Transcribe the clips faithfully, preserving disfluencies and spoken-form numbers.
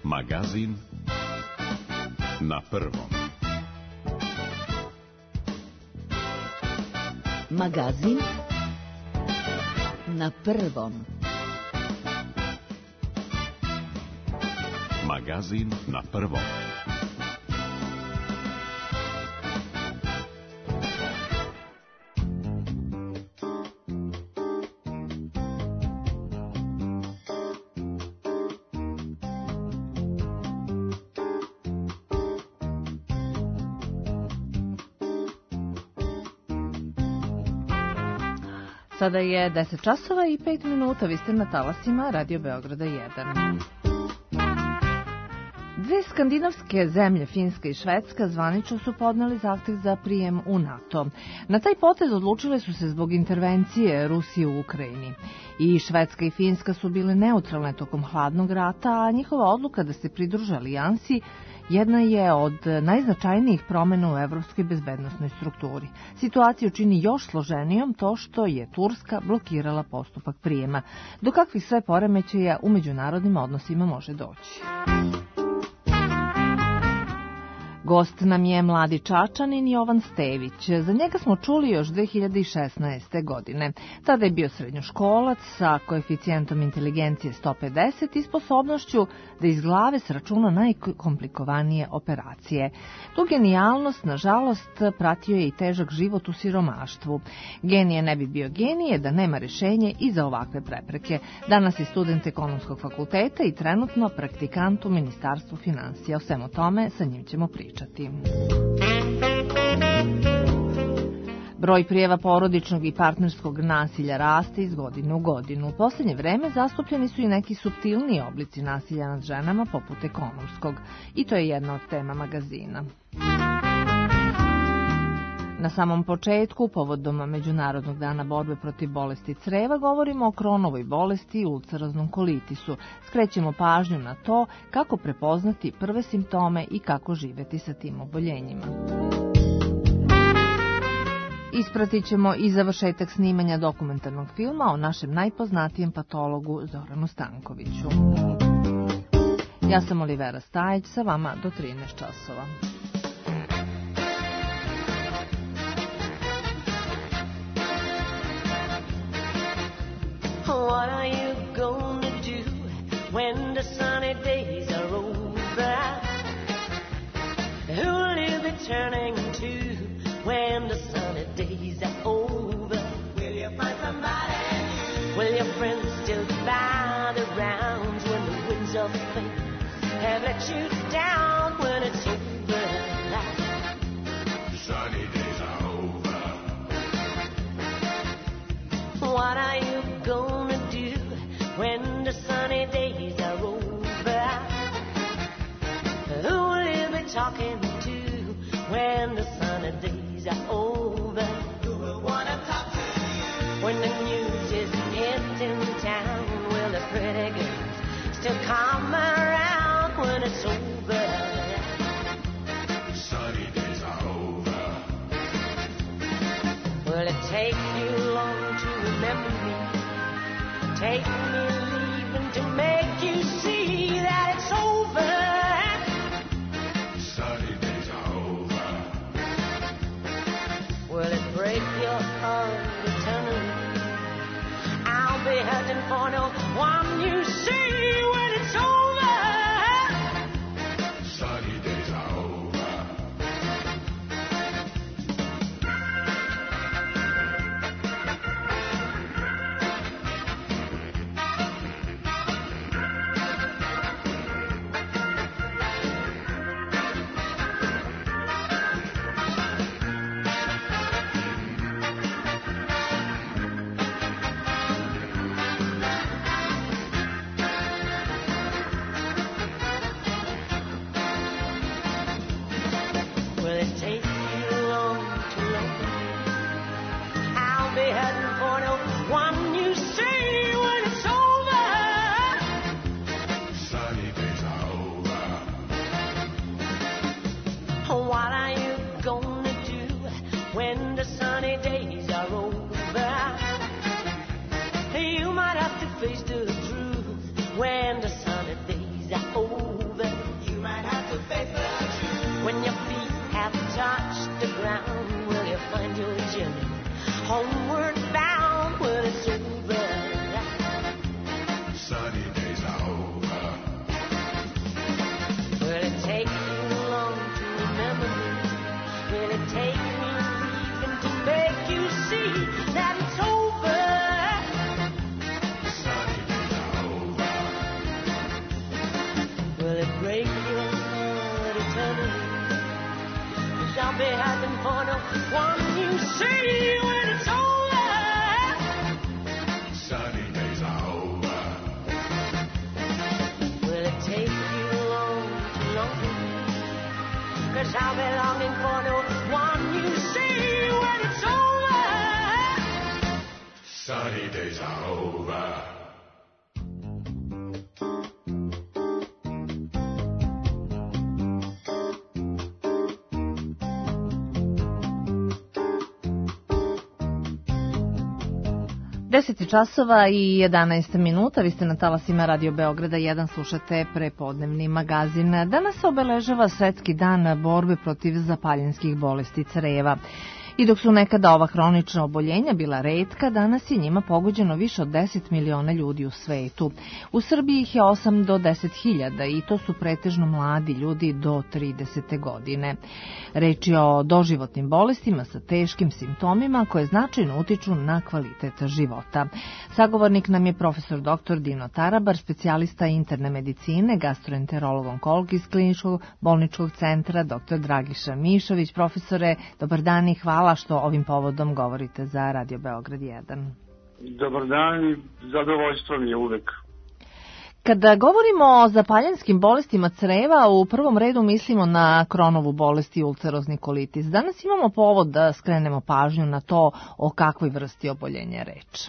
Magazin na prvom. Magazin na prvom. Magazin na prvom. Sada je deset časova i pet minuta, vi ste na talasima Radio Beograda jedan. Dve skandinavske zemlje, Finska i Švedska, zvanično su podneli zahtev za prijem u NATO. Na taj potez odlučile su se zbog intervencije Rusije u Ukrajini. I Švedska i Finska su bile neutralne tokom hladnog rata, a njihova odluka da se pridruže alijansi jedna je od najznačajnijih promena u evropskoj bezbednosnoj strukturi. Situaciju čini još složenijom to što je Turska blokirala postupak prijema. Do kakvih sve poremećaja u međunarodnim odnosima može doći? Gost nam je mladi Čačanin Jovan Stević. Za njega smo čuli još dve hiljade šesnaeste. godine. Tada je bio srednjoškolac sa koeficijentom inteligencije sto pedeset i sposobnošću da iz glave sračuna najkomplikovanije operacije. Tu genijalnost, nažalost, pratio je i težak život u siromaštvu. Genije ne bi bio genije da nema rešenje i za ovakve prepreke. Danas je student ekonomskog fakulteta i trenutno praktikant u Ministarstvu finansija. O svemu tome sa njim ćemo pričati. Broj prijava porodičnog i partnerskog nasilja raste iz godine u godinu. U posljednje vreme zastupljeni su i neki suptilniji oblici nasilja nad ženama poput ekonomskog. I to je jedna od tema magazina. Na samom početku, povodom Međunarodnog dana borbe protiv bolesti creva, govorimo o Crohnovoj bolesti i ulceroznom kolitisu. Skrećemo pažnju na to kako prepoznati prve simptome i kako živeti sa tim oboljenjima. Ispratit ćemo i završetak snimanja dokumentarnog filma o našem najpoznatijem patologu Zoranu Stankoviću. Ja sam Olivera Stajić, sa vama do trinaest časova. What are you gonna do when the sunny days are over? Who will you be turning to when the sunny days are over? Will you find somebody new? Will your friends still buy the rounds when the winds of fate have let you down when it's over? The sunny days are over. What are you gonna do when the sunny days are over? Who will you be talking to when the sunny days are over? Who will wanna talk to you when the news is hitting town? Will the pretty girls still come around when it's over? The sunny days are over. Will it take you long to remember me? Take me leaving to make you see that it's over. Sunny days are over. Will it break your heart eternally? I'll be hurting for no one you see when it's over. Sunny days are over. see when it's over? Sunny days are over. Will it take you long, too long? 'Cause I'll be longing for the one you see when it's over. Sunny days are over. deset časova i jedanaest minuta, vi ste na talasima Radio Beograda jedan, slušate prepodnevni magazin. Danas se obeležava Svetski dan borbe protiv zapaljenskih bolesti creva. I dok su nekada ova hronična oboljenja bila retka, danas je njima pogođeno više od deset miliona ljudi u svetu. U Srbiji ih je osam do deset hiljada i to su pretežno mladi ljudi do tridesete godine. Reč je o doživotnim bolestima sa teškim simptomima koje značajno utiču na kvalitet života. Sagovornik nam je profesor doktor Dino Tarabar, specijalista interne medicine, gastroenterolog onkolog iz Kliničkog bolničkog centra, doktor Dragiša Mišović. Profesore, dobar dan i hvala što ovim povodom govorite za Radio Beograd jedan. Dobar dan i zadovoljstvo mi je uvek. Kada govorimo o zapaljenskim bolestima creva, u prvom redu mislimo na Crohnovu bolest i ulcerozni kolitis. Danas imamo povod da skrenemo pažnju na to o kakvoj vrsti oboljenja je reč.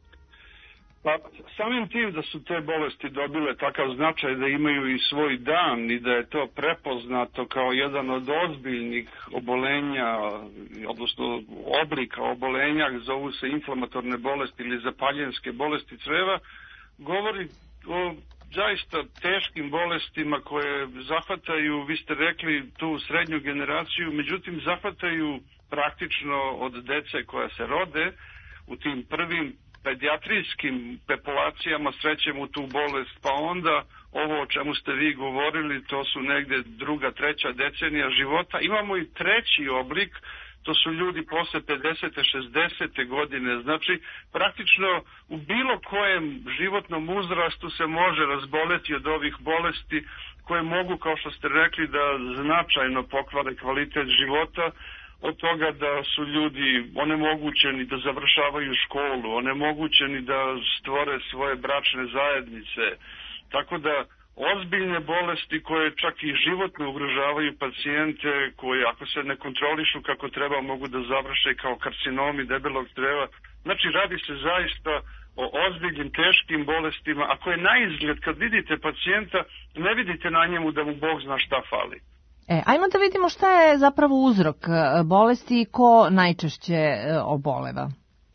Pa samim tim da su te bolesti dobile takav značaj da imaju i svoj dan i da je to prepoznato kao jedan od ozbiljnih obolenja, odnosno oblika obolenja, zovu se inflamatorne bolesti ili zapaljenske bolesti creva, govori o zaista teškim bolestima koje zahvataju, vi ste rekli, tu srednju generaciju, međutim zahvataju praktično od dece koja se rode u tim prvim pedijatrijskim populacijama srećemo tu bolest, pa onda ovo o čemu ste vi govorili, to su negde druga, treća decenija života. Imamo i treći oblik, to su ljudi posle pedesete, šezdesete godine, znači praktično u bilo kojem životnom uzrastu se može razboleti od ovih bolesti koje mogu, kao što ste rekli, da značajno pokvare kvalitet života, od toga da su ljudi onemogućeni da završavaju školu, onemogućeni da stvore svoje bračne zajednice. Tako da ozbiljne bolesti koje čak i životno ugrožavaju pacijente, koji ako se ne kontrolišu kako treba mogu da završe kao karcinomi debelog creva. Znači radi se zaista o ozbiljnim teškim bolestima, a koje na izgled kad vidite pacijenta ne vidite na njemu da mu Bog zna šta fali. E, ajmo da vidimo šta je zapravo uzrok bolesti i ko najčešće oboleva.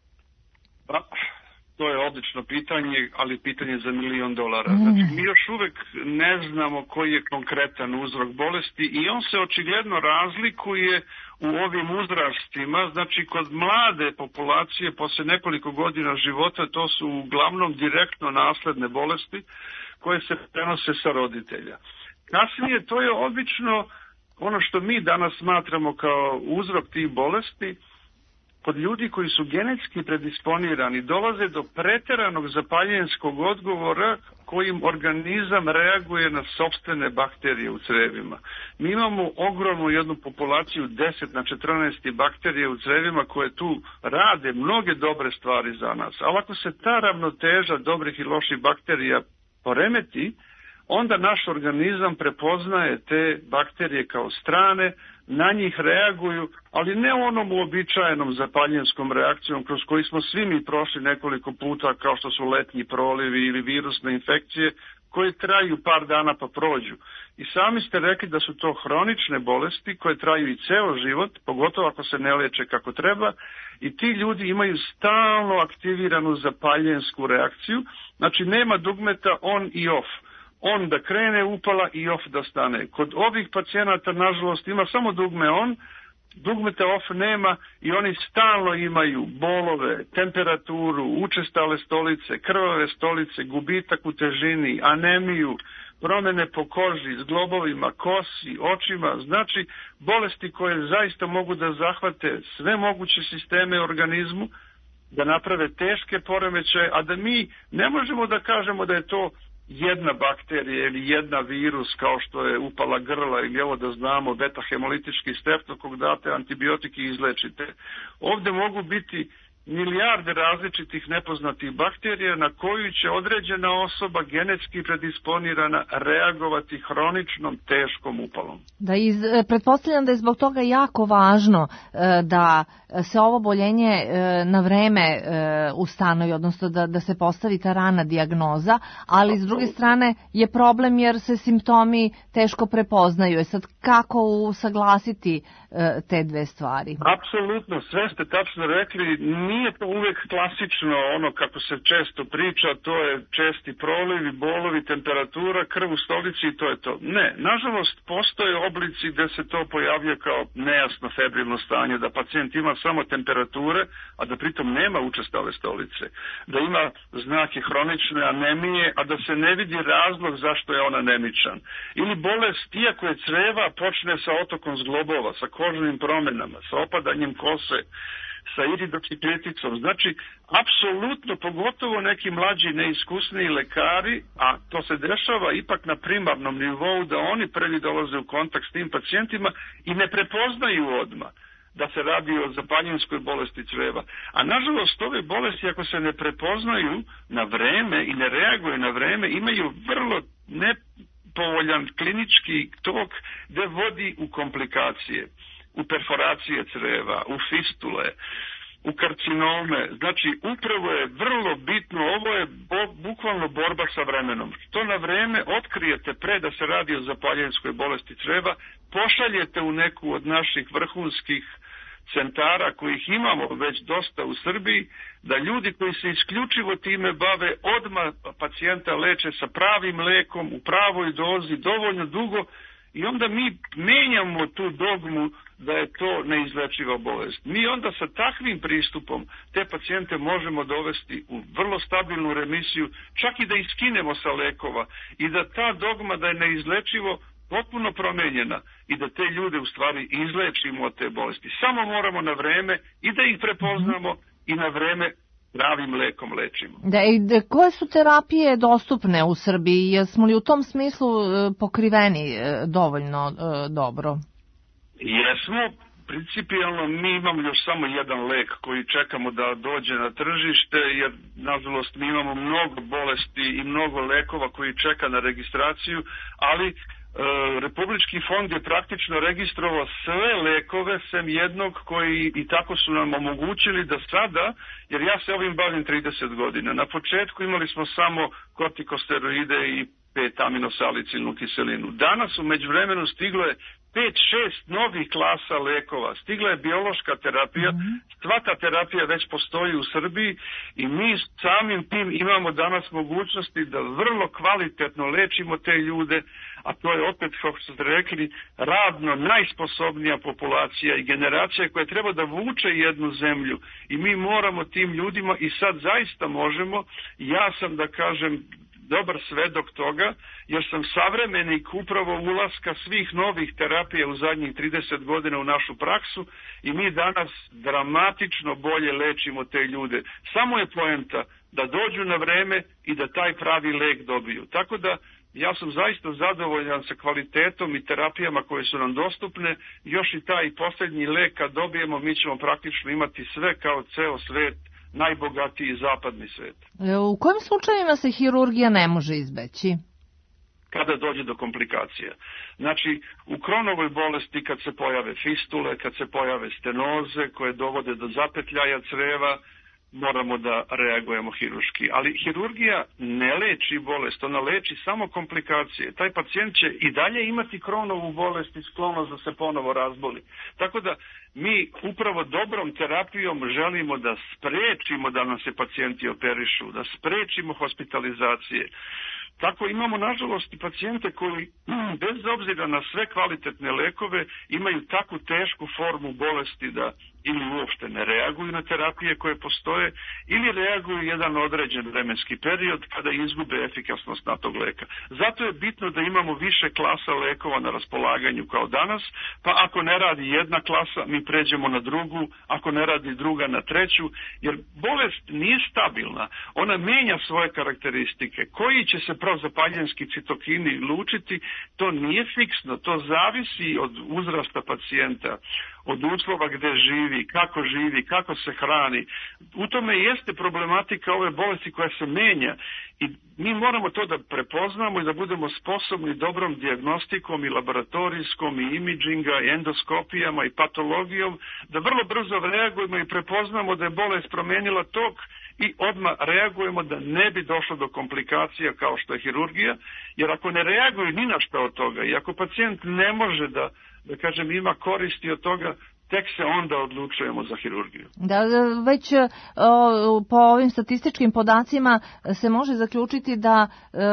Pa, to je odlično pitanje, ali pitanje za milion dolara. Znači, mi još uvek ne znamo koji je konkretan uzrok bolesti i on se očigledno razlikuje u ovim uzrastima. Znači, kod mlade populacije posle nekoliko godina života to su uglavnom direktno nasledne bolesti koje se prenose sa roditelja. Kasnije to je obično ono što mi danas smatramo kao uzrok tih bolesti. Kod ljudi koji su genetski predisponirani dolaze do preteranog zapaljenskog odgovora kojim organizam reaguje na sopstvene bakterije u crevima. Mi imamo ogromnu jednu populaciju deset na četrnaest bakterije u crevima koje tu rade mnoge dobre stvari za nas. Ali ako se ta ravnoteža dobrih i loših bakterija poremeti, onda naš organizam prepoznaje te bakterije kao strane, na njih reaguju, ali ne onom uobičajenom zapaljenskom reakcijom kroz koji smo svi mi prošli nekoliko puta, kao što su letnji prolivi ili virusne infekcije, koje traju par dana pa prođu. I sami ste rekli da su to hronične bolesti koje traju i ceo život, pogotovo ako se ne leče kako treba, i ti ljudi imaju stalno aktiviranu zapaljensku reakciju, znači nema dugmeta on i off. On da krene upala i off da stane. Kod ovih pacijenata, nažalost, ima samo dugme on, dugmeta off nema i oni stalno imaju bolove, temperaturu, učestale stolice, krvave stolice, gubitak u težini, anemiju, promene po koži, zglobovima, kosi, očima, znači bolesti koje zaista mogu da zahvate sve moguće sisteme u organizmu, da naprave teške poremećaje, a da mi ne možemo da kažemo da je to jedna bakterija ili jedna virus kao što je upala grla ili evo da znamo beta-hemolitički streptokok, date antibiotike i izlečite. Ovde mogu biti milijarde različitih nepoznatih bakterija na koju će određena osoba genetski predisponirana reagovati hroničnom teškom upalom. Da, iz, pretpostavljam da je zbog toga jako važno da se ovo oboljenje na vreme ustanovi, odnosno da, da se postavi ta rana dijagnoza, ali s druge strane je problem jer se simptomi teško prepoznaju. E sad, kako usaglasiti te dve stvari? Apsolutno, sve ste tačno rekli. Nije to uvek klasično ono kako se često priča, to je česti prolivi, bolovi, temperatura, krv u stolici i to je to. Ne, nažalost postoje oblici gde se to pojavlja kao nejasno febrilno stanje, da pacijent ima samo temperature, a da pritom nema učestale stolice, da ima znake hronične anemije, a da se ne vidi razlog zašto je on anemičan. Ili bolest, iako je creva, počne sa otokom zglobova, sa kožnim promenama, sa opadanjem kose, sa iridocikliticom. Znači, apsolutno, pogotovo neki mlađi, neiskusniji lekari, a to se dešava ipak na primarnom nivou, da oni prvi dolaze u kontakt s tim pacijentima i ne prepoznaju odmah da se radi o zapaljinskoj bolesti creva. A nažalost, ove bolesti, ako se ne prepoznaju na vreme i ne reaguje na vreme, imaju vrlo nepovoljan klinički tok gde vodi u komplikacije, u perforacije creva, u fistule, u karcinome. Znači, upravo je vrlo bitno, ovo je bo, bukvalno borba sa vremenom. Što na vreme otkrijete pre da se radi o zapaljenskoj bolesti creva, pošaljete u neku od naših vrhunskih centara, kojih imamo već dosta u Srbiji, da ljudi koji se isključivo time bave odmah pacijenta leče sa pravim lekom, u pravoj dozi, dovoljno dugo, i onda mi menjamo tu dogmu da je to neizlečiva bolest. Mi onda sa takvim pristupom te pacijente možemo dovesti u vrlo stabilnu remisiju, čak i da iskinemo sa lekova i da ta dogma da je neizlečivo potpuno promenjena i da te ljude u stvari izlečimo od te bolesti. Samo moramo na vreme i da ih prepoznamo i na vreme pravim lekom lečimo. Da, i da, koje su terapije dostupne u Srbiji? Jesmo li u tom smislu pokriveni dovoljno dobro? Jesmo. Principijalno mi imamo još samo jedan lek koji čekamo da dođe na tržište, jer nažalost mi imamo mnogo bolesti i mnogo lekova koji čeka na registraciju, ali e, Republički fond je praktično registrovao sve lekove sem jednog koji i tako su nam omogućili da sada, jer ja se ovim bavim trideset godina, na početku imali smo samo kortikosteroide i pet aminosalicilnu kiselinu. Danas u međuvremenu stiglo je pet šest novih klasa lekova. Stigla je biološka terapija, mm-hmm. sva ta terapija već postoji u Srbiji i mi samim tim imamo danas mogućnosti da vrlo kvalitetno lečimo te ljude, a to je opet, kako ste rekli, radno najsposobnija populacija i generacija koja treba da vuče jednu zemlju i mi moramo tim ljudima i sad zaista možemo, ja sam da kažem dobar svedok toga, jer sam savremenik upravo ulaska svih novih terapija u zadnjih trideset godina u našu praksu i mi danas dramatično bolje lečimo te ljude. Samo je poenta da dođu na vreme i da taj pravi lek dobiju. Tako da ja sam zaista zadovoljan sa kvalitetom i terapijama koje su nam dostupne. Još i taj posljednji lek kad dobijemo, mi ćemo praktično imati sve kao ceo svet, najbogatiji zapadni svet. U kojim slučajevima se hirurgija ne može izbeći? Kada dođe do komplikacija. Znači, u kronovoj bolesti kad se pojave fistule, kad se pojave stenoze koje dovode do zapetljaja creva, moramo da reagujemo hirurški. Ali hirurgija ne leči bolest, ona leči samo komplikacije. Taj pacijent će i dalje imati kronovu bolest i sklonost da se ponovo razboli. Tako da mi upravo dobrom terapijom želimo da sprečimo da nam se pacijenti operišu, da sprečimo hospitalizacije. Tako imamo, nažalost, i pacijente koji, bez obzira na sve kvalitetne lekove, imaju takvu tešku formu bolesti da ili uopšte ne reaguju na terapije koje postoje, ili reaguju jedan određen vremenski period kada izgube efikasnost na tog leka. Zato je bitno da imamo više klasa lekova na raspolaganju kao danas, pa ako ne radi jedna klasa, mi pređemo na drugu, ako ne radi druga na treću, jer bolest nije stabilna, ona menja svoje karakteristike. Koji će se prozapaljenski citokini lučiti, to nije fiksno, to zavisi od uzrasta pacijenta, od uslova gde živi, kako živi, kako se hrani. U tome jeste problematika ove bolesti koja se menja i mi moramo to da prepoznamo i da budemo sposobni dobrom dijagnostikom i laboratorijskom i imidžinga i endoskopijama i patologijom da vrlo brzo reagujemo i prepoznamo da je bolest promenila tok i odmah reagujemo da ne bi došlo do komplikacija kao što je hirurgija, jer ako ne reaguju ni na što od toga i ako pacijent ne može da da kažem, ima koristi od toga, tek se onda odlučujemo za hirurgiju. Da, već o, po ovim statističkim podacima se može zaključiti da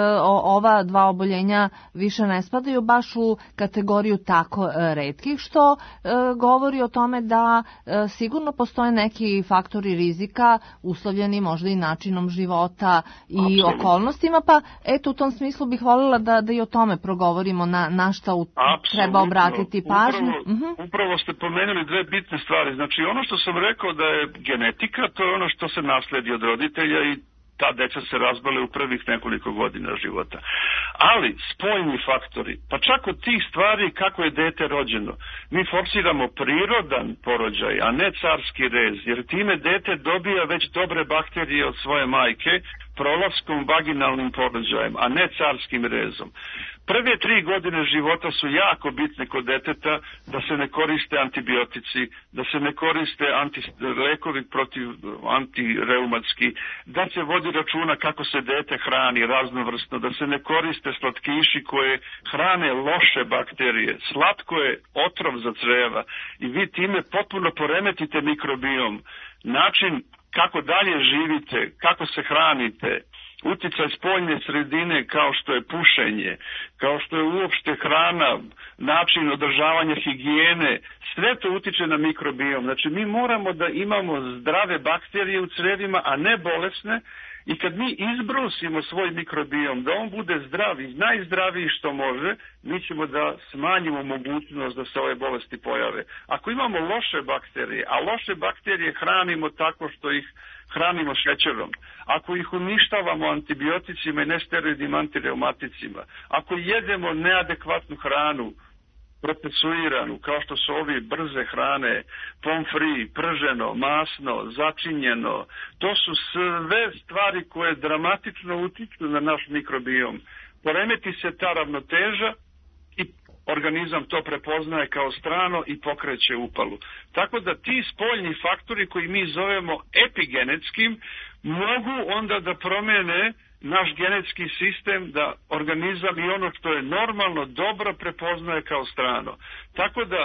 o, ova dva oboljenja više ne spadaju baš u kategoriju tako e, retkih, što e, govori o tome da e, sigurno postoje neki faktori rizika uslovljeni možda i načinom života i Absolutno. Okolnostima, pa eto u tom smislu bih voljela da, da i o tome progovorimo na, na šta u, treba obratiti pažnju. Upravo, uh-huh. upravo ste pomenuli dve bitne stvari. Znači, ono što sam rekao da je genetika, to je ono što se nasledi od roditelja i ta deca se razbole u prvih nekoliko godina života. Ali, spoljni faktori, pa čak od tih stvari kako je dete rođeno, mi forsiramo prirodan porođaj, a ne carski rez, jer time dete dobija već dobre bakterije od svoje majke prolaskom vaginalnim porođajem, a ne carskim rezom. Prve tri godine života su jako bitne kod deteta da se ne koriste antibiotici, da se ne koriste anti, lekovi protiv antireumatski, da se vodi računa kako se dete hrani raznovrsno, da se ne koriste slatkiši koje hrane loše bakterije. Slatko je otrov za creva i vi time potpuno poremetite mikrobiom. Način kako dalje živite, kako se hranite, uticaj spoljne sredine kao što je pušenje, kao što je uopšte hrana, način održavanja higijene, sve to utiče na mikrobiom. Znači mi moramo da imamo zdrave bakterije u crevima, a ne bolesne, i kad mi izbrusimo svoj mikrobiom, da on bude zdrav i najzdraviji što može, mi ćemo da smanjimo mogućnost da se ove bolesti pojave. Ako imamo loše bakterije, a loše bakterije hranimo tako što ih hranimo šećerom, ako ih uništavamo antibioticima i nesteroidnim antireumaticima, ako jedemo neadekvatnu hranu, procesuiranu, kao što su ovi brze hrane, pomfri, prženo, masno, začinjeno, to su sve stvari koje dramatično utiču na naš mikrobiom. Poremeti se ta ravnoteža i organizam to prepoznaje kao strano i pokreće upalu. Tako da ti spoljni faktori koji mi zovemo epigenetskim mogu onda da promene naš genetski sistem, da organizam i ono što je normalno dobro prepoznaje kao strano. Tako da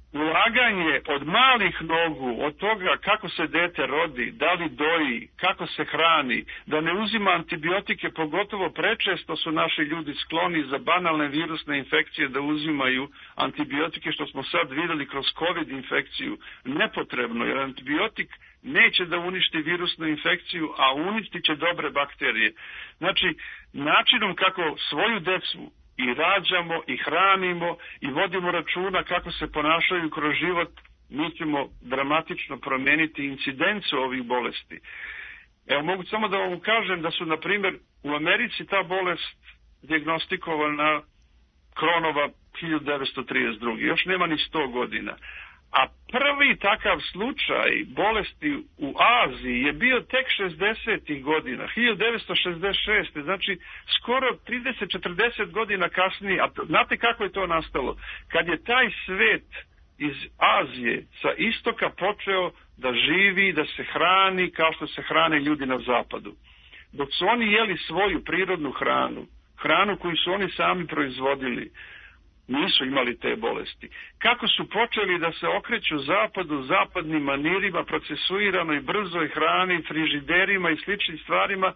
ulaganje od malih nogu, od toga kako se dete rodi, da li doji, kako se hrani, da ne uzima antibiotike, pogotovo prečesto su naši ljudi skloni za banalne virusne infekcije da uzimaju antibiotike, što smo sad videli kroz COVID infekciju, nepotrebno, jer antibiotik neće da uništi virusnu infekciju, a uništit će dobre bakterije. Znači, načinom kako svoju decu i rađamo, i hranimo, i vodimo računa kako se ponašaju kroz život, mi ćemo dramatično promeniti incidencu ovih bolesti. Evo, mogu samo da vam kažem da su, na primjer, u Americi ta bolest dijagnostikovana Kronova hiljadu devetsto trideset druge. Još nema ni sto godina. A prvi takav slučaj bolesti u Aziji je bio tek šezdesetih godina, hiljadu devetsto šezdeset šeste. Znači skoro trideset do četrdeset godina kasnije. A znate kako je to nastalo? Kad je taj svet iz Azije sa istoka počeo da živi, da se hrani kao što se hrane ljudi na zapadu. Dok su oni jeli svoju prirodnu hranu, hranu koju su oni sami proizvodili, nisu imali te bolesti. Kako su počeli da se okreću zapadu, zapadnim manirima, procesuiranoj brzoj hrani, frižiderima i sličnim stvarima,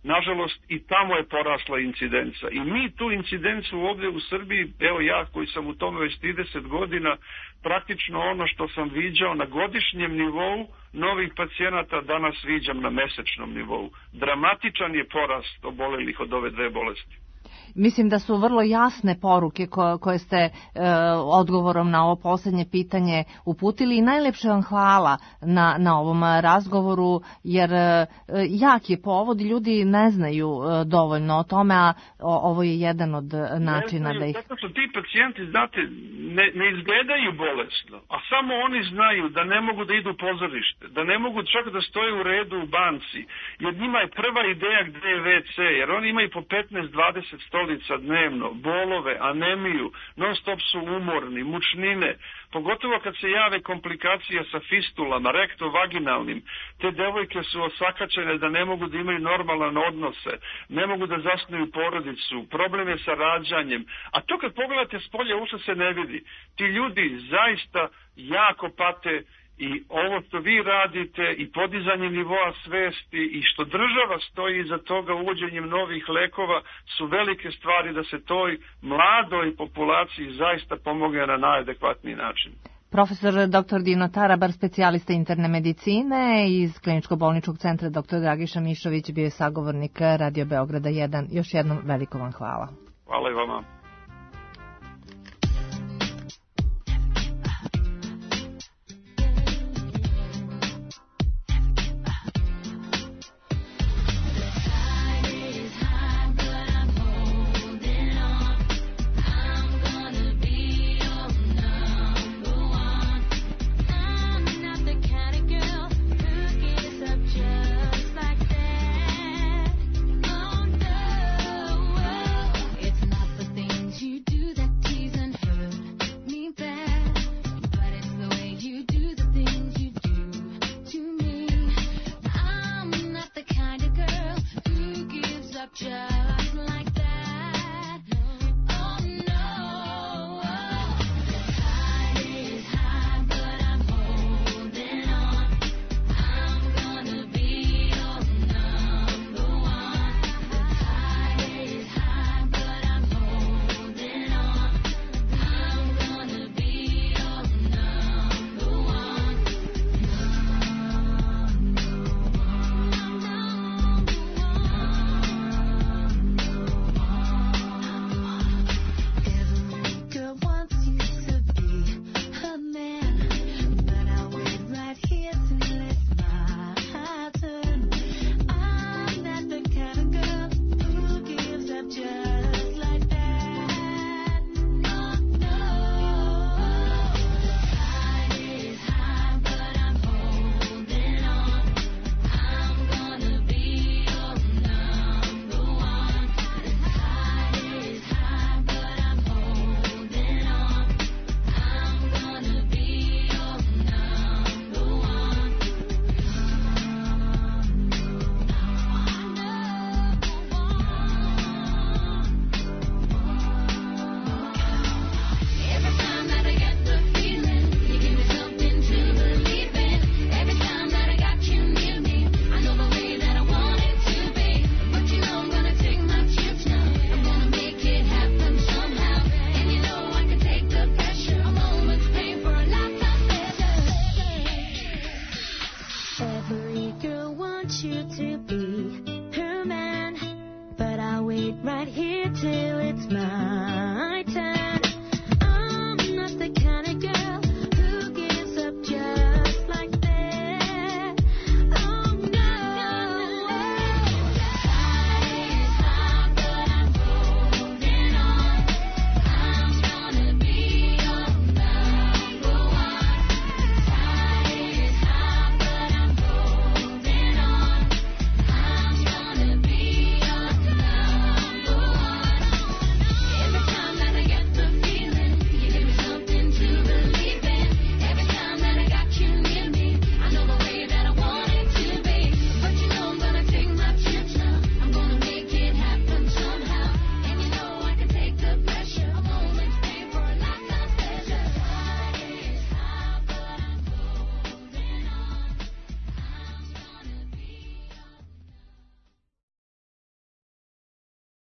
nažalost i tamo je porasla incidenca. I mi tu incidencu ovdje u Srbiji, evo ja koji sam u tome već trideset godina, praktično ono što sam viđao na godišnjem nivou novih pacijenata danas viđam na mesečnom nivou. Dramatičan je porast obolelih od ove dve bolesti. Mislim da su vrlo jasne poruke ko, koje ste e, odgovorom na ovo posljednje pitanje uputili i najlepše vam hvala na, na ovom razgovoru, jer e, jak je povod, ljudi ne znaju e, dovoljno o tome, a o, ovo je jedan od načina ne znaju, da ih... Zato što ti pacijenti, znate, ne, ne izgledaju bolesno, a samo oni znaju da ne mogu da idu u pozorište, da ne mogu čak da stoje u redu u banci, jer njima je prva ideja gde je ve ce, jer oni imaju po petnaest dvadeset stolica dnevno, bolove, anemiju, non stop su umorni, mučnine, pogotovo kad se jave komplikacije sa fistulama, rektovaginalnim, te devojke su osakačene da ne mogu da imaju normalan odnose, ne mogu da zasnuju porodicu, probleme sa rađanjem, a to kad pogledate s polja uša se ne vidi. Ti ljudi zaista jako pate. I ovo što vi radite i podizanje nivoa svesti i što država stoji iza toga uvođenjem novih lekova su velike stvari da se toj mladoj populaciji zaista pomogne na najadekvatniji način. Profesor doktor Dino Tarabar, specijalista interne medicine iz Kliničko-bolničkog centra doktor Dragiša Mišović, bio je sagovornik Radio Beograda jedan. Još jednom veliko vam hvala. Hvala i vama.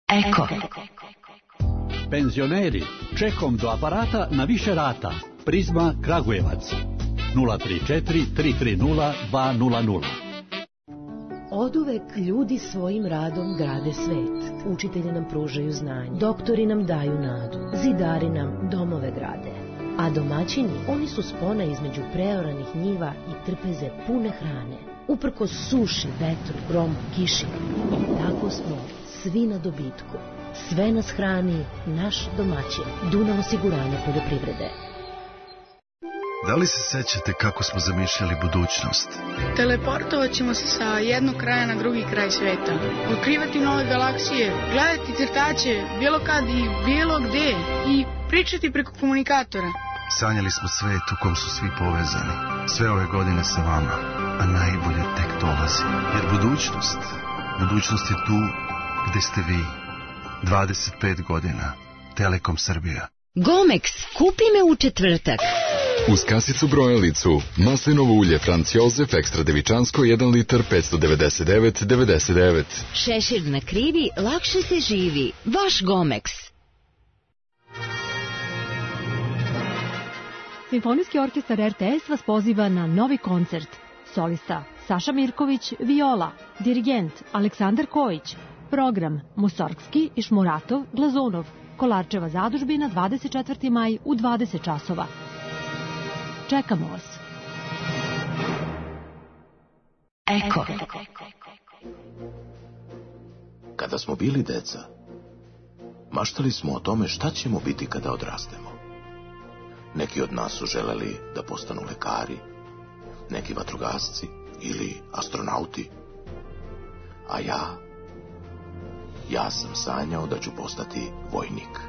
Eko. Penzioneri, čekom do aparata na više rata. Prizma Kragujevac. nula tri četiri tri tri nula dva nula nula. Oduvek ljudi svojim radom grade svet. Učitelji nam pružaju znanje. Doktori nam daju nadu. Zidari nam domove grade. A domaćini, oni su spona između preoranih njiva i trpeze pune hrane. Uprkos suši, vetru, gromu, kiši. I tako smo svi na dobitku. Sve nas hrani naš domaćin. Dunav osiguranje poljoprivrede. Da li se sećate kako smo zamišljali budućnost? Teleportovat ćemo se sa jednog kraja na drugi kraj sveta. Otkrivati nove galaksije, gledati crtaće, bilo kad i bilo gde. I pričati preko komunikatora. Sanjali smo svet u kom su svi povezani. Sve ove godine sa vama. A najbolje tek dolazi. Jer budućnost, budućnost je tu gde ste vi. dvadeset pet godina. Telekom Srbija. Gomex, kupi me u četvrtak. Uz kasicu brojalicu, maslinovo ulje Franz Josef ekstra devičansko jedan litar petsto devedeset devet devedeset devet. Šešir na krivi, lakše se živi. Vaš Gomex. Simfonijski orkestar er te es vas poziva na novi koncert. Solista Saša Mirković, viola, dirigent Aleksandar Kojić, program Musorgski, Išmuratov, Glazunov, Kolarčeva zadužbina, dvadeset četvrti maj u dvadeset časova. Čekamo vas. Eko. Kada smo bili deca, maštali smo o tome šta ćemo biti kada odrastemo. Neki od nas su želeli da postanu lekari, neki vatrogasci ili astronauti. A ja, ja sam sanjao da ću postati vojnik.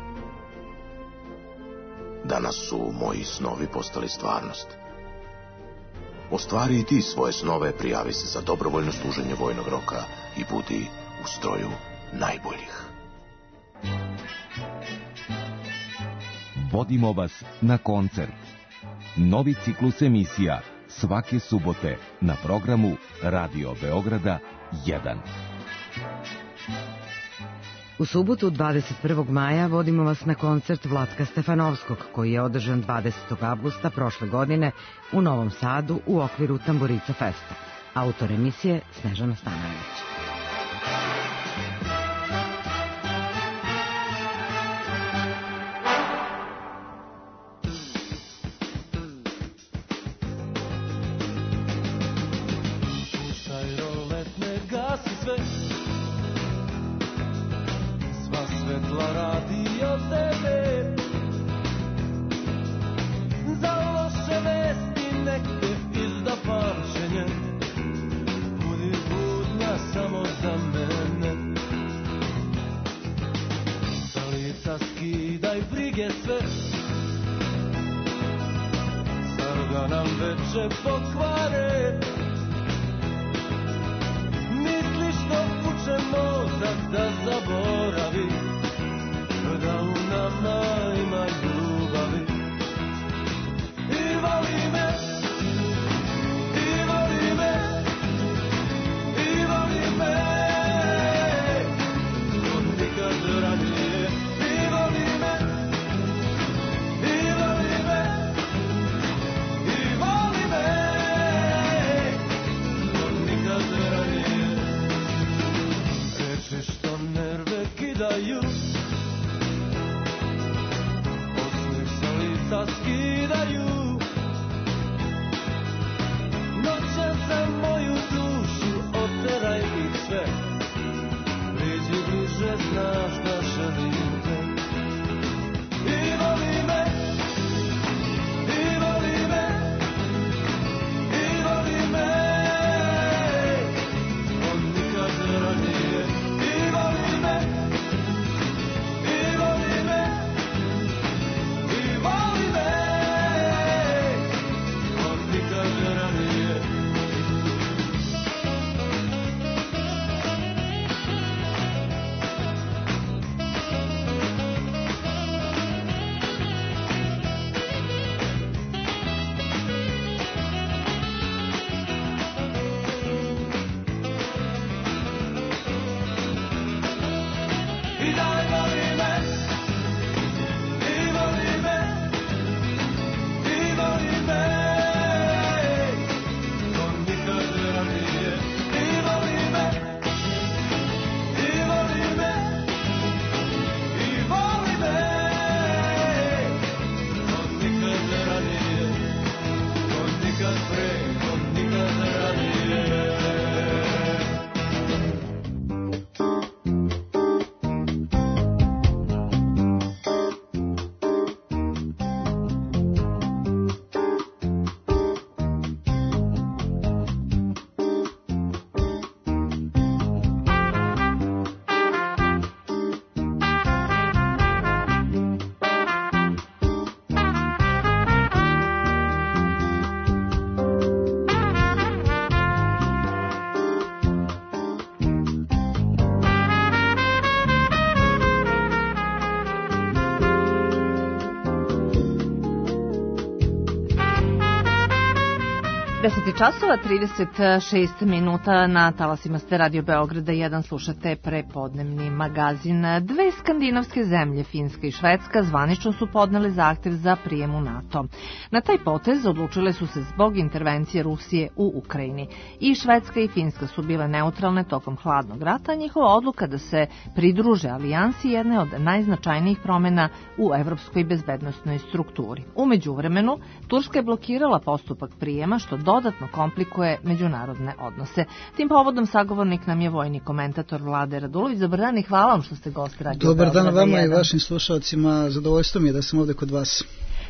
Danas su moji snovi postali stvarnost. Ostvari i ti svoje snove, prijavi se za dobrovoljno služenje vojnog roka i budi u stroju najboljih. Vodimo vas na koncert. Novi ciklus emisija svake subote na programu Radio Beograda jedan. U subotu dvadeset prvog maja vodimo vas na koncert Vlatka Stefanovskog, koji je održan dvadesetog avgusta prošle godine u Novom Sadu u okviru Tamburica Festa. Autor emisije Snežana Stanojević. deset časova trideset šest minuta na talasima ste Radio Beograda jedan, slušate prepodnevni magazin. Dve skandinavske zemlje, Finska i Švedska, zvanično su podnele zahtev za prijem u NATO. Na taj potez odlučile su se zbog intervencije Rusije u Ukrajini. I Švedska i Finska su bile neutralne tokom hladnog rata, a njihova odluka da se pridruže alijansi jedne od najznačajnijih promjena u evropskoj bezbednosnoj strukturi. U međuvremenu, Turska je blokirala postupak prijema, što dodatno komplikuje međunarodne odnose. Tim povodom sagovornik nam je vojni komentator Vlade Radulović. Dobar dan i hvala vam što ste gost Radio Dobar dan Beograda vama jedan. I vašim slušalcima. Zadovoljstvo mi je da sam ovdje kod vas.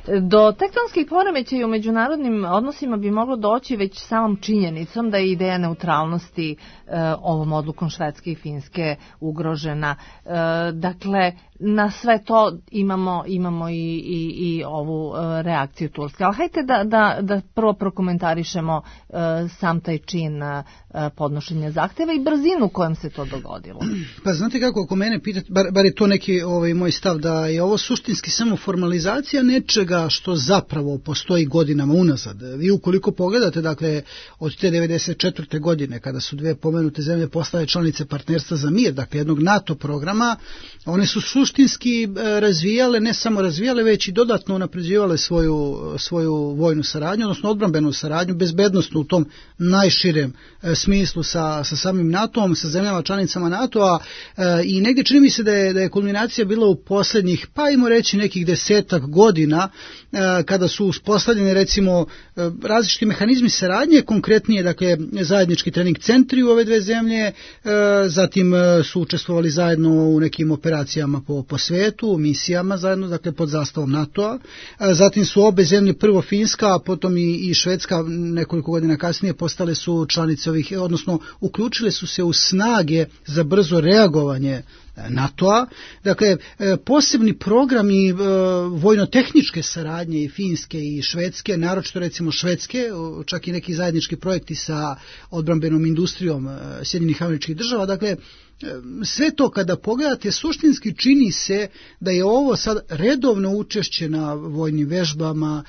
Do tektonskih poremećaja u međunarodnim odnosima bi moglo doći već samom činjenicom da je ideja neutralnosti e, ovom odlukom Švedske i Finske ugrožena. E, dakle, na sve to imamo imamo i, i, i ovu e, reakciju Turske. Ali hajte da, da, da prvo prokomentarišemo e, sam taj čin e, podnošenja zahteva i brzinu kojom se to dogodilo. Pa znate kako, ako mene pitate, bar, bar je to neki ovaj, moj stav, da je ovo suštinski samo formalizacija nečega što zapravo postoji godinama unazad. Vi ukoliko pogledate, dakle, od te devedeset četvrte godine, kada su dve pomenute zemlje postale članice partnerstva za mir, dakle jednog NATO programa, one su suštinski razvijale, ne samo razvijale, već i dodatno unapređivale svoju, svoju vojnu saradnju, odnosno odbrambenu saradnju, bezbednosnu u tom najširem smislu sa, sa samim NATO-om, sa zemljama članicama NATO-a i negdje čini mi se da je, da je kulminacija bila u posljednjih, pa ajmo reći nekih desetak godina, kada su uspostavljene recimo različiti mehanizmi saradnje, konkretnije dakle zajednički trening centri u ove dve zemlje, zatim su učestvovali zajedno u nekim operacijama po, po svetu, misijama zajedno, dakle pod zastavom NATO-a, zatim su obe zemlje, prvo Finska, a potom i, i Švedska nekoliko godina kasnije postale su članice ovih, odnosno uključile su se u snage za brzo reagovanje NATO-a. Dakle, posebni programi vojno-tehničke saradnje i Finske i Švedske, naročito recimo Švedske, čak i neki zajednički projekti sa odbrambenom industrijom Sjedinjenih Američkih Država, dakle, sve to kada pogledate, suštinski čini se da je ovo sad redovno učešće na vojnim vežbama,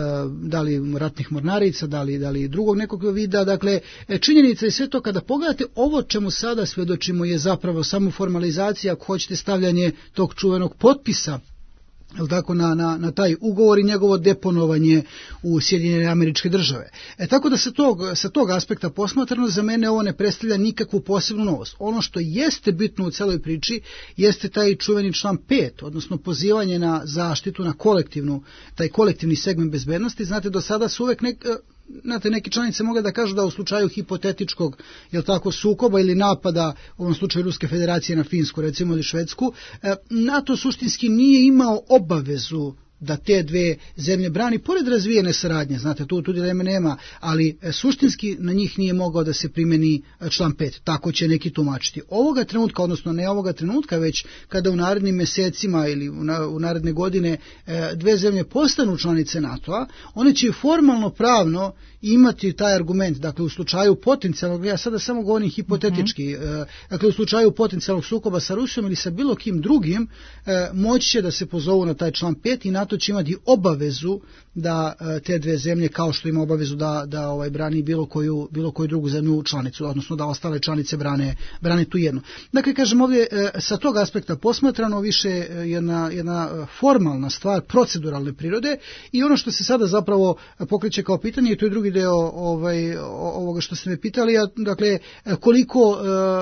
da li ratnih mornarica, da li, da li drugog nekog vida, dakle, činjenica je sve to kada pogledate, ovo čemu sada svjedočimo je zapravo samo formalizacija, ako hoćete, stavljanje tog čuvenog potpisa, jel tako, na, na, na taj ugovor i njegovo deponovanje u Sjedinjene Američke Države. E tako da se tog, sa tog aspekta posmatrano, za mene ovo ne predstavlja nikakvu posebnu novost. Ono što jeste bitno u celoj priči jeste taj čuveni član pet, odnosno pozivanje na zaštitu, na kolektivnu, taj kolektivni segment bezbednosti. Znate, do sada su uvek nek, Znate, neke članice mogu da kažu da u slučaju hipotetičkog, jel tako, sukoba ili napada, u ovom slučaju Ruske federacije na Finsku, recimo, ili Švedsku, NATO suštinski nije imao obavezu da te dve zemlje brani, pored razvijene saradnje, znate, tu, tu dileme nema, ali suštinski na njih nije mogao da se primeni član pet, tako će neki tumačiti. Ovoga trenutka, odnosno ne ovoga trenutka, već kada u narednim mesecima ili u, na, u naredne godine dve zemlje postanu članice NATO-a, one će formalno pravno imati taj argument, dakle u slučaju potencijalnog, ja sada samo govorim hipotetički, mm-hmm. dakle u slučaju potencijalnog sukoba sa Rusijom ili sa bilo kim drugim, moći će da se pozovu na taj član pet i NATO će imati obavezu da te dve zemlje, kao što ima obavezu da, da ovaj, brani bilo koju, bilo koju drugu zemlju članicu, odnosno da ostale članice brane, brane tu jednu. Dakle, kažem ovdje, sa tog aspekta posmatrano više jedna, jedna formalna stvar, proceduralne prirode, i ono što se sada zapravo pokreće kao pitanje, i to je drugi deo ovaj, ovoga što ste me pitali, a, dakle, koliko,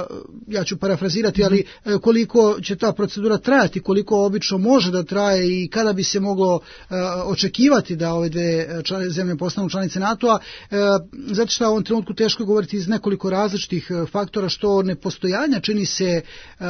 ja ću parafrazirati, ali koliko će ta procedura trajati, koliko obično može da traje i kada bi se moglo očekivati da ove dve zemlje postanu članice NATO-a, zato što u ovom trenutku teško je govoriti iz nekoliko različitih faktora, što nepostojanja čini se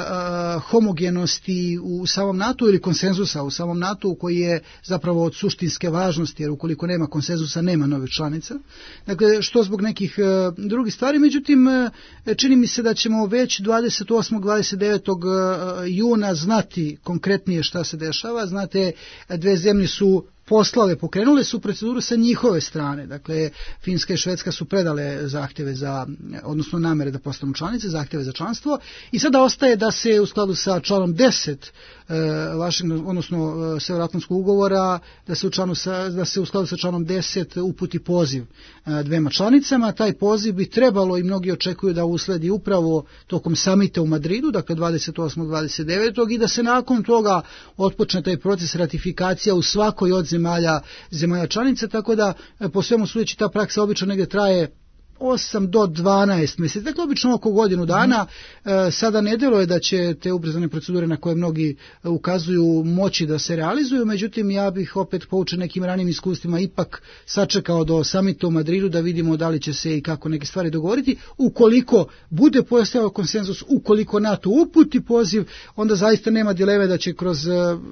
homogenosti u samom NATO ili konsenzusa u samom NATO, koji je zapravo od suštinske važnosti, jer ukoliko nema konsenzusa nema novih članica. Dakle, što zbog nekih drugih stvari, međutim, čini mi se da ćemo već dvadeset osmog dvadeset devetog juna znati konkretnije šta se dešava. Znate, dve zemlje su poslale, pokrenule su proceduru sa njihove strane. Dakle, Finska i Švedska su predale zahtjeve za, odnosno namere da postanu članice, zahtjeve za članstvo i sada ostaje da se u skladu sa članom deset Washington, odnosno Severnoatlantskog ugovora, da se, u članu sa, da se u skladu sa članom deset uputi poziv dvema članicama. Taj poziv bi trebalo i mnogi očekuju da usledi upravo tokom samita u Madridu, dakle dvadeset osmog do dvadeset devetog i da se nakon toga otpočne taj proces ratifikacija u svakoj od zemalja, zemalja članica, tako da po svemu sudeći ta praksa obično negdje traje osam do dvanaest mjeseci, dakle obično oko godinu dana. Mm. E, sada ne djeluje da će te ubrzane procedure na koje mnogi ukazuju moći da se realizuju, međutim ja bih opet poučen nekim ranim iskustvima ipak sačekao do samita u Madridu da vidimo da li će se i kako neke stvari dogovoriti. Ukoliko bude postojao konsenzus, ukoliko NATO uputi poziv, onda zaista nema dileme da će kroz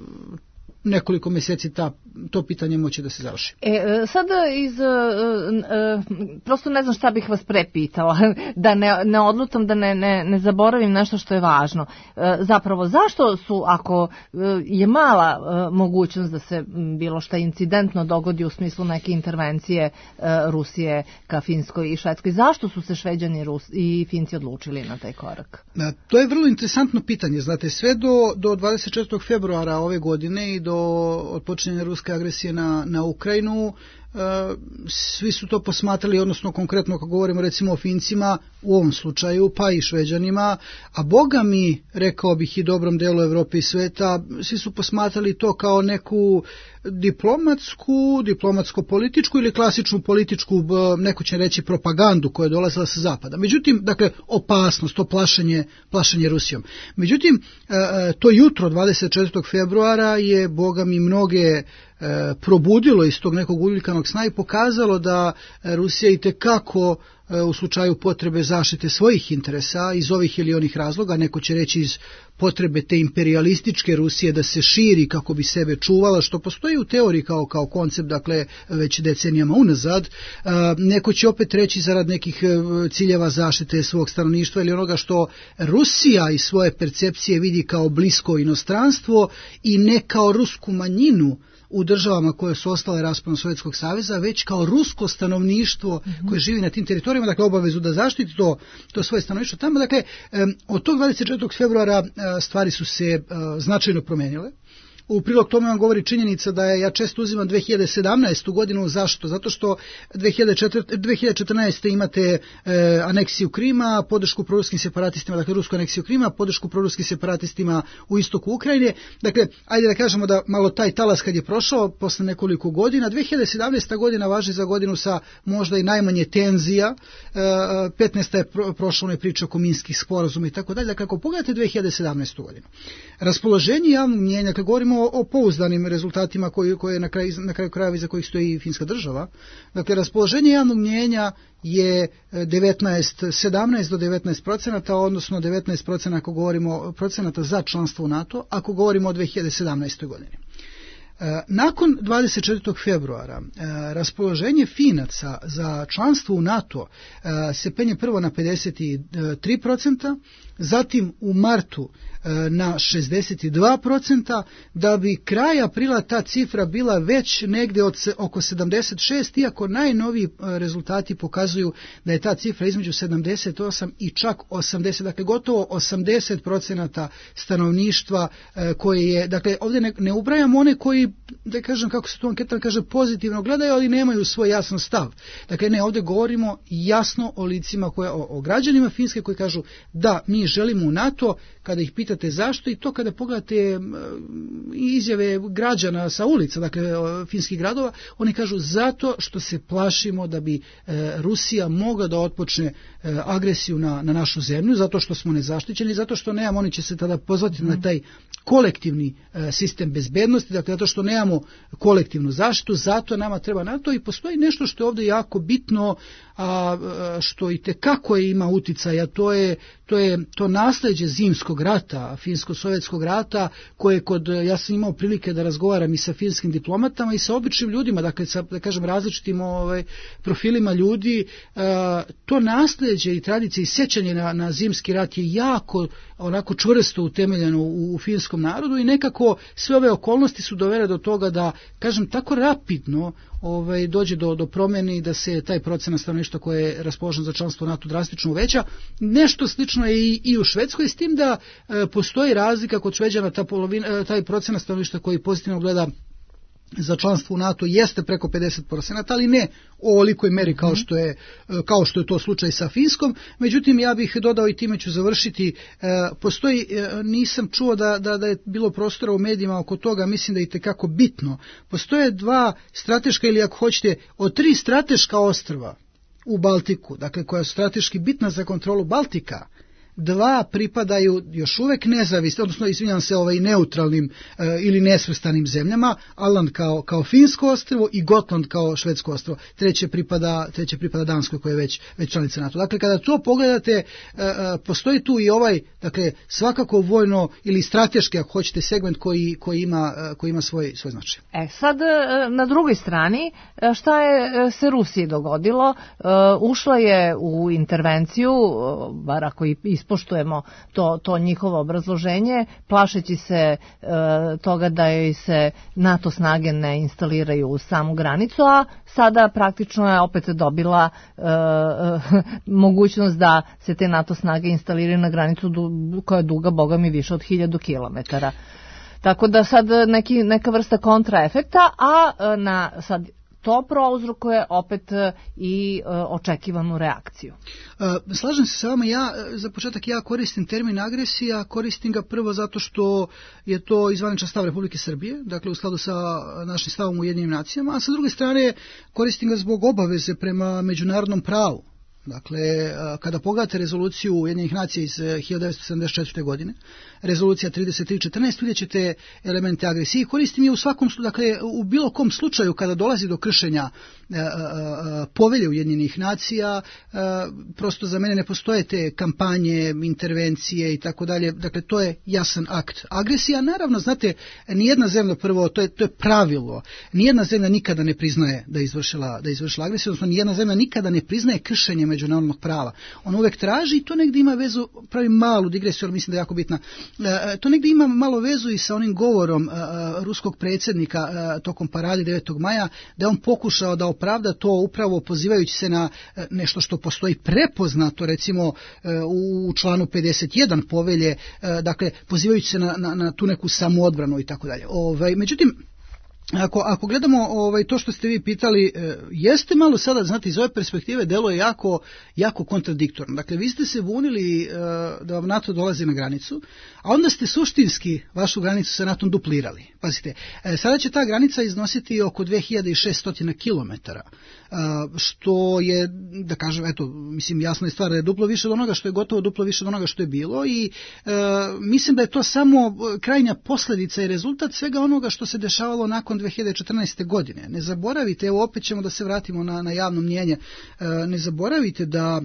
nekoliko mjeseci ta, to pitanje moći da se završi. E, sada iz, e, e, prosto ne znam šta bih vas prepitala, da ne, ne odlutam, da ne, ne, ne zaboravim nešto što je važno. E, zapravo, zašto su, ako je mala e, mogućnost da se bilo šta incidentno dogodi u smislu neke intervencije e, Rusije ka Finskoj i Švedskoj, zašto su se Šveđani Rus, i Finci odlučili na taj korak? E, to je vrlo interesantno pitanje. Znate, sve do, do dvadeset četvrtog februara ove godine i do odpočinjenja ruske agresije na, na Ukrajinu, e, svi su to posmatrali, odnosno konkretno ako govorimo recimo o Fincima u ovom slučaju, pa i Šveđanima, a boga mi, rekao bih i dobrom delu Evrope i sveta, svi su posmatrali to kao neku diplomatsku, diplomatsko-političku ili klasičnu političku, neko će reći propagandu koja je dolazila sa zapada. Međutim, dakle, opasnost, to plašenje, plašenje Rusijom. Međutim, to jutro dvadeset četvrtog februara je, boga mi, mnoge probudilo iz tog nekog uljikanog sna i pokazalo da Rusija itekako u slučaju potrebe zaštite svojih interesa iz ovih ili onih razloga, neko će reći iz potrebe te imperialističke Rusije da se širi kako bi sebe čuvala, što postoji u teoriji kao, kao koncept, dakle već decenijama unazad, neko će opet reći zarad nekih ciljeva zaštite svog stanovništva ili onoga što Rusija iz svoje percepcije vidi kao blisko inostranstvo i ne kao rusku manjinu u državama koje su ostale raspadom Sovjetskog saveza, već kao rusko stanovništvo mm-hmm. koje živi na tim teritorijama, dakle obavezu da zaštiti to, to svoje stanovništvo tamo. Dakle, od tog dvadeset četvrtog februara stvari su se značajno promijenile. U prilog tome vam govori činjenica da je, ja često uzimam dve hiljade sedamnaestu godinu, zašto? Zato što dve hiljade četrnaeste. imate e, aneksiju Krima, podršku proruskim separatistima, dakle rusku aneksiju Krima, podršku proruskim separatistima u istoku Ukrajine. Dakle, ajde da kažemo da malo taj talas kad je prošao posle nekoliko godina, dve hiljade sedamnaesta. godina važi za godinu sa možda i najmanje tenzija, e, petnaesta. je pro, prošla one priče oko minskih sporazuma i tako dalje. Dakle, ako pogledate dve hiljade sedamnaestu. godinu, raspoloženje javnog mnijenja, kad govorimo o pouzdanim rezultatima koji, koje na kraju, na kraju krajeva iza kojih stoji finska država. Dakle, raspoloženje javnog mnijenja je devetnaest, sedamnaest do devetnaest procenata, odnosno devetnaest procenata ako govorimo procenata za članstvo u NATO, ako govorimo o dve hiljade sedamnaestoj. godini. Nakon dvadeset četvrtog februara raspoloženje Finaca za članstvo u NATO se penje prvo na pedeset tri procenta, zatim u martu na šezdeset dva procenta, da bi kraj aprila ta cifra bila već negdje od oko sedamdeset šest, iako najnoviji rezultati pokazuju da je ta cifra između sedamdeset osam i čak osamdeset, dakle gotovo osamdeset procenata stanovništva koje je, dakle ovdje ne, ne ubrajamo one koji, da kažem kako se to anketa kaže, pozitivno gledaju, ali nemaju svoj jasan stav. Dakle ne, ovdje govorimo jasno o licima, koje, o, o građanima Finske koji kažu da mi želimo u NATO, kada ih pitate zašto, i to kada pogledate izjave građana sa ulica, dakle finskih gradova, oni kažu zato što se plašimo da bi Rusija mogla da otpočne agresiju na, na našu zemlju, zato što smo nezaštićeni, zato što nemamo, oni će se tada pozvati mm. na taj kolektivni sistem bezbednosti, dakle zato što nemamo kolektivnu zaštitu, zato nama treba NATO. I postoji nešto što je ovdje jako bitno, a što i tekako ima uticaja, to je to je to nasljeđe zimskog rata, finsko-sovjetskog rata, koje kod, ja sam imao prilike da razgovaram i sa finskim diplomatama i sa običnim ljudima, dakle sa, da kažem, različitim ovaj, profilima ljudi, to nasljeđe nasleđe i tradicije i sjećanje na, na zimski rat je jako onako čvrsto utemeljeno u, u finskom narodu i nekako sve ove okolnosti su dovele do toga da, kažem, tako rapidno ovaj, dođe do, do promjene i da se taj procenat stanovništva koje je raspoložen za članstvo u NATO drastično uveća. Nešto slično je i, i u Švedskoj, s tim da e, postoji razlika kod Šveđana, ta polovina, taj procenat stanovništva koji pozitivno gleda za članstvo u NATO jeste preko pedeset posto, ali ne u ovolikoj meri kao što je kao što je to slučaj sa Finskom. Međutim, ja bih dodao i time ću završiti, postoji, nisam čuo da, da, da je bilo prostora u medijima oko toga, mislim da je itekako bitno. Postoje dva strateška, ili ako hoćete, od tri strateška ostrva u Baltiku, dakle koja su strateški bitna za kontrolu Baltika, dva pripadaju još uvek nezavisno, odnosno izvinjam se ovaj neutralnim e, ili nesvrstanim zemljama, Åland kao, kao finsko ostrvo i Gotland kao švedsko ostrvo. Treće pripada, treće pripada Danskoj koja je već, već članica NATO. Dakle, kada to pogledate, e, e, postoji tu i ovaj, dakle, svakako vojno ili strateški, ako hoćete, segment koji, koji, ima, e, koji ima svoj, svoj značaj. E sad, na drugoj strani, šta je se Rusiji dogodilo? E, ušla je u intervenciju, bar ako i ispoštujemo to, to njihovo obrazloženje, plašeći se e, toga da joj se NATO snage ne instaliraju u samu granicu, a sada praktično je opet dobila e, e, mogućnost da se te NATO snage instaliraju na granicu du, koja je duga, boga mi, više od hiljadu kilometara. Tako da sad neki, neka vrsta kontraefekta, a na sad to prouzrokuje opet i e, očekivanu reakciju. E, slažem se sa vama, ja za početak ja koristim termin agresija, koristim ga prvo zato što je to izvaničan stav Republike Srbije, dakle u skladu sa našim stavom u Ujedinjenim nacijama, a sa druge strane koristim ga zbog obaveze prema međunarodnom pravu. Dakle, kada pogledate rezoluciju Ujedinjenih nacija iz hiljadu devetsto sedamdeset četvrte. godine, rezolucija trideset tri četrnaest, vidjet ćete elemente agresije. Koristim je u svakom, dakle, u bilo kom slučaju kada dolazi do kršenja e, e, povelje Ujedinjenih nacija, e, prosto za mene ne postoje te kampanje, intervencije i tako dalje. Dakle, to je jasan akt. Agresija, naravno, znate, nijedna zemlja, prvo, to je, to je pravilo, nijedna zemlja nikada ne priznaje da je izvršila, da je izvršila agresiju, odnosno nijedna zemlja nikada ne priznaje kršenje međunarodnog prava. On uvek traži i to negdje ima vezu, pravi malu digresiju, ali mislim da je jako bitna, e, to negdje ima malo vezu i sa onim govorom e, ruskog predsjednika e, tokom parade devetog maja, da je on pokušao da opravda to upravo pozivajući se na e, nešto što postoji prepoznato, recimo e, u članu pedeset jedan povelje, e, dakle pozivajući se na, na, na tu neku samoodbranu i tako dalje. Ovaj, međutim, Ako, ako gledamo ovaj, to što ste vi pitali, e, jeste malo sada, znate, iz ove perspektive delo je jako, jako kontradiktorno. Dakle, vi ste se bunili e, da vam NATO dolazi na granicu, a onda ste suštinski vašu granicu sa NATO duplirali. Pazite, e, sada će ta granica iznositi oko dve hiljade šesto kilometara, e, što je, da kažem, eto, mislim, jasna je stvar da je duplo više od onoga što je gotovo duplo više od onoga što je bilo i e, mislim da je to samo krajnja posljedica i rezultat svega onoga što se dešavalo nakon dve hiljade četrnaeste. godine. Ne zaboravite, evo opet ćemo da se vratimo na, na javno mnjenje, ne zaboravite da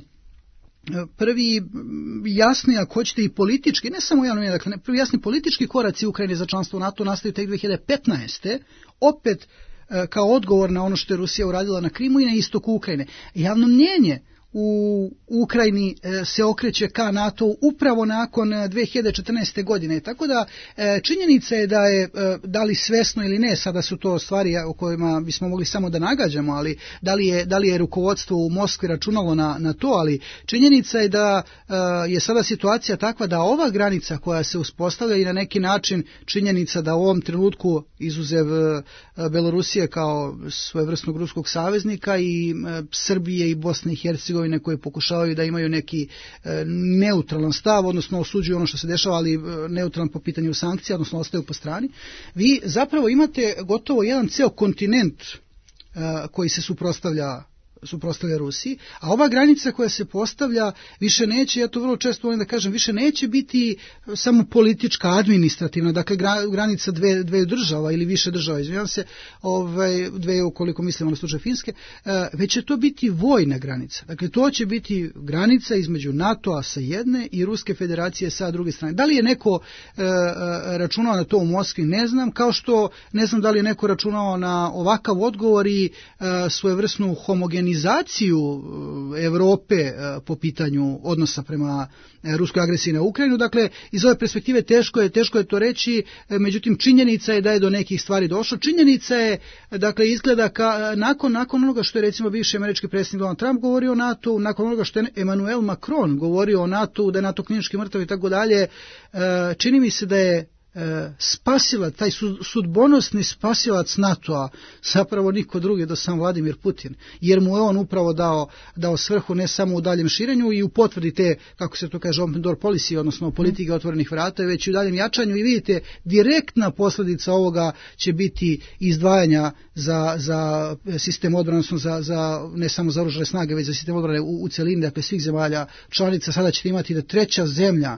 prvi jasni, ako hoćete i politički, ne samo javno mnjenje, dakle prvi jasni politički koraci Ukrajine za članstvo u NATO nastaju tek dve hiljade petnaeste. opet kao odgovor na ono što je Rusija uradila na Krimu i na istoku Ukrajine. Javno mnjenje u Ukrajini se okreće ka NATO upravo nakon dve hiljade četrnaeste. godine. Tako da činjenica je da je, da li svesno ili ne, sada su to stvari o kojima bismo mogli samo da nagađamo, ali da li je, da li je rukovodstvo u Moskvi računalo na, na to, ali činjenica je da je sada situacija takva da ova granica koja se uspostavlja i na neki način činjenica da u ovom trenutku, izuzev Belorusije kao svojevrsnog ruskog saveznika, i Srbije i Bosne i Hercegovine koje pokušavaju da imaju neki e, neutralan stav, odnosno osuđuju ono što se dešava, ali e, neutralan po pitanju sankcija, odnosno ostaju po strani, vi zapravo imate gotovo jedan ceo kontinent e, koji se suprotstavlja suprotstavlja Rusiji, a ova granica koja se postavlja više neće, ja to vrlo često volim da kažem, više neće biti samo politička, administrativna, dakle granica dve, dve država ili više država, izvinjam se, ovaj, dve ukoliko mislimo na slučaj Finske, već će to biti vojna granica. Dakle, to će biti granica između NATO-a sa jedne i Ruske federacije sa druge strane. Da li je neko e, računao na to u Moskvi, ne znam, kao što ne znam da li je neko računao na ovakav odgovor i e, svojevrsnu homogenizaciju homogenizaciju Evrope po pitanju odnosa prema ruskoj agresiji na Ukrajinu. Dakle, iz ove perspektive teško je, teško je to reći, međutim činjenica je da je do nekih stvari došlo. Činjenica je, dakle, izgleda ka, nakon, nakon onoga što je recimo bivši američki predsjednik Donald Trump govorio o NATO, nakon onoga što je Emmanuel Macron govorio o NATO, da je NATO klinički mrtav i tako dalje, čini mi se da je spasila, taj sudbonosni spasilac NATO-a zapravo niko drugi do sam Vladimir Putin, jer mu je on upravo dao, dao svrhu ne samo u daljem širenju i u potvrdi te, kako se to kaže, open door policy, odnosno politike otvorenih vrata, već i u daljem jačanju. I vidite, direktna posljedica ovoga će biti izdvajanja za, za sistem odbrane, odnosno za, za, ne samo za oružane snage, već za sistem odbrane u, u celini, dakle svih zemalja članica. Sada ćete imati da treća zemlja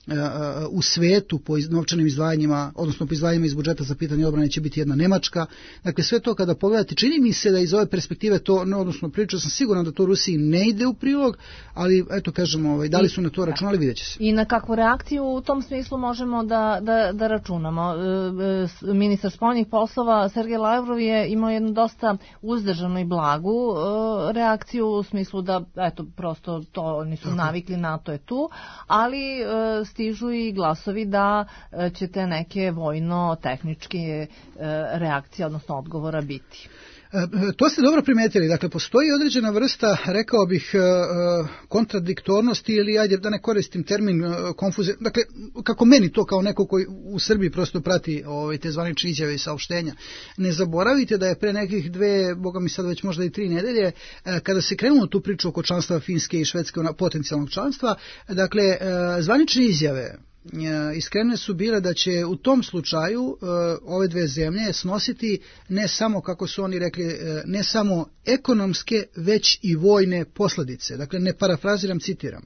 u svetu po novčanim izdvajanjima, odnosno po izdvajanjima iz budžeta za pitanje odbrane će biti jedna Nemačka. Dakle, sve to kada pogledate, čini mi se da iz ove perspektive to, no, odnosno pričao sam siguran da to Rusiji ne ide u prilog, ali eto kažemo, ovaj, da li su na to računali, vidjet će se. I na kakvu reakciju u tom smislu možemo da, da, da računamo? Ministar spoljnih poslova Sergej Lavrov je imao jednu dosta uzdržanu i blagu reakciju u smislu da, eto, prosto to nisu navikli, NATO je tu, ali stižu i glasovi da će te neke vojno-tehničke reakcije, odnosno odgovora biti. To ste dobro primetili, dakle postoji određena vrsta, rekao bih, kontradiktornosti ili, ajde da ne koristim termin konfuzije, dakle kako meni to kao neko koji u Srbiji prosto prati ovaj, te zvanične izjave i saopštenja. Ne zaboravite da je pre nekih dve, boga mi sad već možda i tri nedelje, kada se krenulo tu priču oko članstva Finske i Švedske, potencijalnog članstva, dakle zvanične izjave iskrene su bile da će u tom slučaju ove dve zemlje snositi ne samo, kako su oni rekli, ne samo ekonomske, već i vojne posljedice. Dakle, ne parafraziram, citiram.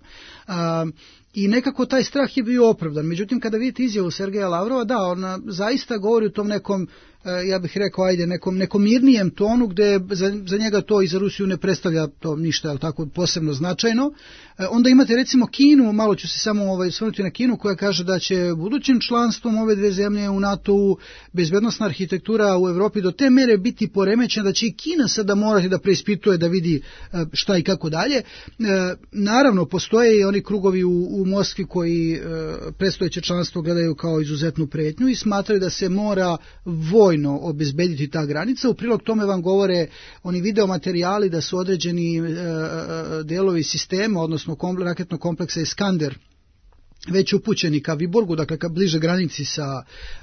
I nekako taj strah je bio opravdan. Međutim, kada vidite izjavu Sergeja Lavrova, da, ona zaista govori u tom nekom, ja bih rekao, ajde, nekom, nekom mirnijem tonu, gde za, za njega to i za Rusiju ne predstavlja to ništa, ali tako posebno značajno. Onda imate recimo Kinu, malo ću se samo ovaj, svrnuti na Kinu, koja kaže da će budućim članstvom ove dve zemlje u NATO-u bezbednosna arhitektura u Evropi do te mere biti poremećena da će i Kina sada morati da preispituje, da vidi šta i kako dalje. Naravno, postoje i oni krugovi u, u Moskvi koji predstojeće članstvo gledaju kao izuzetnu pretnju i smatraju da se mora vojno obezbediti ta granica. U prilog tome vam govore oni video materijali da su određeni delovi sistema, odnosno raketnog kompleksa Iskander već upućeni ka Viborgu, dakle ka bliže granici sa,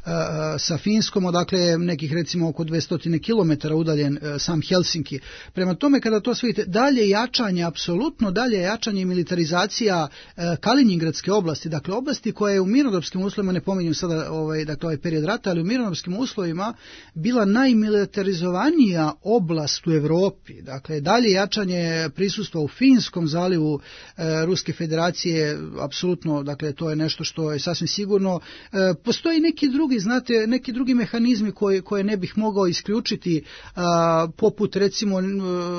sa Finskom, odakle nekih recimo oko dvesta kilometara udaljen sam Helsinki. Prema tome, kada to sve vidite, dalje jačanje, apsolutno dalje jačanje i militarizacija Kalinjingradske oblasti, dakle oblasti koja je u mirnodopskim uslovima, ne pominjem sada ovaj, dakle, ovaj period rata, ali u mirnodopskim uslovima bila najmilitarizovanija oblast u Evropi. Dakle, dalje jačanje prisustva u Finskom zalivu e, Ruske federacije, apsolutno, dakle, to je nešto što je sasvim sigurno. E, postoji neki drugi, znate, neki drugi mehanizmi koje, koje ne bih mogao isključiti, a, poput recimo a,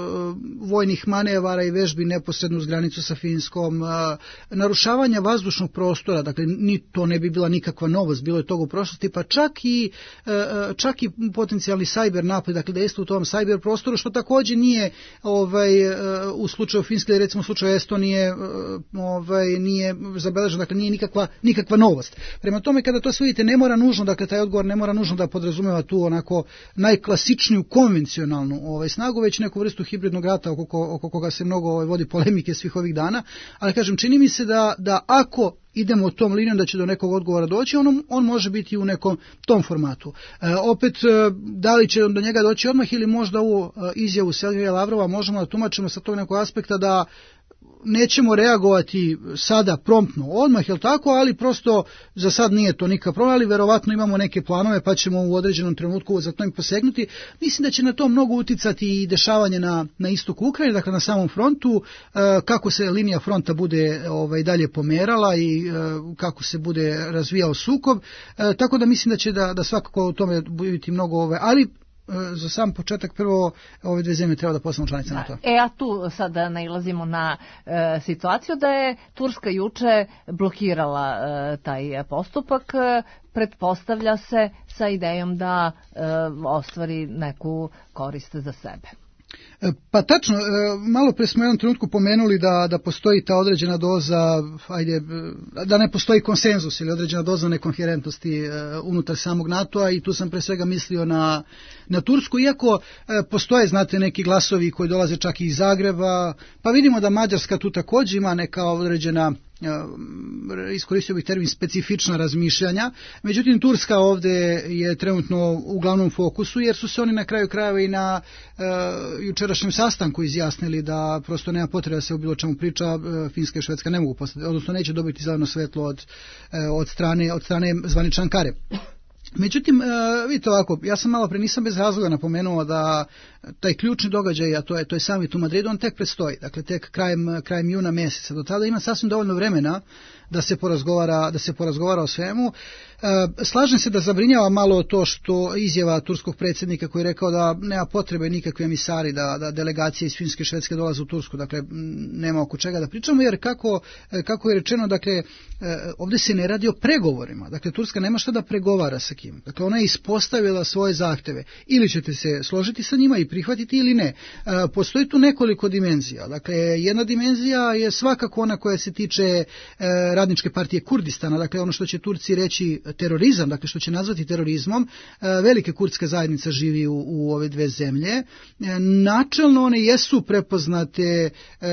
vojnih manevara i vežbi neposredno uz granicu sa Finskom, a, narušavanja vazdušnog prostora, dakle ni to ne bi bila nikakva novost, bilo je toga u prošlosti, pa čak i, a, čak i potencijalni cyber napad, dakle dejstvo u tom cyber prostoru, što također nije ovaj, a, u slučaju Finske, recimo u slučaju Estonije, a, ovaj, nije zabeleženo, dakle nije nikakva, nikakva novost. Prema tome, kada to sve vidite, ne mora nužno, dakle taj odgovor ne mora nužno da podrazumeva tu onako najklasičniju konvencionalnu ovaj, snagu, već neku vrstu hibridnog rata oko, oko koga se mnogo ovaj, vodi polemike svih ovih dana, ali kažem, čini mi se da, da ako idemo tom linijom da će do nekog odgovora doći, on, on može biti u nekom tom formatu. E, opet, da li će do njega doći odmah ili možda u izjavu Sergeja Lavrova možemo da tumačimo sa tog nekog aspekta da nećemo reagovati sada promptno odmah, jel tako, ali prosto za sad nije to nikakav problem, ali verovatno imamo neke planove pa ćemo u određenom trenutku za to im posegnuti. Mislim da će na to mnogo uticati i dešavanje na, na istoku Ukrajine, dakle na samom frontu, e, kako se linija fronta bude ovaj, dalje pomerala i e, kako se bude razvijao sukob, e, tako da mislim da će da, da svakako u tome biti mnogo, ove, ali za sam početak prvo ove dve zemlje treba da postanu članice NATO. E, a tu sada nailazimo na e, situaciju da je Turska juče blokirala e, taj postupak, pretpostavlja se sa idejom da e, ostvari neku korist za sebe. Pa tačno, malo pre smo u jednom trenutku pomenuli da, da postoji ta određena doza, ajde, da ne postoji konsenzus ili određena doza nekoherentnosti unutar samog NATO-a i tu sam pre svega mislio na, na Tursku, iako postoje, znate, neki glasovi koji dolaze čak i iz Zagreba, pa vidimo da Mađarska tu također ima neka određena, iskoristio bih termin, specifična razmišljanja. Međutim, Turska ovdje je trenutno u glavnom fokusu, jer su se oni na kraju krajeva i na uh, jučerašnjem sastanku izjasnili da prosto nema potrebe da se o bilo čemu priča. Finska i Švedska ne mogu postati, odnosno neće dobiti zeleno svetlo od, od strane, od strane zvanične Ankare. Međutim, vidite ovako, ja sam malo pre nisam bez razloga napomenuo da taj ključni događaj, a to je, to je summit u Madridu, on tek predstoji, dakle tek krajem, krajem juna mjeseca. Do tada ima sasvim dovoljno vremena da se porazgovara, da se porazgovara o svemu. E, slažem se da zabrinjava malo to što izjava turskog predsjednika koji je rekao da nema potrebe nikakvi emisari, da, da delegacije iz Finske i Švedske dolaze u Tursku, dakle nema oko čega da pričamo, jer kako, kako je rečeno, dakle ovdje se ne radi o pregovorima, dakle Turska nema šta da pregovara sa kim, dakle ona je ispostavila svoje zahtjeve, ili ćete se složiti sa njima i prihvatiti ili ne. E, postoji tu nekoliko dimenzija, dakle jedna dimenzija je svakako ona koja se tiče e, Radničke partije Kurdistana, dakle ono što će Turci reći terorizam, dakle što će nazvati terorizmom. Velike kurdske zajednice živi u, u ove dve zemlje. Načelno one jesu prepoznate e,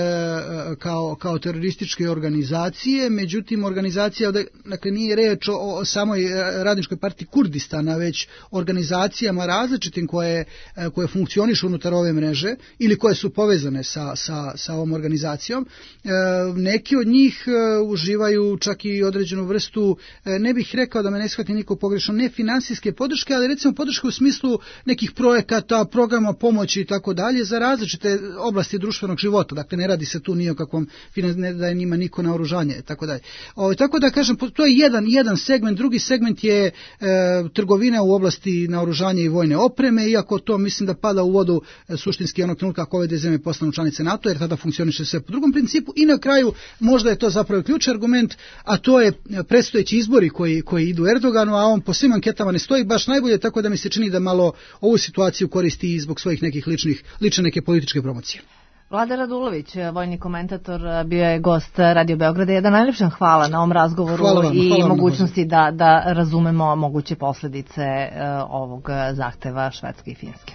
kao, kao terorističke organizacije, međutim organizacija, dakle nije reč o, o samoj Radničkoj partiji Kurdistana, već organizacijama različitim koje, koje funkcionišu unutar ove mreže ili koje su povezane sa, sa, sa ovom organizacijom. E, neki od njih uživaju čak i određenu vrstu, ne bih rekao da me ne shvati niko pogrešno, ne finansijske podrške, ali recimo podrške u smislu nekih projekata, programa pomoći i tako dalje za različite oblasti društvenog života. Dakle, ne radi se tu ni o kakvom, ne daje njima niko naoružanje i tako dalje. O, tako da kažem, to je jedan, jedan segment. Drugi segment je e, trgovina u oblasti naoružanja i vojne opreme, iako to mislim da pada u vodu e, suštinski onog trenutka ako ove dve zemlje postanu članice NATO, jer tada funkcioniše sve po drugom principu. I na kraju, možda je to zapravo ključni argument, a to je predstojeći izbori koji, koji idu Erdoganu, a on po svim anketama ne stoji baš najbolje, tako da mi se čini da malo ovu situaciju koristi i zbog svojih nekih ličnih, lične neke političke promocije. Vlada Radulović, vojni komentator, bio je gost Radio Beograda. Jedan najljepšan hvala na ovom razgovoru vam, i mogućnosti da, da razumemo moguće posljedice uh, ovog zahteva Švedske i Finske.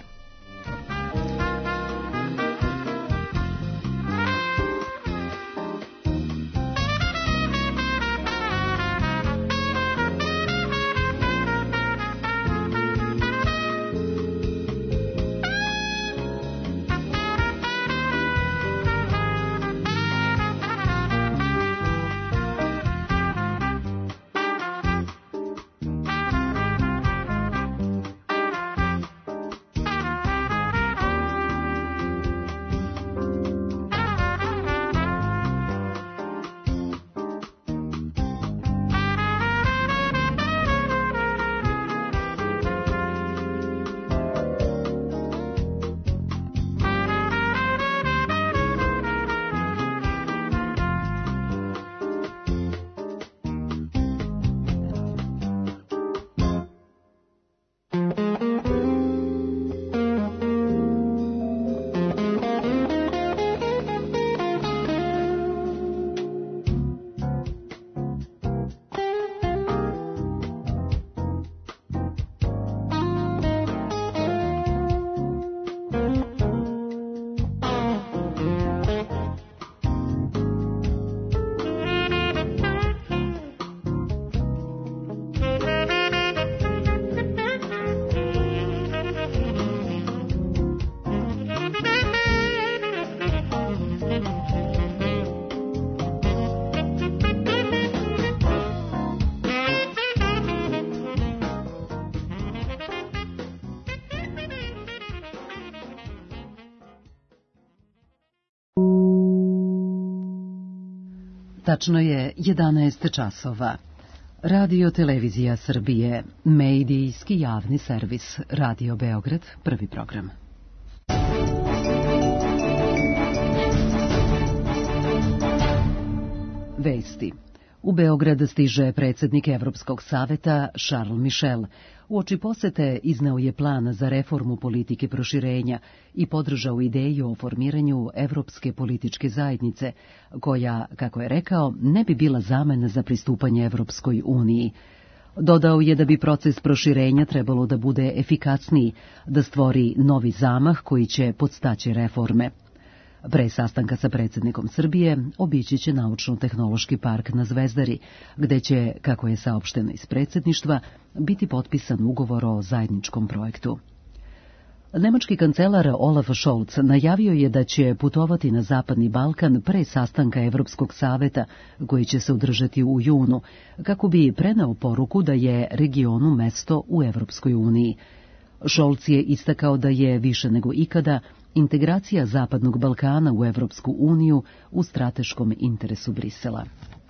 Tačno je jedanaest časova. Radio Televizija Srbije, medijski javni servis, Radio Beograd, prvi program. Vesti. U Beograd stiže predsjednik Evropskog saveta Charles Michel. Uoči posete izneo je plan za reformu politike proširenja i podržao ideju o formiranju Evropske političke zajednice, koja, kako je rekao, ne bi bila zamena za pristupanje Evropskoj uniji. Dodao je da bi proces proširenja trebalo da bude efikasniji, da stvori novi zamah koji će podstaći reforme. Pre sastanka sa predsjednikom Srbije obići će Naučno-tehnološki park na Zvezdari, gde će, kako je saopšteno iz predsjedništva, biti potpisan ugovor o zajedničkom projektu. Nemački kancelar Olaf Scholz najavio je da će putovati na Zapadni Balkan pre sastanka Evropskog saveta, koji će se održati u junu, kako bi preneo poruku da je regionu mesto u Evropskoj uniji. Scholz je istakao da je više nego ikada integracija Zapadnog Balkana u Evropsku uniju u strateškom interesu Brisela.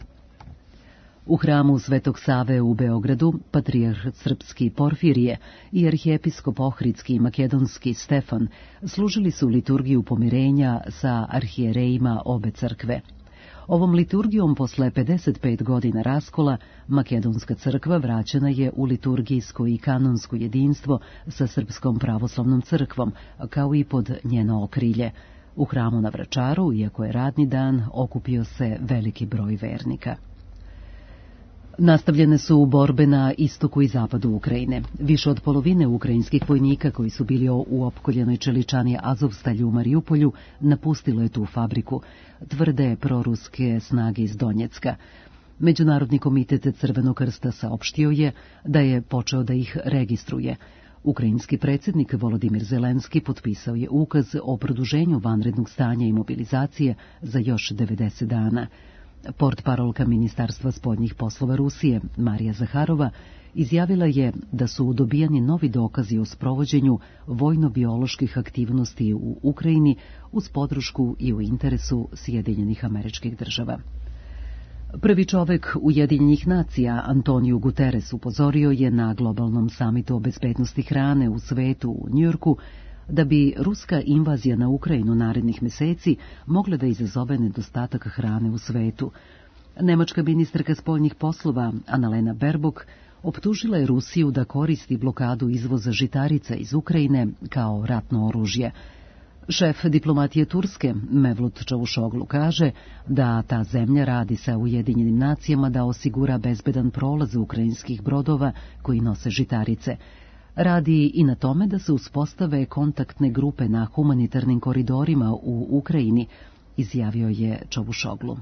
U hramu Svetog Save u Beogradu patrijarh srpski Porfirije i arhijepiskop ohridski i makedonski Stefan služili su liturgiju pomirenja sa arhijerejima obe crkve. Ovom liturgijom posle pedeset pet godina raskola makedonska crkva vraćena je u liturgijsko i kanonsko jedinstvo sa Srpskom pravoslavnom crkvom, kao i pod njeno okrilje. U hramu na Vračaru, iako je radni dan, okupio se veliki broj vernika. Nastavljene su borbe na istoku i zapadu Ukrajine. Više od polovine ukrajinskih vojnika koji su bili u opkoljenoj čeličani Azovstalju u Marijupolju napustilo je tu fabriku, tvrde proruske snage iz Donjecka. Međunarodni komitet Crvenog krsta saopštio je da je počeo da ih registruje. Ukrajinski predsjednik Volodimir Zelenski potpisao je ukaz o produženju vanrednog stanja i mobilizacije za još devedeset dana. Portparolka Ministarstva spoljnih poslova Rusije, Marija Zaharova, izjavila je da su dobijani novi dokazi o sprovođenju vojno-bioloških aktivnosti u Ukrajini uz podršku i u interesu Sjedinjenih Američkih Država. Prvi čovek Ujedinjenih nacija, Antonio Guterres, upozorio je na globalnom samitu o bezbednosti hrane u svetu u Njujorku da bi ruska invazija na Ukrajinu narednih meseci mogla da izazove nedostatak hrane u svetu. Nemačka ministarka spoljnih poslova Annalena Baerbock optužila je Rusiju da koristi blokadu izvoza žitarica iz Ukrajine kao ratno oružje. Šef diplomatije Turske, Mevlut Čavuşoglu, kaže da ta zemlja radi sa Ujedinjenim nacijama da osigura bezbedan prolaz ukrajinskih brodova koji nose žitarice. Radi i na tome da se uspostave kontaktne grupe na humanitarnim koridorima u Ukrajini, izjavio je Čavuşoglu.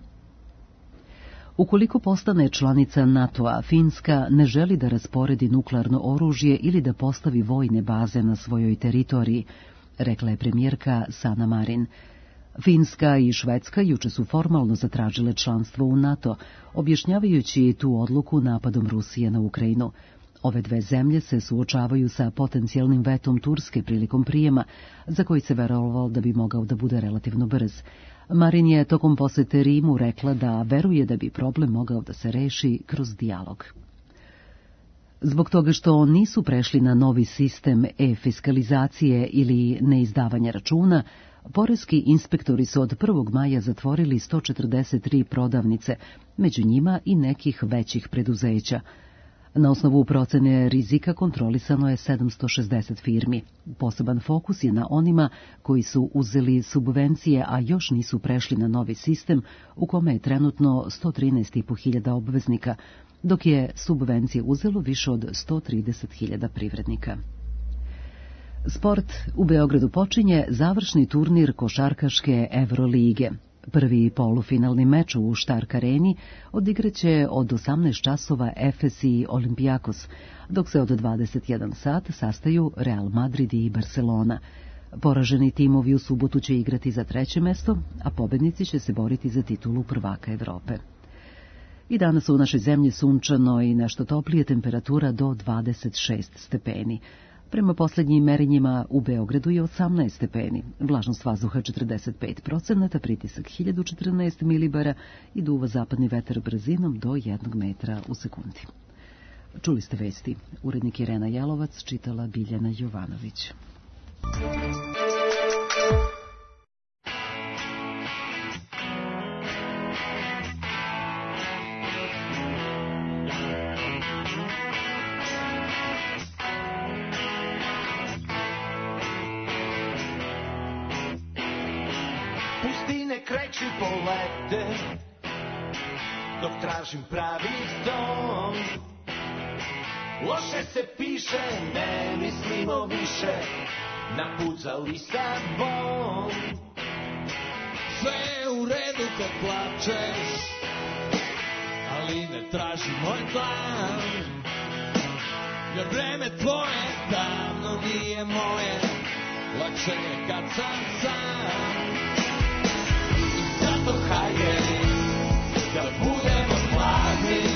Ukoliko postane članica NATO-a, Finska ne želi da rasporedi nuklearno oružje ili da postavi vojne baze na svojoj teritoriji, rekla je premijerka Sanna Marin. Finska i Švedska juče su formalno zatražile članstvo u NATO, objašnjavajući tu odluku napadom Rusije na Ukrajinu. Ove dve zemlje se suočavaju sa potencijalnim vetom Turske prilikom prijema, za koji se verovalo da bi mogao da bude relativno brz. Marin je tokom posete Rimu rekla da veruje da bi problem mogao da se reši kroz dijalog. Zbog toga što nisu prešli na novi sistem e-fiskalizacije ili neizdavanja računa, poreski inspektori su od prvog maja zatvorili sto četrdeset tri prodavnice, među njima i nekih većih preduzeća. Na osnovu procene rizika kontrolisano je sedamsto šezdeset firmi. Poseban fokus je na onima koji su uzeli subvencije, a još nisu prešli na novi sistem, u kome je trenutno sto trinaest i po hiljada obveznika, dok je subvencije uzelo više od sto trideset hiljada privrednika. Sport u Beogradu počinje završni turnir košarkaške Evrolige. Prvi polufinalni meč u Štark areni odigraće od osamnaest časova Efes i Olimpijakos, dok se od dvadeset jedan sat sastaju Real Madrid i Barcelona. Poraženi timovi u subotu će igrati za treće mesto, a pobednici će se boriti za titulu prvaka Evrope. I danas u našoj zemlji sunčano i nešto toplije, temperatura do dvadeset šest stepeni. Prema posljednjim merenjima u Beogradu je osamnaest stepeni, vlažnost vazduha četrdeset pet procenata, pritisak hiljadu četrnaest milibara i duva zapadni vetar brzinom do jednog metra u sekundi. Čuli ste vesti. Urednik Irena Jelovac, čitala Biljana Jovanović. pusti nek reči polete, dok tražim pravi dom. Loše se piše, ne mislimo više, na put za Lisabon. Sve je u redu kad plačeš, ali ne traži moj plan, jer vreme tvoje davno nije moje, lakše je kad sam sam. Zato hajde da budemo mladi,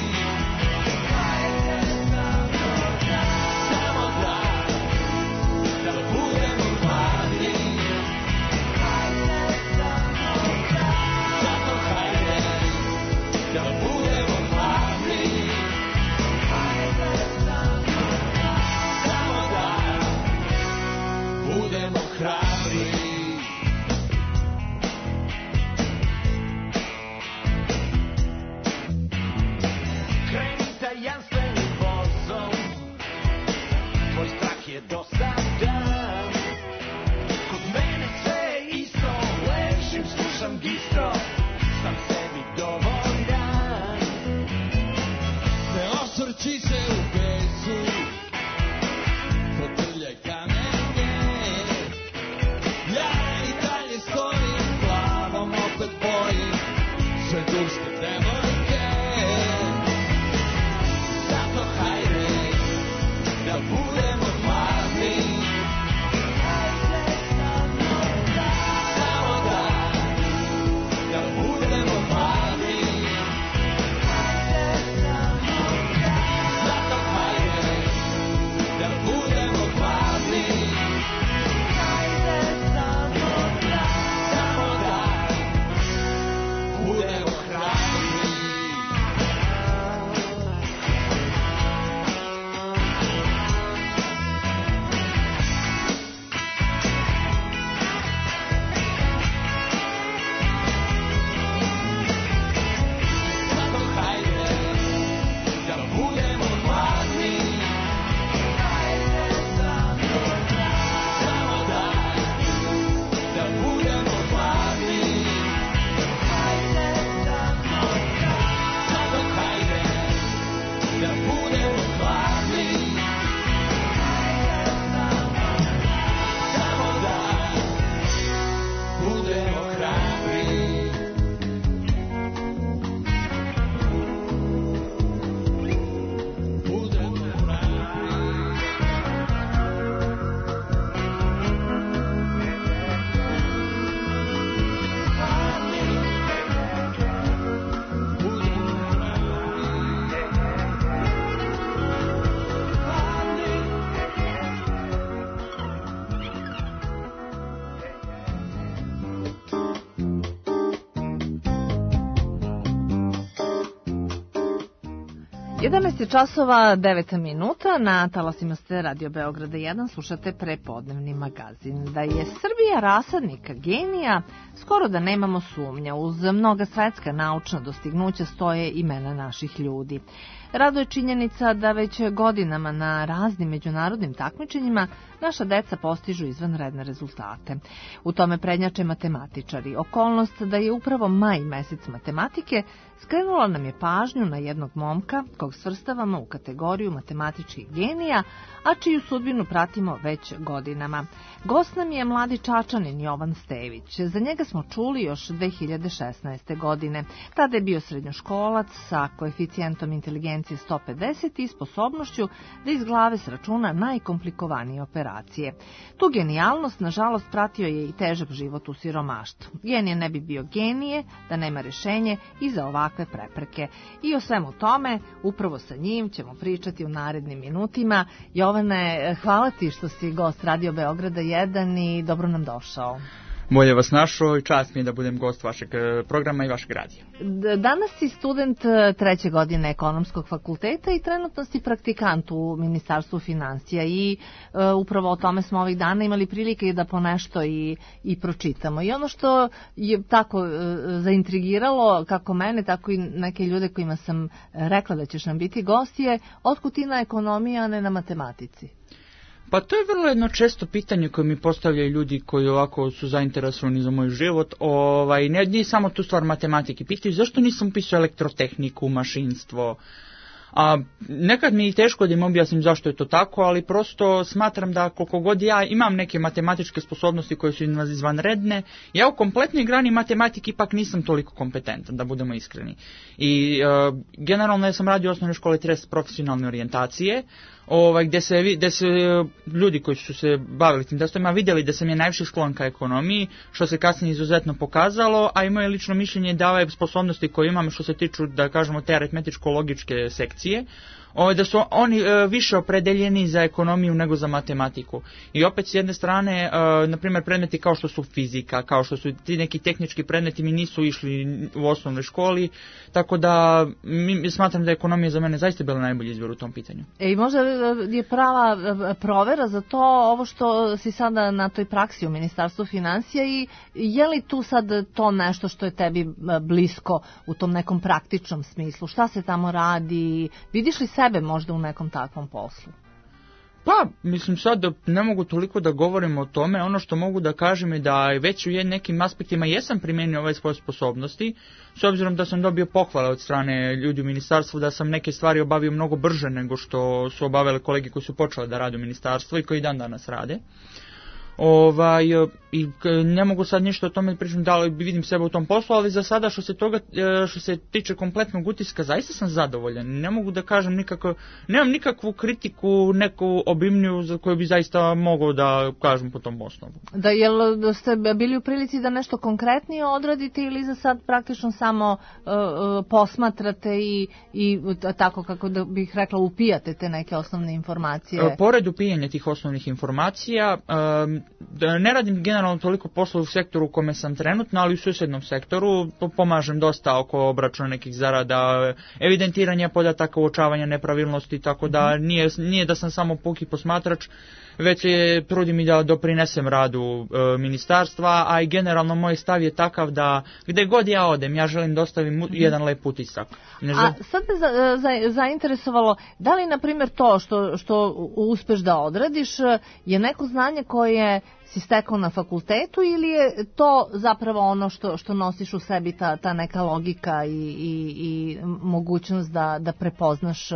samo da, da budemo mladi. Zato hajde da budemo mladi, samo da budemo hrabri. Kreni tajanstvenim vozom, tvoj strah je dosadan. Kod mene sve je isto, ležim, slušam gistro, sam sebi dovoljan. Ne osvrći se u besu, potrljaj kamenje. Ja i dalje stojim, glavom opet bojim sve turske devojke. Zato hajde da budemo mladi, samo da, da budemo mladi. Zato hajde da budemo mladi, samo da budemo hrabri. Zato hajde da budemo mladi, samo da, da budemo mladi. Zato hajde da budemo mladi, samo da budemo hrabri. Budemo hrabri. jedanaest je časova devet minuta, na talasima ste Radio Beograda jedan, slušate prepodnevni magazin. Da je Srbija rasadnika genija, skoro da nemamo sumnja. Uz mnoga svetska naučna dostignuća stoje imena naših ljudi. Rado je činjenica da već godinama na raznim međunarodnim takmičenjima naša deca postižu izvanredne rezultate. U tome prednjače matematičari. Okolnost da je upravo maj mesec matematike skrenula nam je pažnju na jednog momka kog svrstavamo u kategoriju matematičkih genija, a čiju sudbinu pratimo već godinama. Gost nam je mladi Čačanin Jovan Stević. Za njega smo čuli još dve hiljade šesnaeste. godine. Tada je bio srednjoškolac sa koeficijentom inteligencije sto pedeset i sposobnošću da iz glave sračuna najkomplikovanije operacije. Tu genijalnost, nažalost, pratio je i težak život u siromaštvu. Genije ne bi bio genije da nema rešenje i za ovakve prepreke. I o svemu tome, upravo sa njim ćemo pričati u narednim minutima. Jovane, hvala ti što si gost Radio Beograda jedan i dobro nam došao. Bolje vas našao i čast mi je da budem gost vašeg programa i vašeg radija. Danas si student treće godine ekonomskog fakulteta i trenutno si praktikant u Ministarstvu finansija i uh, upravo o tome smo ovih dana imali prilike da ponešto i, i pročitamo. I ono što je tako uh, zaintrigiralo kako mene, tako i neke ljude kojima sam rekla da ćeš nam biti gost je otkud ti na ekonomiji, a ne na matematici? Pa to je vrlo jedno često pitanje koje mi postavljaju ljudi koji ovako su zainteresovani za moj život. Ovaj, ne, nije samo tu stvar matematike. Pitaju zašto nisam upisao elektrotehniku, mašinstvo. A nekad mi je teško da im objasnim zašto je to tako, ali prosto smatram da koliko god ja imam neke matematičke sposobnosti koje su izvanredne, ja u kompletnoj grani matematike ipak nisam toliko kompetentan, da budemo iskreni. I uh, generalno ja sam radio u osnovnoj školi test profesionalne orijentacije, ovaj, gdje se, gdje se ljudi koji su se bavili tim testovima vidjeli da sam je najviše sklon ka ekonomiji, što se kasnije izuzetno pokazalo, a i moje lično mišljenje da ove sposobnosti koje imam što se tiču, da kažemo, te aritmetičko-logičke sekcije, Ovo, da su oni e, više opredeljeni za ekonomiju nego za matematiku. I opet s jedne strane, e, na primjer, predmeti kao što su fizika, kao što su ti neki tehnički predmeti mi nisu išli u osnovnoj školi, tako da mi, smatram da je ekonomija za mene zaista bila najbolji izbor u tom pitanju. E, i možda je prava provera za to ovo što si sada na toj praksi u Ministarstvu financija i je li tu sad to nešto što je tebi blisko u tom nekom praktičnom smislu? Šta se tamo radi? Vidiš li sebe možda u nekom takvom poslu? Pa, mislim sad da ne mogu toliko da govorim o tome, ono što mogu da kažem je da već u nekim aspektima jesam primenio ove svoje sposobnosti, s obzirom da sam dobio pohvale od strane ljudi u ministarstvu da sam neke stvari obavio mnogo brže nego što su obavile kolege koji su počeli da rade u ministarstvu i koji dan danas rade. Ovaj, i ne mogu sad ništa o tome pričati da li vidim sebe u tom poslu, ali za sada što se toga, što se tiče kompletnog utiska, zaista sam zadovoljan. Ne mogu da kažem nikako, nemam nikakvu kritiku, neku obimniju za koju bi zaista mogao da kažem po tom osnovu. Da, jel ste bili u prilici da nešto konkretnije odradite ili za sad praktično samo uh, posmatrate i, i tako kako da bih rekla upijate te neke osnovne informacije? Pored upijanja tih osnovnih informacija, um, ne radim generalno toliko posla u sektoru u kome sam trenutno, ali u susjednom sektoru pomažem dosta oko obračuna nekih zarada, evidentiranja podataka, uočavanja nepravilnosti, tako da nije, nije da sam samo puki posmatrač, već je, trudim i da doprinesem radu e, ministarstva, a i generalno moj stav je takav da gdje god ja odem, ja želim da ostavim mm-hmm. jedan lep utisak. Ne želim... A sad me za, za, zainteresovalo, da li na primjer to što, što uspeš da odradiš je neko znanje koje si stekao na fakultetu ili je to zapravo ono što, što nosiš u sebi, ta, ta neka logika i, i, i mogućnost da, da prepoznaš uh,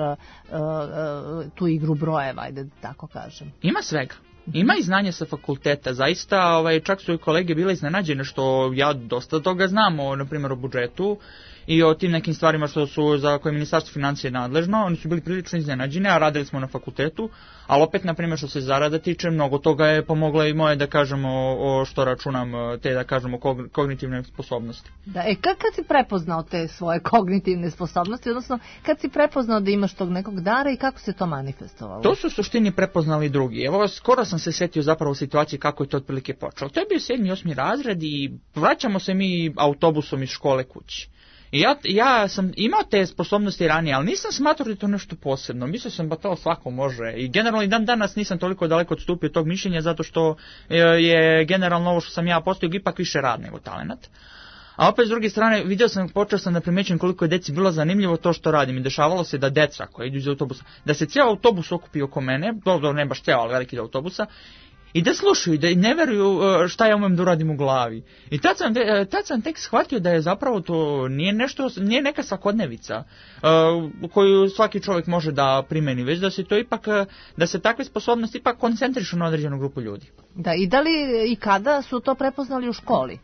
uh, tu igru brojeva, ajde tako kažem? Ima svega. Ima i znanje sa fakulteta, zaista ovaj, čak su i kolege bile iznenađene što ja dosta toga znam, o, na primjer o budžetu i o tim nekim stvarima što su za koje Ministarstvo financije nadležno, oni su bili prilično iznenađeni, a radili smo na fakultetu, ali opet, na primjer, što se zarada tiče, mnogo toga je pomogla i moje, da kažemo, o što računam, te, da kažemo, kognitivne sposobnosti. Da, e, kad, kad si prepoznao te svoje kognitivne sposobnosti, odnosno, kad si prepoznao da imaš tog nekog dara i kako se to manifestovalo? To su u suštini prepoznali drugi. Evo, skoro sam se setio zapravo u situaciji kako je to otprilike počelo. To je bio sedmi, osmi razred i vraćamo se mi autobusom iz škole kući. I ja, ja sam imao te sposobnosti ranije, ali nisam smatrao da je to nešto posebno. Mislio sam da to svako može. I generalno i dan danas nisam toliko daleko odstupio tog mišljenja, zato što je generalno ovo što sam ja postigao ipak više rad nego talenat. A opet s druge strane, vidio sam, počeo sam da primećujem koliko je deci bilo zanimljivo to što radim. I dešavalo se da deca koja idu iz autobusa, da se cijel autobus okupi oko mene, dobro ne baš cijel, ali veliki autobusa, i da slušaju, da ne veruju šta ja umem da uradim u glavi. I tad sam, tad sam tek shvatio da je zapravo to nije nešto, nije neka svakodnevica uh, koju svaki čovjek može da primeni, već da se to ipak, da se takve sposobnosti ipak koncentrišu na određenu grupu ljudi. Da, i da li i kada su to prepoznali u školi?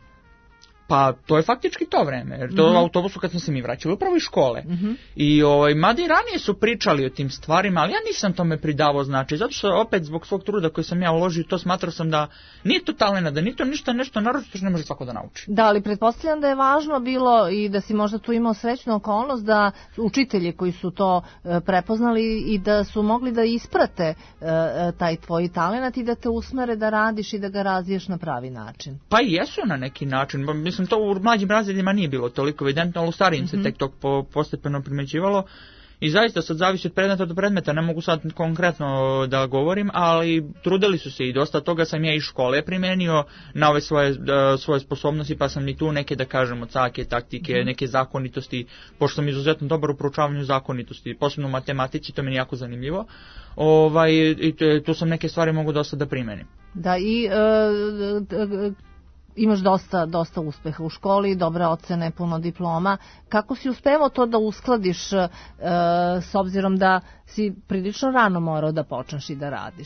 Pa to je faktički to vreme, jer to mm-hmm. u autobusu kad smo se mi vraćali upravo iz škole. Mm-hmm. I ovaj, mada i ranije su pričali o tim stvarima, ali ja nisam tome pridavao znači, zato što opet zbog svog truda koji sam ja uložio, to smatrao sam da nije to talena, da nije to ništa nešto naročito što ne može svako da nauči. Da, ali pretpostavljam da je važno bilo i da si možda tu imao srećnu okolnost da učitelji koji su to e, prepoznali i da su mogli da isprate e, taj tvoj talenat i da te usmere da radiš i da ga razviješ na pravi način. Pa i jesu na neki način, mislim to u mlađim razredima nije bilo toliko evidentno, ali u starijim mm-hmm. se tek to po, postepeno primećivalo. I zaista sad zavisi od predmeta do predmeta, ne mogu sad konkretno da govorim, ali trudili su se i dosta toga sam ja iz škole primenio na ove svoje, svoje sposobnosti, pa sam i tu neke, da kažemo, cake, taktike, mm. neke zakonitosti, pošto sam izuzetno dobar u proučavanju zakonitosti, posebno u matematici, to meni jako zanimljivo, ovaj, i tu sam neke stvari mogu dosta da primenim. Da, i e, e, imaš dosta, dosta uspeha u školi, dobre ocene, puno diploma. Kako si uspevao to da uskladiš e, s obzirom da si prilično rano morao da počneš i da radiš?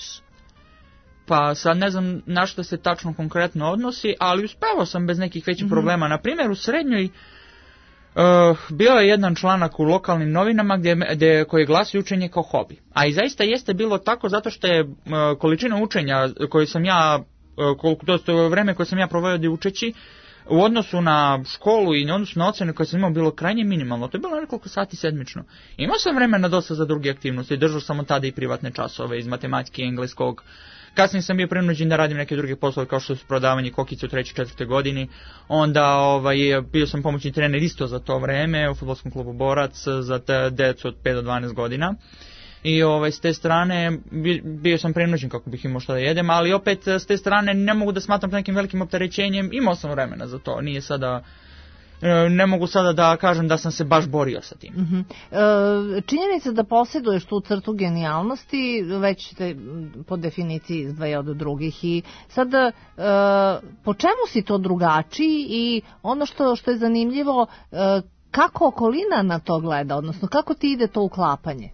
Pa sad ne znam na što se tačno konkretno odnosi, ali uspevao sam bez nekih većih mm-hmm. problema. Na primjer, u srednjoj Uh, bio je jedan članak u lokalnim novinama gdje, gdje, koji glasi učenje kao hobi. A i zaista jeste bilo tako zato što je uh, količina učenja koju sam ja, uh, koliko, to je vreme koje sam ja provodio učeći, u odnosu na školu i u odnosu na ocene koje sam imao bilo krajnje minimalno. To je bilo nekoliko sati sedmično. Imao sam vremena dosta za druge aktivnosti, držao sam od tada i privatne časove iz matematike i engleskog. Kasnije sam bio prinuđen da radim neke druge poslove kao što su prodavanje kokice u trećoj, četvrtoj godini. Onda ovaj, bio sam pomoćni trener isto za to vreme u fudbalskom klubu Borac za te decu od pet do dvanaest godina. I ovaj, s te strane bio sam prinuđen kako bih imao šta da jedem, ali opet s te strane ne mogu da smatram nekim velikim opterećenjem. Imao sam vremena za to, nije sada... Ne mogu sada da kažem da sam se baš borio sa tim. Uh-huh. E, činjenica da posjeduješ tu crtu genijalnosti već te po definiciji izdvaja od drugih i sad e, po čemu si to drugačiji i ono što, što je zanimljivo e, kako okolina na to gleda, odnosno kako ti ide to uklapanje?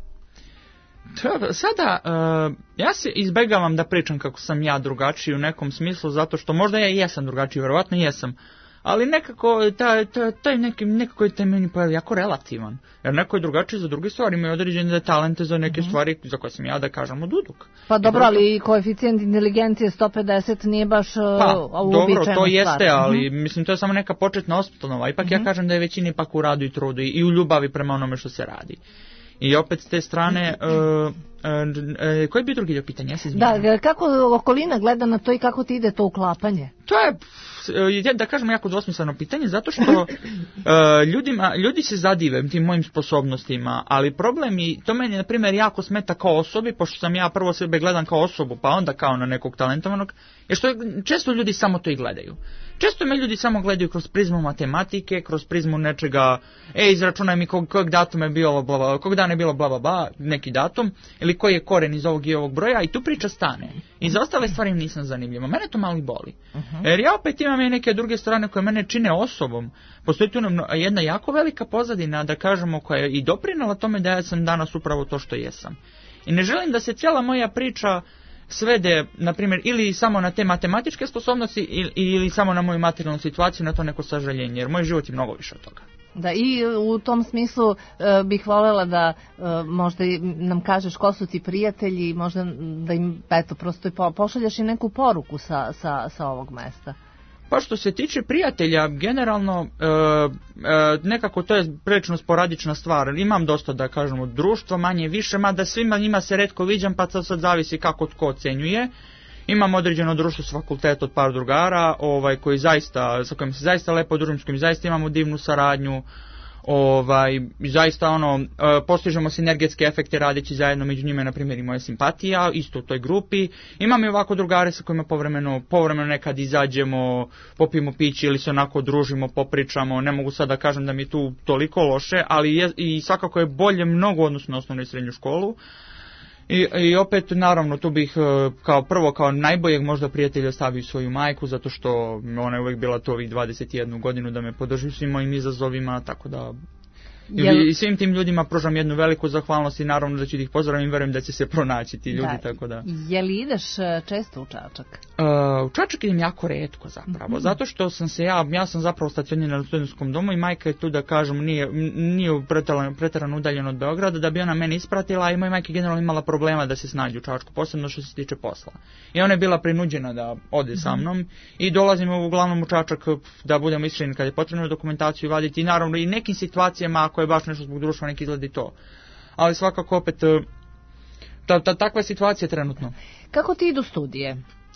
Sada, uh, ja se izbegavam da pričam kako sam ja drugačiji u nekom smislu, zato što možda ja i jesam drugačiji, vjerovatno jesam. Ali nekako, taj, taj, taj neki, nekako je taj meni pa jako relativan. Jer neko je drugačiji za druge stvari, imaju određene talente za neke mm-hmm. stvari za koje sam ja, da kažem, oduduk. Pa dobro, ali koeficijent inteligencije sto pedeset nije baš pa, uobičajena dobro, to jeste, stvar. ali mm-hmm. mislim, to je samo neka početna osnova. Ipak mm-hmm. ja kažem da je većina ipak u radu i trudu i u ljubavi prema onome što se radi. I opet s te strane, uh, uh, uh, koji bi drugi dio pitanja? Ja se izmišljam. Da, kako okolina gleda na to i kako ti ide to uklapanje? To je, da kažemo, jako dvosmisleno pitanje, zato što uh, ljudima, ljudi se zadive tim mojim sposobnostima, ali problem i to meni, na primjer, jako smeta kao osobi, pošto sam ja prvo sebe gledam kao osobu, pa onda kao na nekog talentovanog, jer što često ljudi samo to i gledaju. Često me ljudi samo gledaju kroz prizmu matematike, kroz prizmu nečega, e, izračunaj mi kog, kog datum je bilo, bla, bla, kog dana je bilo, bla, bla, bla, neki datum, ili koji je koren iz ovog i ovog broja, i tu priča stane. I za ostale stvari nisam zanimljiva. Mene to malo boli. Uh-huh. Jer ja opet imam i neke druge strane koje mene čine osobom. Postoji tu jedna jako velika pozadina, da kažemo, koja je i doprinala tome da ja sam danas upravo to što jesam. I ne želim da se cijela moja priča svede, na primjer, ili samo na te matematičke sposobnosti ili, ili samo na moju materijalnu situaciju, na to neko sažaljenje, jer moj život je mnogo više od toga. Da, i u tom smislu e, bih voljela da e, možda nam kažeš ko su ti prijatelji, možda da im, eto, prosto po, pošaljaš i neku poruku sa, sa, sa ovog mesta. Pa što se tiče prijatelja, generalno e, e, nekako to je prilično sporadična stvar. Imam dosta, da kažemo, društva, manje više, mada svima njima se retko viđam, pa to sad zavisi kako tko ocenjuje. Imam određeno društvo s fakulteta od par drugara, ovaj, koji zaista, sa kojim se zaista lepo družim, s kojim zaista imamo divnu saradnju. Ovaj, zaista ono, postižemo sinergetske efekte radeći zajedno, među njima je na primjer i moja simpatija, isto u toj grupi. Imam i ovako drugare sa kojima povremeno, povremeno nekad izađemo, popijemo piće ili se onako družimo, popričamo. Ne mogu sad da kažem da mi je tu toliko loše, ali je, i svakako je bolje mnogo odnosno na osnovnu i srednju školu. I, I opet, naravno, tu bih kao prvo, kao najboljeg možda prijatelja stavio svoju majku, zato što ona je uvijek bila to ovih dvadeset jednu godinu da me podrži svim mojim izazovima, tako da... Jel... I svim tim ljudima pružam jednu veliku zahvalnost i naravno da ću ih pozdravim i verujem da će se pronaći ti ljudi, da. Tako da... Je li ideš često u Čačak? Uh, u Čačak idem jako retko zapravo, mm-hmm. zato što sam se ja, ja sam zapravo stacioniran u studentskom domu i majka je tu, da kažem, nije, nije preterano, preterano udaljen od Beograda, da bi ona mene ispratila, i moja majka je generalno imala problema da se snađe u Čačku, posebno što se tiče posla. I ona je bila prinuđena da ode sa mnom mm-hmm. i dolazimo uglavnom u Čačak da budemo iskreni kad je potrebno dokumentaciju vaditi, i naravno i nekim situacijama ako je baš nešto zbog društva, neki izgledi to. Ali svakako opet ta, ta, takva situacija trenutno. Kako ti idu studije?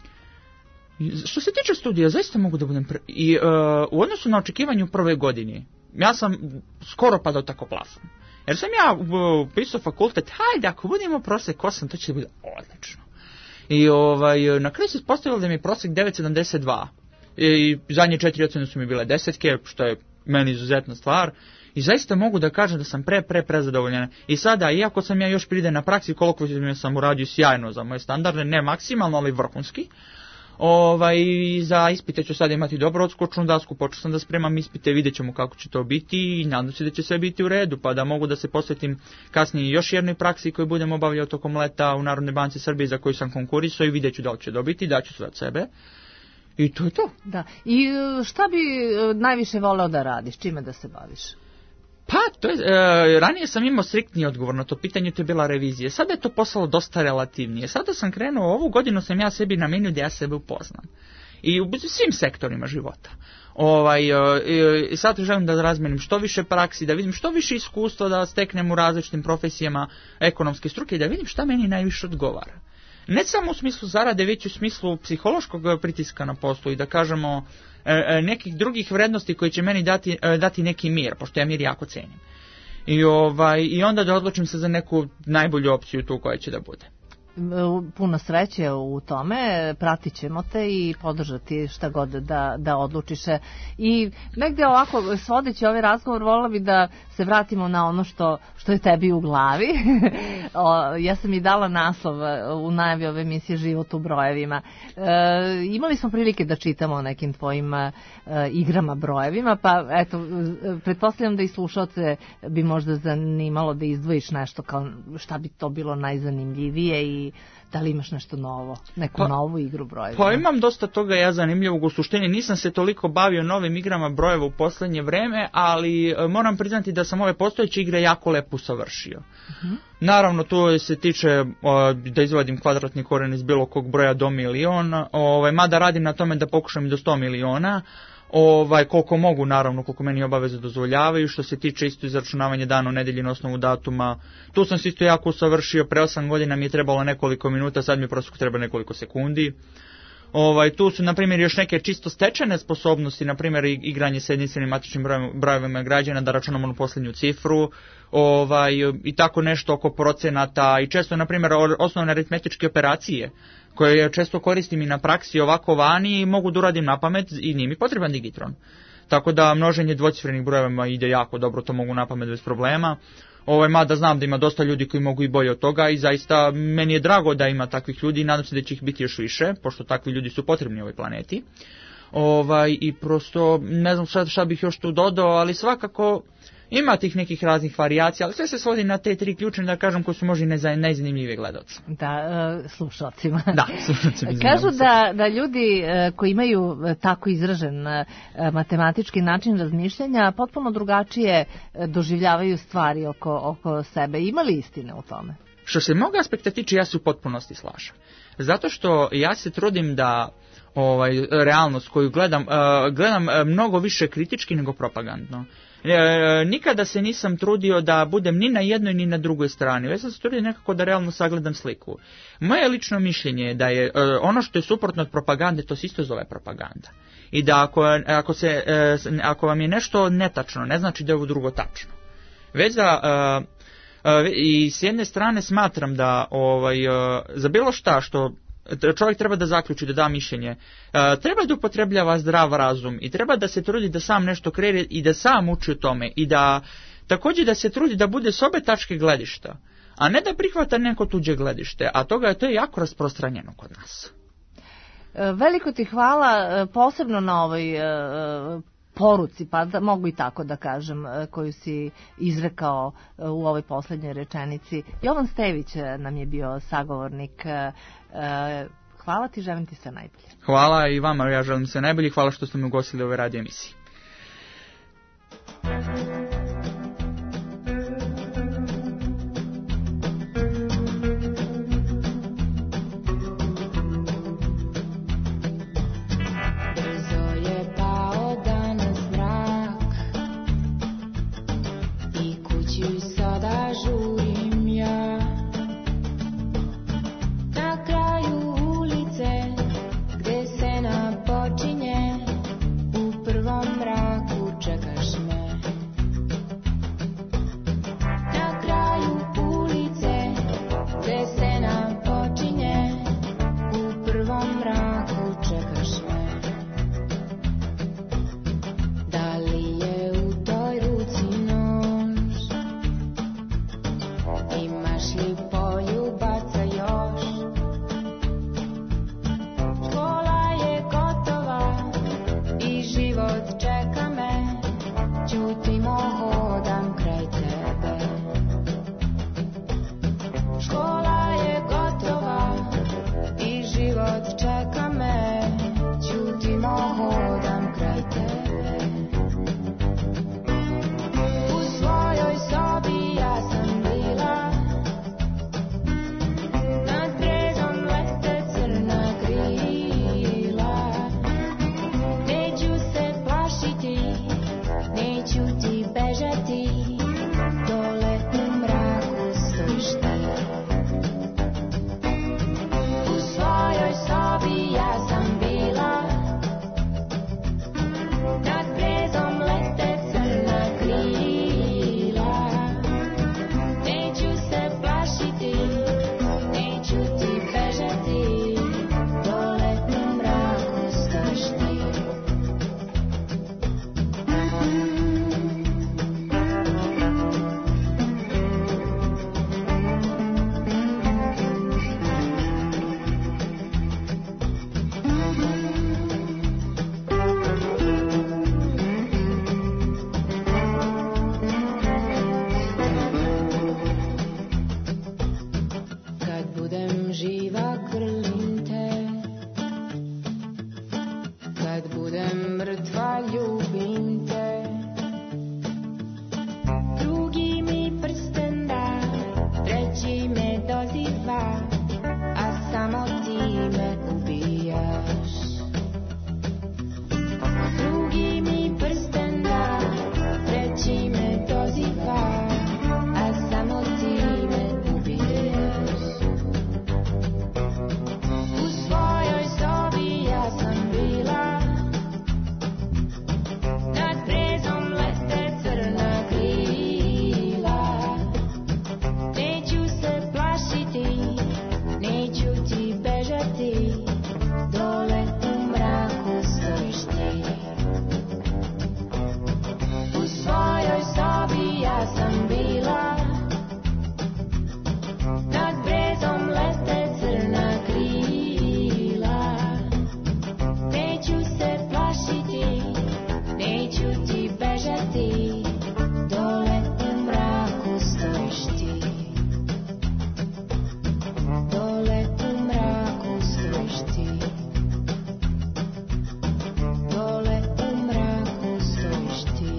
Što se tiče studija, zaista mogu da budem... Pre... I uh, u odnosu na očekivanju prve godine, ja sam skoro padao tako plafon. Jer sam ja upisao fakultet, hajde, ako budemo prosek osam, to će da bude odlično. I ovaj, na kraju se ispostavilo da mi je prosek devet zarez sedamdeset dva. I zadnje četiri ocene su mi bile desetke, što je meni izuzetna stvar. I zaista mogu da kažem da sam pre, pre, prezadovoljan. I sada, iako sam ja još pride na praksi, koliko sam uradio sjajno za moje standarde, ne maksimalno, ali vrhunski. Ovaj, za ispite ću sad imati dobro odskočnu dasku, počeo sam da spremam ispite, vidjet ćemo kako će to biti i nadam se da će sve biti u redu, pa da mogu da se posvetim kasnije još jednoj praksi koju budem obavljao tokom leta u Narodnoj banci Srbije za koju sam konkurisao i vidjet ću da li će dobiti, daću sve od sebe. I to je to. Da. I šta bi najviše voleo da radiš, čime da se baviš? Pa, to je, e, ranije sam imao striktni odgovor na to pitanje, to je bila revizija. Sada je to postalo dosta relativnije. Sada sam krenuo, ovu godinu sam ja sebi namenio da ja sebe upoznam. I u svim sektorima života. Ovaj, e, e, sad želim da razmenim što više praksi, da vidim što više iskustva, da steknem u različitim profesijama ekonomske struke i da vidim šta meni najviše odgovara. Ne samo u smislu zarade, već u smislu psihološkog pritiska na poslu i da kažemo nekih drugih vrednosti koje će meni dati, dati neki mir, pošto ja mir jako cenim. I, ovaj, i onda da odlučim se za neku najbolju opciju tu koja će da bude. Puno sreće u tome, pratit ćemo te i podržati šta god da, da odlučiš. I negdje ovako, svodeći ovaj razgovor, volila bi da se vratimo na ono što, što je tebi u glavi. o, ja sam i dala naslov u najavi ove emisije Život u brojevima. E, imali smo prilike da čitamo o nekim tvojim e, igrama brojevima, pa eto, pretpostavljam da i slušalce bi možda zanimalo da izdvojiš nešto kao šta bi to bilo najzanimljivije i da li imaš nešto novo, neku pa, novu igru brojeva? Pa imam dosta toga ja zanimljivog, u suštini nisam se toliko bavio novim igrama brojeva u poslednje vreme, ali moram priznati da sam ove postojeće igre jako lepo savršio. Uh-huh. Naravno, to se tiče o, da izvadim kvadratni koren iz bilo kog broja do milion, ovaj, mada radim na tome da pokušam i do sto miliona, ovaj, koliko mogu, naravno, koliko meni obaveze dozvoljavaju. Što se tiče isto izračunavanja dana u nedelji na osnovu datuma, tu sam se isto jako usavršio, pre osam godina mi je trebalo nekoliko minuta, sad mi prosto treba nekoliko sekundi. Ovaj, tu su, na primjer, još neke čisto stečene sposobnosti, na primjer, igranje sa jedinstvenim matičnim brojevima građana, da računamo na posljednju cifru, ovaj, i tako nešto oko procenata, i često, na primjer, osnovne aritmetičke operacije, koje često koristim i na praksi ovako vani i mogu da uradim na pamet i nije mi potreban digitron. Tako da množenje dvocifrenih brojeva ide jako dobro, to mogu na pamet bez problema. Ovaj, mada znam da ima dosta ljudi koji mogu i bolje od toga i zaista meni je drago da ima takvih ljudi i nadam se da će ih biti još više, pošto takvi ljudi su potrebni u ovoj planeti. Ovaj, i prosto ne znam šta, šta bih još tu dodao, ali svakako ima tih nekih raznih varijacija, ali sve se svodi na te tri ključne, da kažem, koji su možda i najzanimljivije gledalci. Da, uh, slušalcima. Da, slušalcima. Kažu da, da ljudi uh, koji imaju tako izražen uh, matematički način razmišljanja potpuno drugačije uh, doživljavaju stvari oko, oko sebe. Ima li istine u tome? Što se mog aspekta tiče, ja se u potpunosti slažem. Zato što ja se trudim da ovaj, realnost koju gledam, uh, gledam mnogo više kritički nego propagandno. E, nikada se nisam trudio da budem ni na jednoj ni na drugoj strani. Ja sam se trudio nekako da realno sagledam sliku. Moje lično mišljenje je da je e, ono što je suprotno od propagande, to se isto zove propaganda. I da ako, ako, se, e, ako vam je nešto netačno, ne znači da je ovo drugo tačno. Već da... E, e, i s jedne strane smatram da ovaj, e, za bilo šta što čovjek treba da zaključi, da da mišljenje, treba da upotrebljava zdrav razum i treba da se trudi da sam nešto kreira i da sam uči o tome i da također da se trudi da bude s obe tačke gledišta, a ne da prihvata neko tuđe gledište, a toga je to je jako rasprostranjeno kod nas. Veliko ti hvala, posebno na ovoj poruci, pa da, mogu i tako da kažem, koju si izrekao u ovoj posljednjoj rečenici. Jovan Stević nam je bio sagovornik. Hvala ti, želim ti sve najbolje. Hvala i vama, ja želim sve najbolje. Hvala što ste me ugostili u ovoj radio emisiji. Počinje u prvom budem živa grlim te, kad budem mrtva ljubim te. Drugi mi prsten da, treći me doziva, a samo ti me ubijaš. Drugi mi prsten da, treći me doziva, a samo ti me ubijaš. U svojoj sobi ja sam bila, nad brezom lete crna krila. Neću se plašiti, neću ti bežati, dole u mraku stojiš ti. U svojoj sobi ja sam bila, nad brezom lete crna krila. Neću se plašiti, neću ti bežati, dole u mraku stojiš ti. Dole u mraku stojiš ti. Dole u mraku stojiš ti.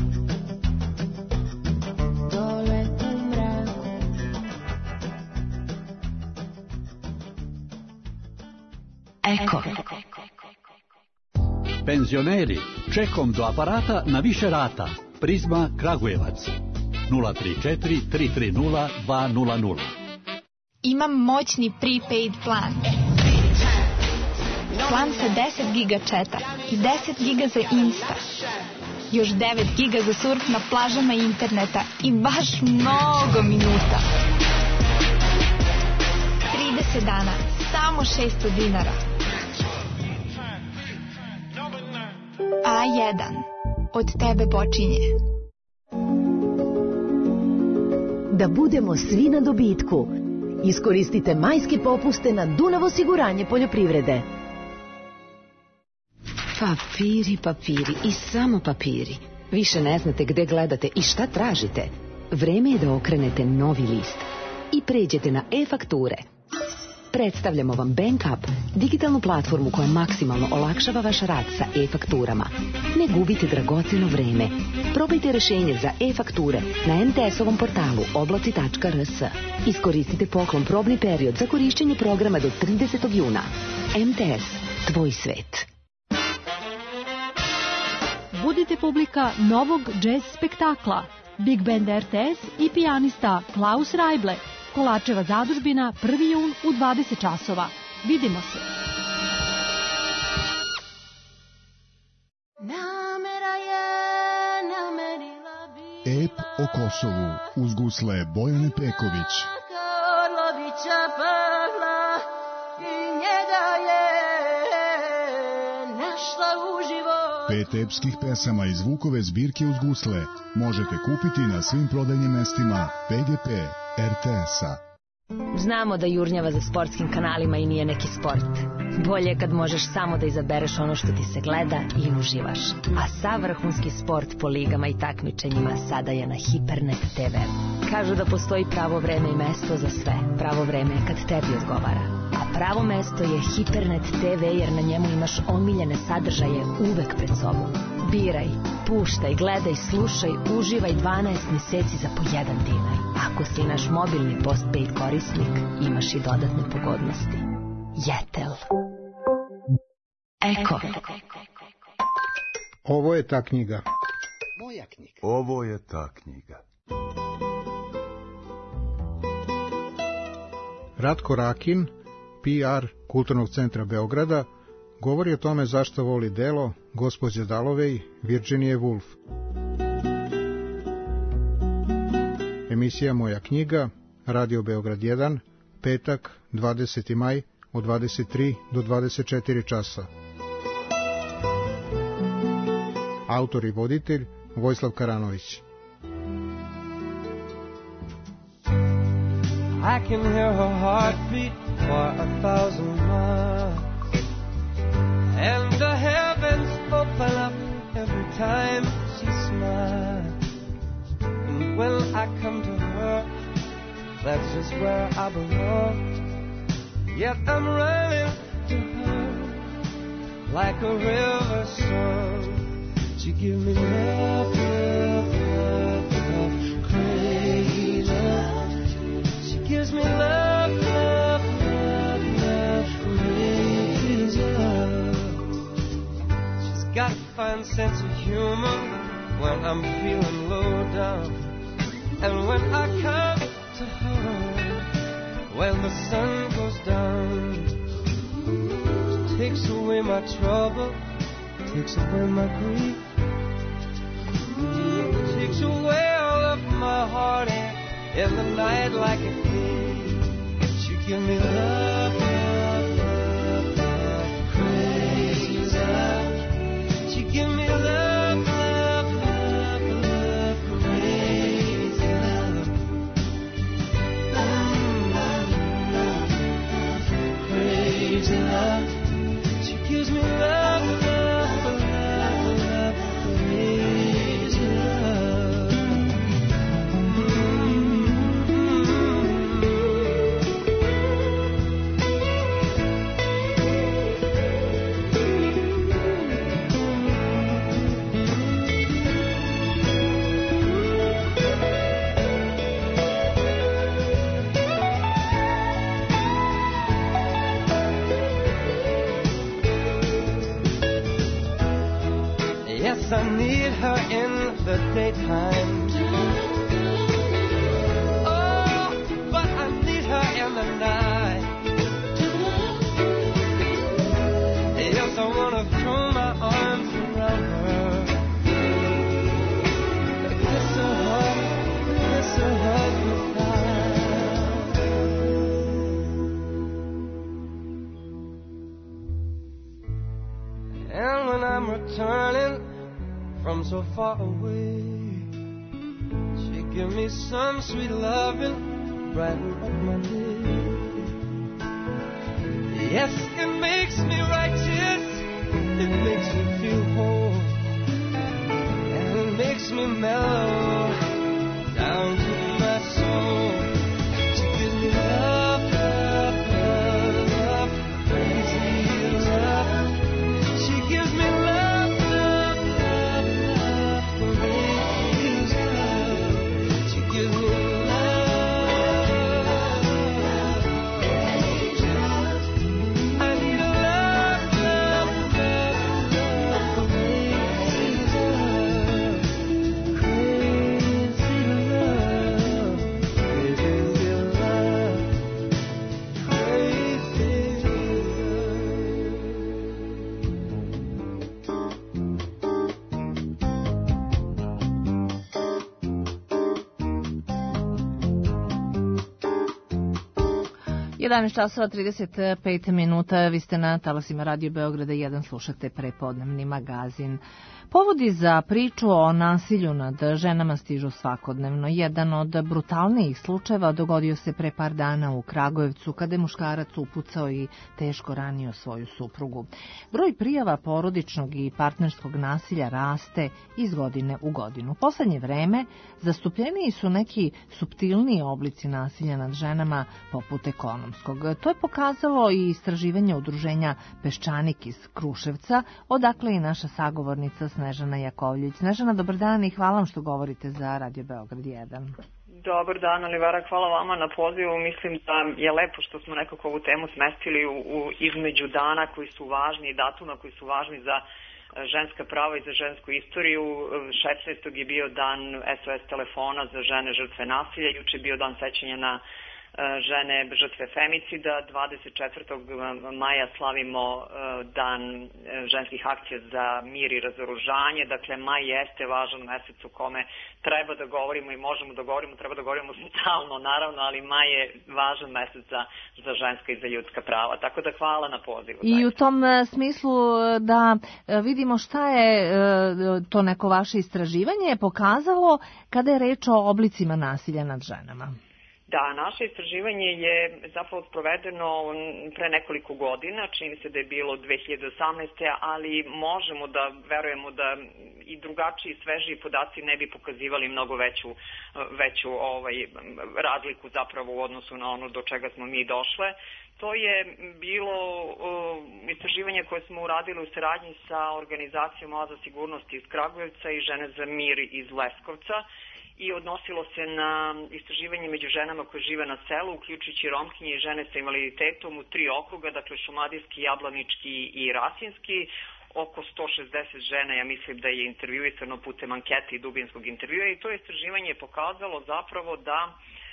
Dole u mraku. Eko. Penzioneri, čekom do aparata na više rata. Prizma Kragujevac. nula tri četiri tri tri nula dva nula nula. Imam moćni prepaid plan. Plan sa deset giga četa i deset giga za Insta. Još devet giga za surf na plažama interneta i baš mnogo minuta. trideset dana, samo šesto dinara. A jedan. Od tebe počinje. Da budemo svi na dobitku. Iskoristite majske popuste na Dunav osiguranje poljoprivrede. Papiri, papiri i samo papiri. Više ne znate gde gledate i šta tražite. Vreme je da okrenete novi list i pređete na e-fakture. Predstavljamo vam BankUp, digitalnu platformu koja maksimalno olakšava vaš rad sa e-fakturama. Ne gubite dragoceno vreme. Probajte rešenje za e-fakture na em te es-ovom portalu oblaci tačka er es. Iskoristite poklon probni period za korišćenje programa do tridesetog juna. em te es, tvoj svet. Budite publika novog džez spektakla. Big Band er te es i pijanista Klaus Rajble. Kolačeva zadužbina, prvi jun u dvadeset časova. Vidimo se. Ep o Kosovu uz gusle Bojane Peković. Pet epskih pesama iz Vukove zbirke uz gusle možete kupiti na svim prodajnim mestima pe ge pe er te es-a. Znamo da jurnjava za sportskim kanalima i nije neki sport. Bolje je kad možeš samo da izabereš ono što ti se gleda i uživaš. A sav vrhunski sport po ligama i takmičenjima sada je na Hipernet te ve. Kažu da postoji pravo vreme i mesto za sve. Pravo vreme je kad tebi odgovara. A pravo mesto je Hipernet te ve jer na njemu imaš omiljene sadržaje uvek pred sobom. Biraj, puštaj, gledaj, slušaj, uživaj dvanaest meseci za po jedan dinar. Ako si naš mobilni postpaid korisnik, imaš i dodatne pogodnosti. Jetel. Eko. Ovo je ta knjiga. Moja knjiga. Ovo je ta knjiga. Ratko Rakin, pe er Kulturnog centra Beograda, govori o tome zašto voli delo gospođe Dalovej, Virginije Woolf. Emisija Moja knjiga, Radio Beograd jedan, petak, dvadeseti maj, od dvadeset tri do dvadeset četiri časa. Autor i voditelj Vojislav Karanović. I can hear her heartbeat for a thousand miles, and the heavens open up every time she smiles. And when I come to her, that's just where I belong. Yet I'm running to her like a river song. She give me love, love, love, love, crazy love. She gives me love, love, love, love, crazy love. She's got a fine sense of humor when I'm feeling low down. And when I come to her, when the sun goes down, she takes away my trouble, takes away my grief, takes away all of my heartache in the night like a thief. She give me love, love, love, love, crazy love. She give me love, love, love, love, crazy love. Mm-hmm. Crazy love. She gives me love, love, love, love, crazy love. Yes, I need her in the daytime. Oh, but I need her in the night. Yes, I want to throw my arms around her, kiss her, hug, kiss her, hug goodnight. And when I'm returning from so far away, she give me some sweet loving, brighten up my day. Yes, it makes me righteous, it makes me feel whole, and it makes me mellow down to my soul. She gives me love, love, love, love, crazy love. She gives me love. jedanaest časova trideset pet minuta, vi ste na talasima Radio Beograda jedan, slušate prepodnevni magazin. Povodi za priču o nasilju nad ženama stižu svakodnevno. Jedan od brutalnijih slučajeva dogodio se pre par dana u Kragujevcu, kada je muškarac upucao i teško ranio svoju suprugu. Broj prijava porodičnog i partnerskog nasilja raste iz godine u godinu. U poslednje vreme zastupljeniji su neki suptilniji oblici nasilja nad ženama, poput ekonomskog. To je pokazalo i istraživanje udruženja Peščanik iz Kruševca, odakle i naša sagovornica Snežana Jakovljević. Snežana, dobar dan i hvala vam što govorite za Radio Beograd jedan. Dobar dan, Olivera, hvala vama na pozivu. Mislim da je lepo što smo nekako ovu temu smestili u, u između dana koji su važni i datuma koji su važni za ženska prava i za žensku istoriju. šesnaestog je bio dan S O S telefona za žene žrtve nasilja, juče je bio dan sećanja na žene žrtve femicida. dvadeset četvrtog maja slavimo dan ženskih akcija za mir i razoružanje. Dakle, maj jeste važan mesec u kome treba da govorimo i možemo da govorimo, treba da govorimo stalno, naravno, ali maj je važan mesec za, za ženska i za ljudska prava. Tako da hvala na pozivu. I u tom smislu da vidimo šta je to neko vaše istraživanje je pokazalo kada je reč o oblicima nasilja nad ženama. Da, naše istraživanje je zapravo sprovedeno pre nekoliko godina, čini mi se da je bilo dve hiljade osamnaeste. ali možemo da verujemo da i drugačiji, svežiji podaci ne bi pokazivali mnogo veću, veću ovaj, razliku zapravo u odnosu na ono do čega smo mi došle. To je bilo uh, istraživanje koje smo uradili u saradnji sa organizacijom Oaza sigurnosti iz Kragujevca i Žene za mir iz Leskovca i odnosilo se na istraživanje među ženama koje žive na selu, uključujući Romkinje i žene sa invaliditetom u tri okruga, dakle Šumadijski, Jablanički i Rasinski. Oko sto šezdeset žena, ja mislim da je intervjuisano putem ankete i dubinskog intervjua i to istraživanje je pokazalo zapravo da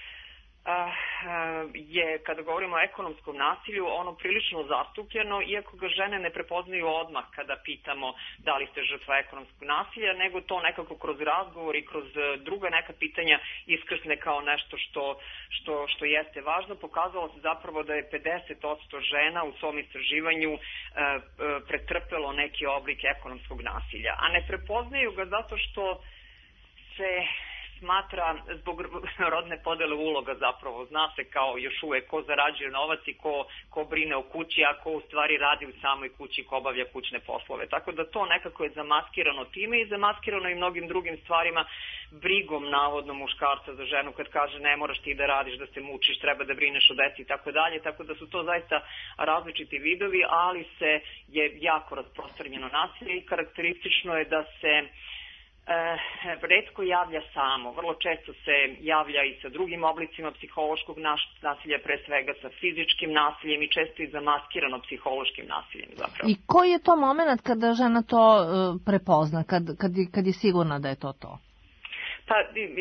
je, kada govorimo o ekonomskom nasilju, ono prilično zastupljeno, iako ga žene ne prepoznaju odmah kada pitamo da li ste žrtva ekonomskog nasilja, nego to nekako kroz razgovor i kroz druga neka pitanja iskrsne kao nešto što, što, što jeste važno. Pokazalo se zapravo da je pedeset posto žena u svom istraživanju pretrpelo neki oblik ekonomskog nasilja, a ne prepoznaju ga zato što se smatra zbog rodne podele uloga zapravo. Zna se kao još uvek ko zarađuje novac i ko, ko brine o kući, a ko u stvari radi u samoj kući, ko obavlja kućne poslove. Tako da to nekako je zamaskirano time i zamaskirano i mnogim drugim stvarima, brigom navodno muškarca za ženu kad kaže ne moraš ti da radiš, da se mučiš, treba da brineš o deci i tako dalje. Tako da su to zaista različiti vidovi, ali se je jako rasprostranjeno nasilje i karakteristično je da se E, retko javlja samo, vrlo često se javlja i sa drugim oblicima psihološkog nasilja, pre svega sa fizičkim nasiljem i često i zamaskirano psihološkim nasiljem zapravo. I koji je to moment kada žena to uh, prepozna, kad, kad, kad je sigurna da je to to? Pa,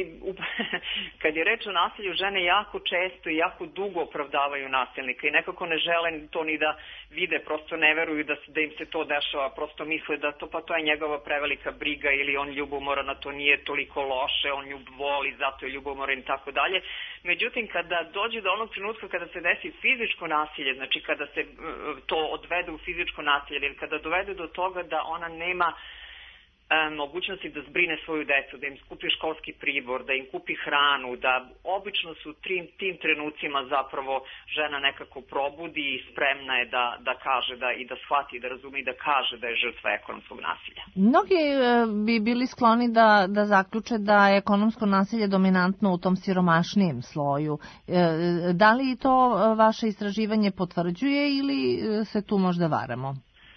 kad je reč o nasilju, žene jako često i jako dugo opravdavaju nasilnika i nekako ne žele to ni da vide, prosto ne veruju da, da im se to dešava, prosto misle da to, pa to je njegova prevelika briga ili on ljubomoran, a to nije toliko loše, on ljub voli, zato je ljubomoran i tako dalje. Međutim, kada dođe do onog trenutka kada se desi fizičko nasilje, znači kada se to odvede u fizičko nasilje ili kada dovede do toga da ona nema mogućnosti da zbrine svoju decu, da im kupi školski pribor, da im kupi hranu, da obično su tim, tim trenucima zapravo žena nekako probudi i spremna je da, da kaže da, i da shvati, da razume i da kaže da je žrtva ekonomskog nasilja. Mnogi bi bili skloni da, da zaključe da je ekonomsko nasilje dominantno u tom siromašnijem sloju. Da li to vaše istraživanje potvrđuje ili se tu možda varamo?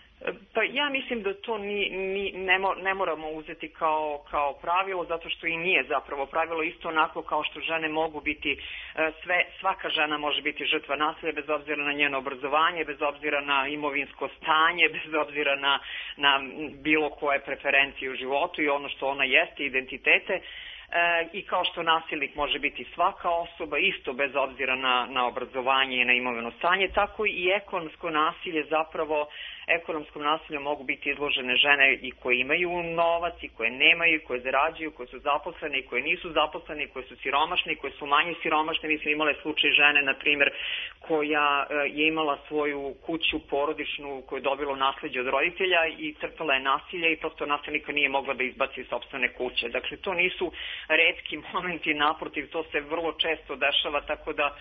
Pa ja mislim da to ni, ni, ne, mo, ne moramo uzeti kao, kao pravilo, zato što i nije zapravo pravilo, isto onako kao što žene mogu biti, sve, svaka žena može biti žrtva nasilja bez obzira na njeno obrazovanje, bez obzira na imovinsko stanje, bez obzira na, na bilo koje preferencije u životu i ono što ona jeste, identitete. E, i kao što nasilnik može biti svaka osoba, isto bez obzira na, na obrazovanje i na imovino stanje, tako i ekonomsko nasilje zapravo, ekonomskom nasilju mogu biti izložene žene i koje imaju novac i koje nemaju, koje zarađuju, koje su zaposlene i koje nisu zaposlene i koje su siromašne i koje su manje siromašne. Mi smo imale slučaj žene, na primjer, koja je imala svoju kuću porodičnu koju je dobila nasleđe od roditelja i trpela je nasilje i prosto nasilnika nije mogla da izbaci iz sopstvene kuće. Dakle, to nisu retki momenti, naprotiv, to se vrlo često dešava, tako da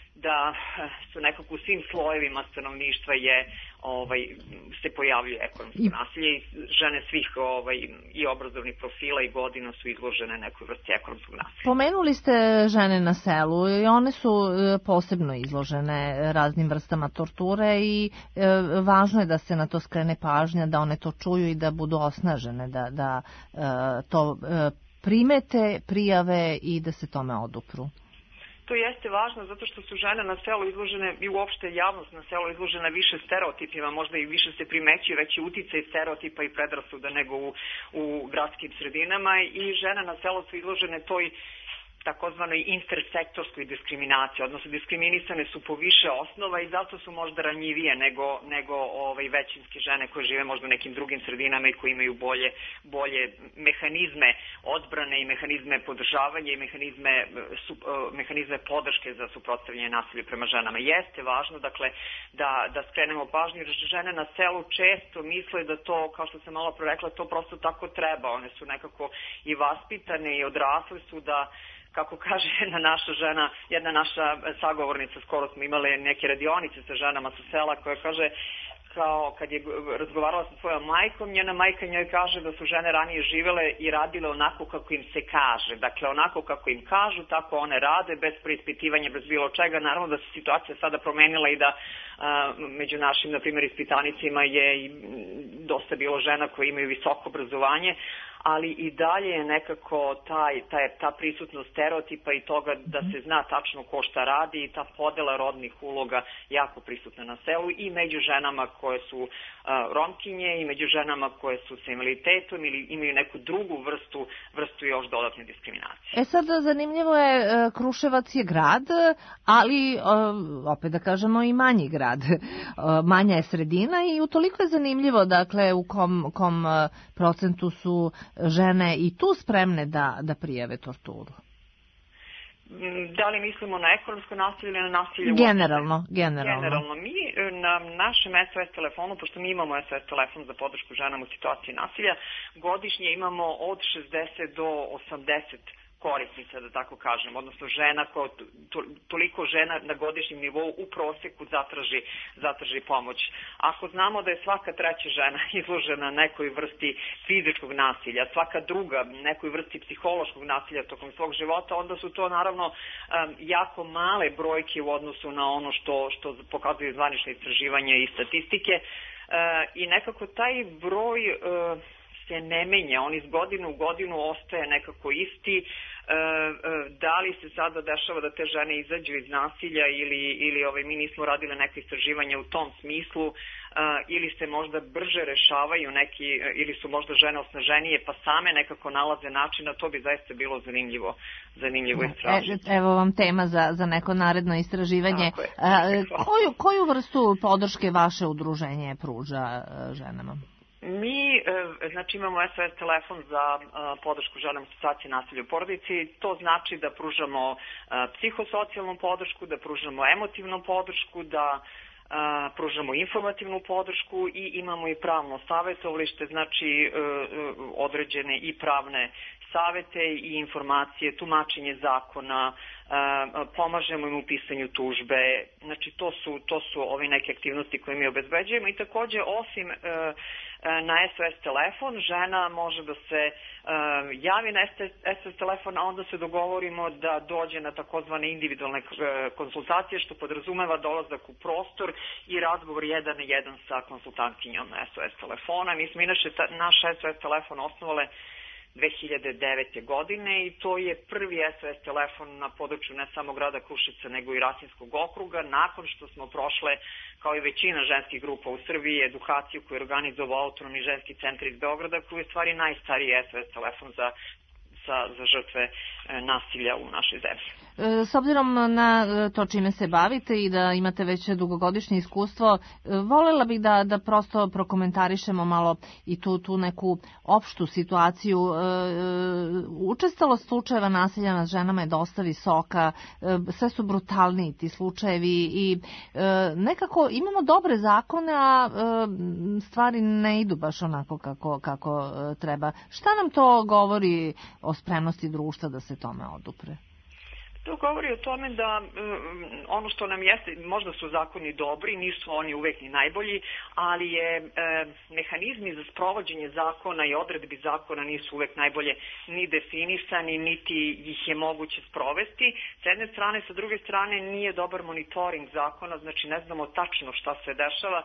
da su nekako u svim slojevima stanovništva je ovaj se pojavljuje ekonomsko nasilje i žene svih ovaj i obrazovnih profila i godina su izložene nekoj vrsti ekonomskog nasilja. Pomenuli ste žene na selu i one su posebno izložene raznim vrstama torture i e, važno je da se na to skrene pažnja, da one to čuju i da budu osnažene, da, da e, to e, primete, prijave i da se tome odupru. To jeste važno zato što su žene na selu izložene i uopšte javnost na selu izložena više stereotipima, možda i više se primećuje veći uticaj stereotipa i predrasuda nego u, u gradskim sredinama i žene na selu su izložene toj takozvanoj intersektorskoj diskriminaciji, odnosno diskriminisane su po više osnova i zato su možda ranjivije nego, nego ovaj, većinske žene koje žive možda u nekim drugim sredinama i koji imaju bolje, bolje mehanizme odbrane i mehanizme podržavanja i mehanizme, su, mehanizme podrške za suprotstavljanje nasilju prema ženama. Jeste važno, dakle, da, da skrenemo pažnju, jer žene na selu često misle da to, kao što sam malo pre rekla, to prosto tako treba. One su nekako i vaspitane i odrasle su da kako kaže jedna naša žena, jedna naša sagovornica, skoro smo imali neke radionice sa ženama sa sela, koja kaže, kao kad je razgovarala sa svojom majkom, njena majka njoj kaže da su žene ranije živele i radile onako kako im se kaže. Dakle, onako kako im kažu, tako one rade, bez preispitivanja, bez bilo čega. Naravno da se situacija sada promenila i da a, među našim, na primjer, ispitanicima je i dosta bilo žena koje imaju visoko obrazovanje, ali i dalje je nekako taj, taj, ta prisutnost stereotipa i toga da se zna tačno ko šta radi i ta podela rodnih uloga jako prisutna na selu i među ženama koje su uh, romkinje i među ženama koje su sa invaliditetom ili imaju neku drugu vrstu, vrstu još dodatne diskriminacije. E sad, zanimljivo je, Kruševac je grad, ali opet da kažemo i manji grad. Manja je sredina i utoliko je zanimljivo, dakle, u kom, kom procentu su žene i tu spremne da, da prijave torturu. Da li mislimo na ekonomsko nasilje ili na nasilje? Generalno, generalno. Generalno. Mi na našem S O S telefonu, pošto mi imamo S O S telefon za podršku ženama u situaciji nasilja, godišnje imamo od šezdeset do osamdeset korisnica, da tako kažem, odnosno žena, ko, to, toliko žena na godišnjem nivou u proseku zatraži, zatraži pomoć. Ako znamo da je svaka treća žena izložena nekoj vrsti fizičkog nasilja, svaka druga nekoj vrsti psihološkog nasilja tokom svog života, onda su to naravno um, jako male brojke u odnosu na ono što, što pokazuju zvanične istraživanja i statistike. Uh, I nekako taj broj uh, se ne menja, on iz godine u godinu ostaje nekako isti. E, da li se sada dešava da te žene izađu iz nasilja ili, ili ovaj, mi nismo radili neke istraživanja u tom smislu, e, ili se možda brže rešavaju neki, ili su možda žene osnaženije pa same nekako nalaze načina, to bi zaista bilo zanimljivo, zanimljivo istražiti. E, evo vam tema za, za neko naredno istraživanje. E, koju, koju vrstu podrške vaše udruženje pruža ženama? Mi, znači, imamo S O S telefon za podršku ženama u situaciji nasilja u porodici. To znači da pružamo psihosocijalnu podršku, da pružamo emotivnu podršku, da pružamo informativnu podršku i imamo i pravno savjetovalište, znači određene i pravne savete i informacije, tumačenje zakona, pomažemo im u pisanju tužbe. Znači, to su, to su ove neke aktivnosti koje mi obezbeđujemo i takođe, osim na S O S telefon, žena može da se javi na S O S telefon, a onda se dogovorimo da dođe na takozvane individualne konsultacije, što podrazumeva dolazak u prostor i razgovor jedan na jedan sa konsultantkinjom na S O S telefona. Mi smo inače naš S O S telefon osnovale dve hiljade devete. godine i to je prvi S O S telefon na području ne samo grada Kruševca nego i Rasinskog okruga, nakon što smo prošle, kao i većina ženskih grupa u Srbiji, edukaciju koju je organizovao Autonomni ženski centar iz Beograda, koji je u stvari najstariji S O S telefon za Za, za žrtve e, nasilja u našoj zemlji. E, s obzirom na to čime se bavite i da imate već dugogodišnje iskustvo, e, volela bih da, da prosto prokomentarišemo malo i tu, tu neku opštu situaciju. E, učestalost slučajeva nasilja nad ženama je dosta visoka, e, sve su brutalniji ti slučajevi i e, nekako imamo dobre zakone, a e, stvari ne idu baš onako kako, kako e, treba. Šta nam to govori o spremnosti društva da se tome odupre? To govori o tome da um, ono što nam jeste, možda su zakoni dobri, nisu oni uvek ni najbolji, ali je e, mehanizmi za sprovođenje zakona i odredbi zakona nisu uvek najbolje ni definisani, niti ih je moguće sprovesti. S jedne strane, sa druge strane nije dobar monitoring zakona, znači ne znamo tačno šta se dešava.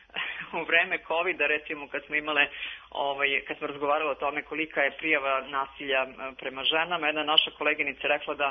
U vreme kovida, recimo, kad smo imale, ovaj, kad smo razgovarali o tome kolika je prijava nasilja prema ženama, jedna naša koleginica rekla da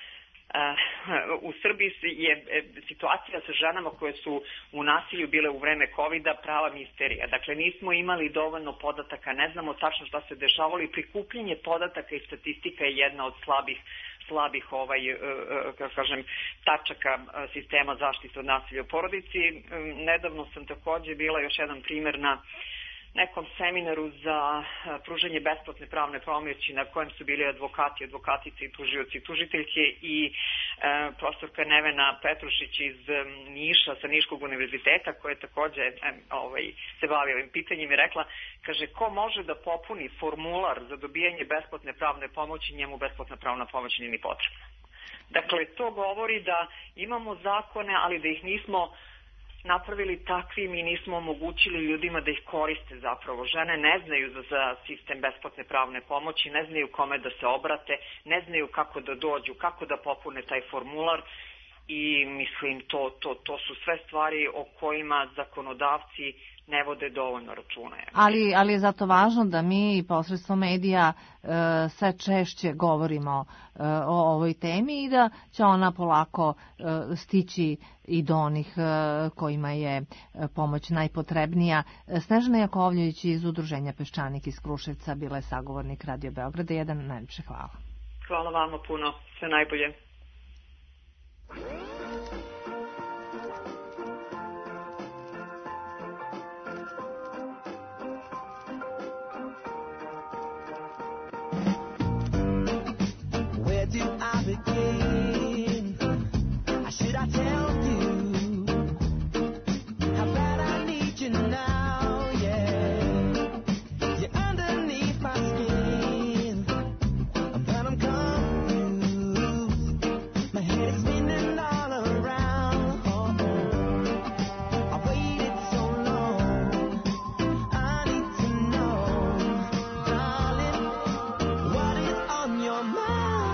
uh, u Srbiji je situacija sa ženama koje su u nasilju bile u vreme kovida prava misterija. Dakle, nismo imali dovoljno podataka, ne znamo tačno šta se dešavalo i prikupljanje podataka i statistika je jedna od slabih slabih ovaj, kako kažem, tačaka sistema zaštite od nasilja u porodici. Nedavno sam takođe bila još jedan primjer na nekom seminaru za pružanje besplatne pravne pomoći na kojem su bili advokati, advokatice i tužioci i tužiteljke i e, profesorka Nevena Petrušić iz Niša sa Niškog univerziteta koja je takođe e, ovaj, se bavi ovim pitanjem i rekla, kaže, ko može da popuni formular za dobijanje besplatne pravne pomoći, njemu besplatna pravna pomoć nije ni potrebna. Dakle, to govori da imamo zakone, ali da ih nismo napravili takvim i nismo omogućili ljudima da ih koriste zapravo. Žene ne znaju za, za sistem besplatne pravne pomoći, ne znaju kome da se obrate, ne znaju kako da dođu, kako da popune taj formular i mislim to, to, to su sve stvari o kojima zakonodavci ne vode dovoljno računa. Ali, ali je zato važno da mi posredstvom medija e, sve češće govorimo e, o ovoj temi i da će ona polako e, stići i do onih e, kojima je pomoć najpotrebnija. Snežana Jakovljević iz Udruženja Peščanik iz Kruševca bila je sagovornik Radio Beograda. Jedan, najljepše hvala. Hvala vama puno. Sve najbolje. Do I begin? Should I tell you how bad I need you now? Yeah, you're underneath my skin, but I'm confused. My head is spinning all around. Oh, I waited so long. I need to know, darling, what is on your mind?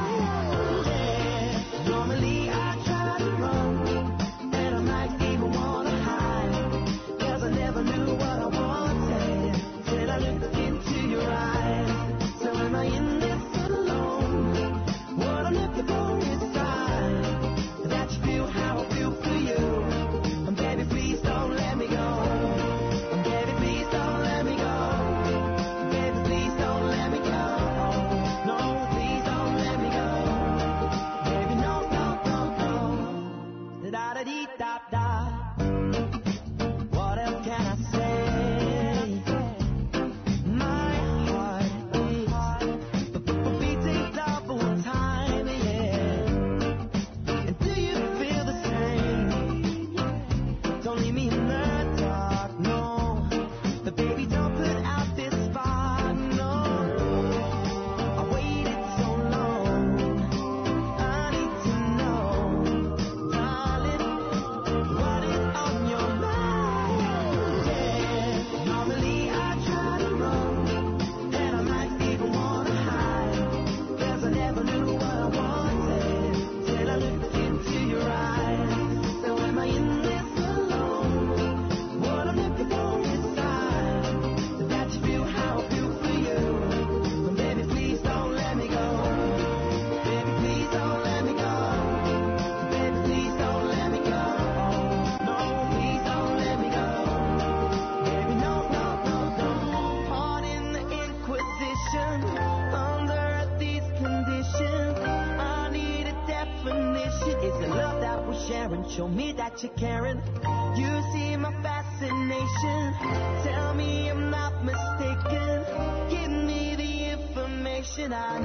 Show me that you're caring. You see my fascination. Tell me I'm not mistaken. Give me the information I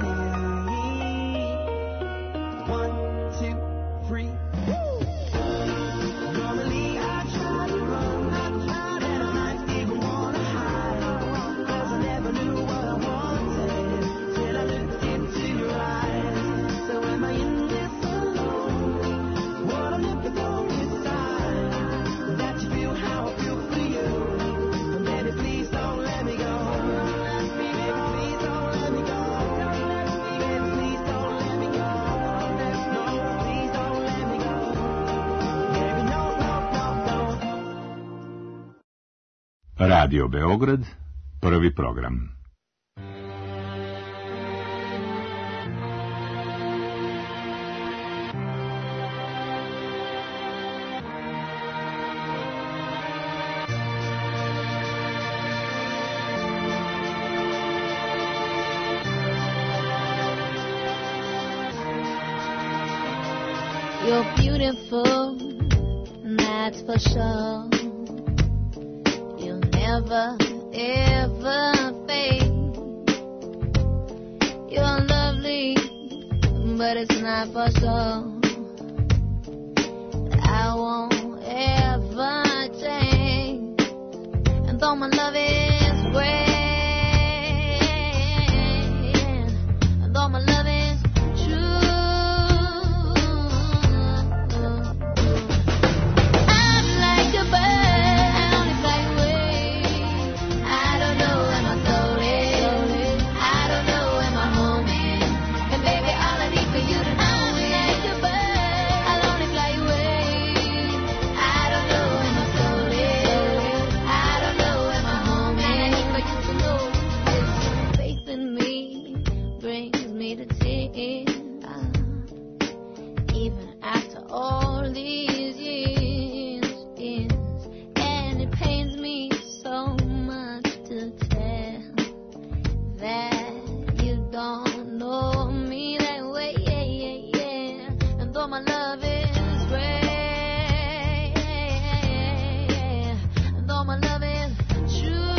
need. One, two, three. Normally I try to run, I try to, and I might even wanna hide, 'cause I never knew what I wanted till I looked into your eyes. So am I in this alone? What I'm looking for inside, that you feel how I feel for you. And baby, please don't let me go. Baby, please don't let me go. Baby, please don't let me go. No, please don't let me go. Baby, no, no, no, no. Radio Beograd, prvi program. You're beautiful, that's for sure. You'll never, ever fade. You're lovely, but it's not for sure. I won't ever change, and though my love is great, and though my love is true, I'm like a bird, I only fly away. I don't know where my soul is, I don't know where my home is, and baby, all I need for you to know. Even after all these years, years, and it pains me so much to tell that you don't know me that way, yeah, yeah, yeah. And though my love is great, and though my love is true,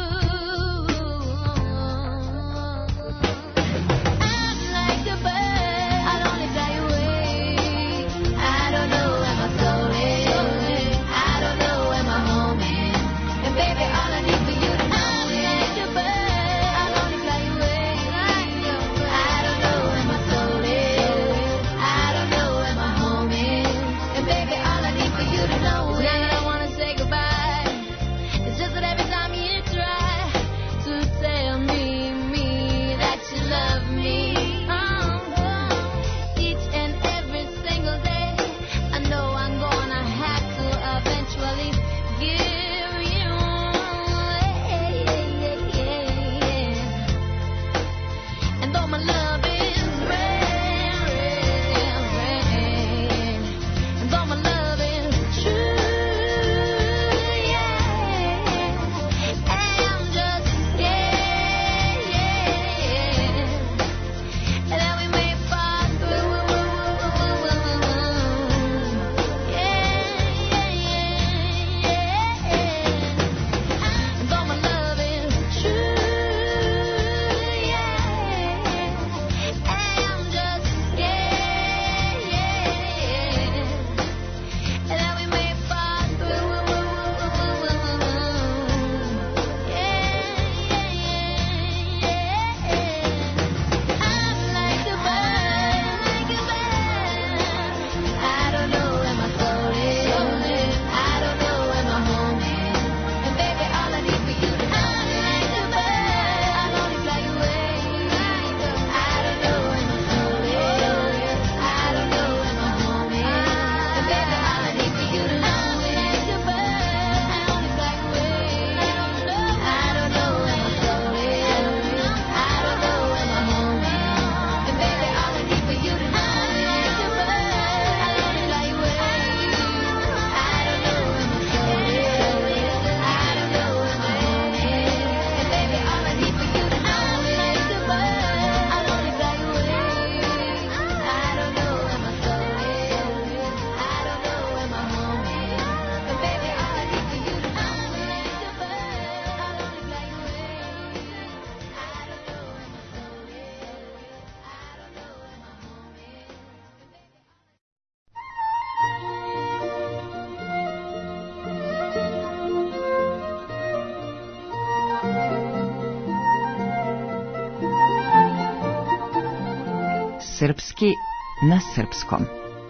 Srpski na srpskom.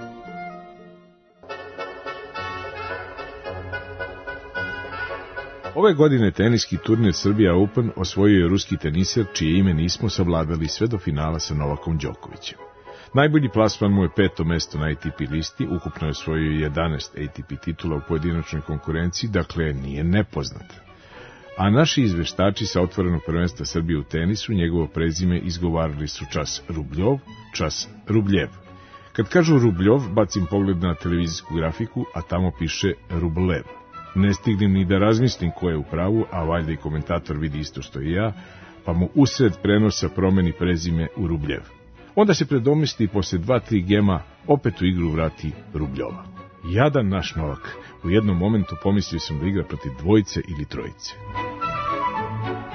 Ove godine teniski turnir Srbija Open osvojio je ruski teniser čije ime nismo savladali sve do finala sa Novakom Đokovićem. Najbolji plasman mu je peto mesto na A T P listi, ukupno je osvojio jedanaest A T P titula u pojedinačnoj konkurenciji, dakle nije nepoznat. A naši izveštači sa otvorenog prvenstva Srbije u tenisu njegovo prezime izgovarali su čas Rubljov, čas Rubljev. Kad kažu Rubljov, bacim pogled na televizijsku grafiku, a tamo piše Rublev. Ne stignem ni da razmislim ko je u pravu, a valjda i komentator vidi isto što i ja, pa mu usred prenosa promeni prezime u Rubljev. Onda se predomisli i posle dva, tri gema opet u igru vrati Rubljova. Jadan naš Novak, u jednom momentu pomislio sam da igra protiv dvojice ili trojice.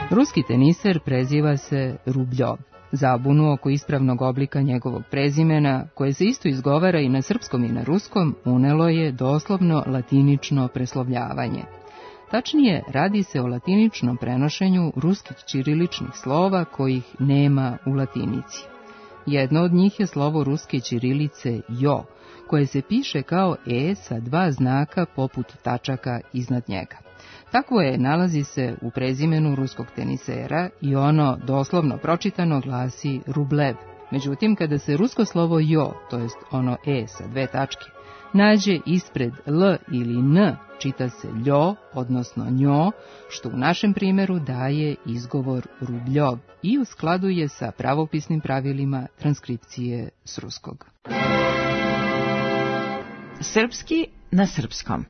Ruski teniser preziva se Rubljov. Zabunu oko ispravnog oblika njegovog prezimena, koje se isto izgovara i na srpskom i na ruskom, unelo je doslovno latinično preslovljavanje. Tačnije, radi se o latiničnom prenošenju ruskih ćiriličnih slova kojih nema u latinici. Jedno od njih je slovo ruske ćirilice jo, koje se piše kao e sa dva znaka poput tačaka iznad njega. Takvo je nalazi se u prezimenu ruskog tenisera i ono doslovno pročitano glasi Rublev. Međutim, kada se rusko slovo jo, to jest ono e sa dve tačke, nađe ispred l ili n, čita se ljo, odnosno njo, što u našem primjeru daje izgovor Rubljov i u skladu je sa pravopisnim pravilima transkripcije s ruskog. Srpski na srpskom.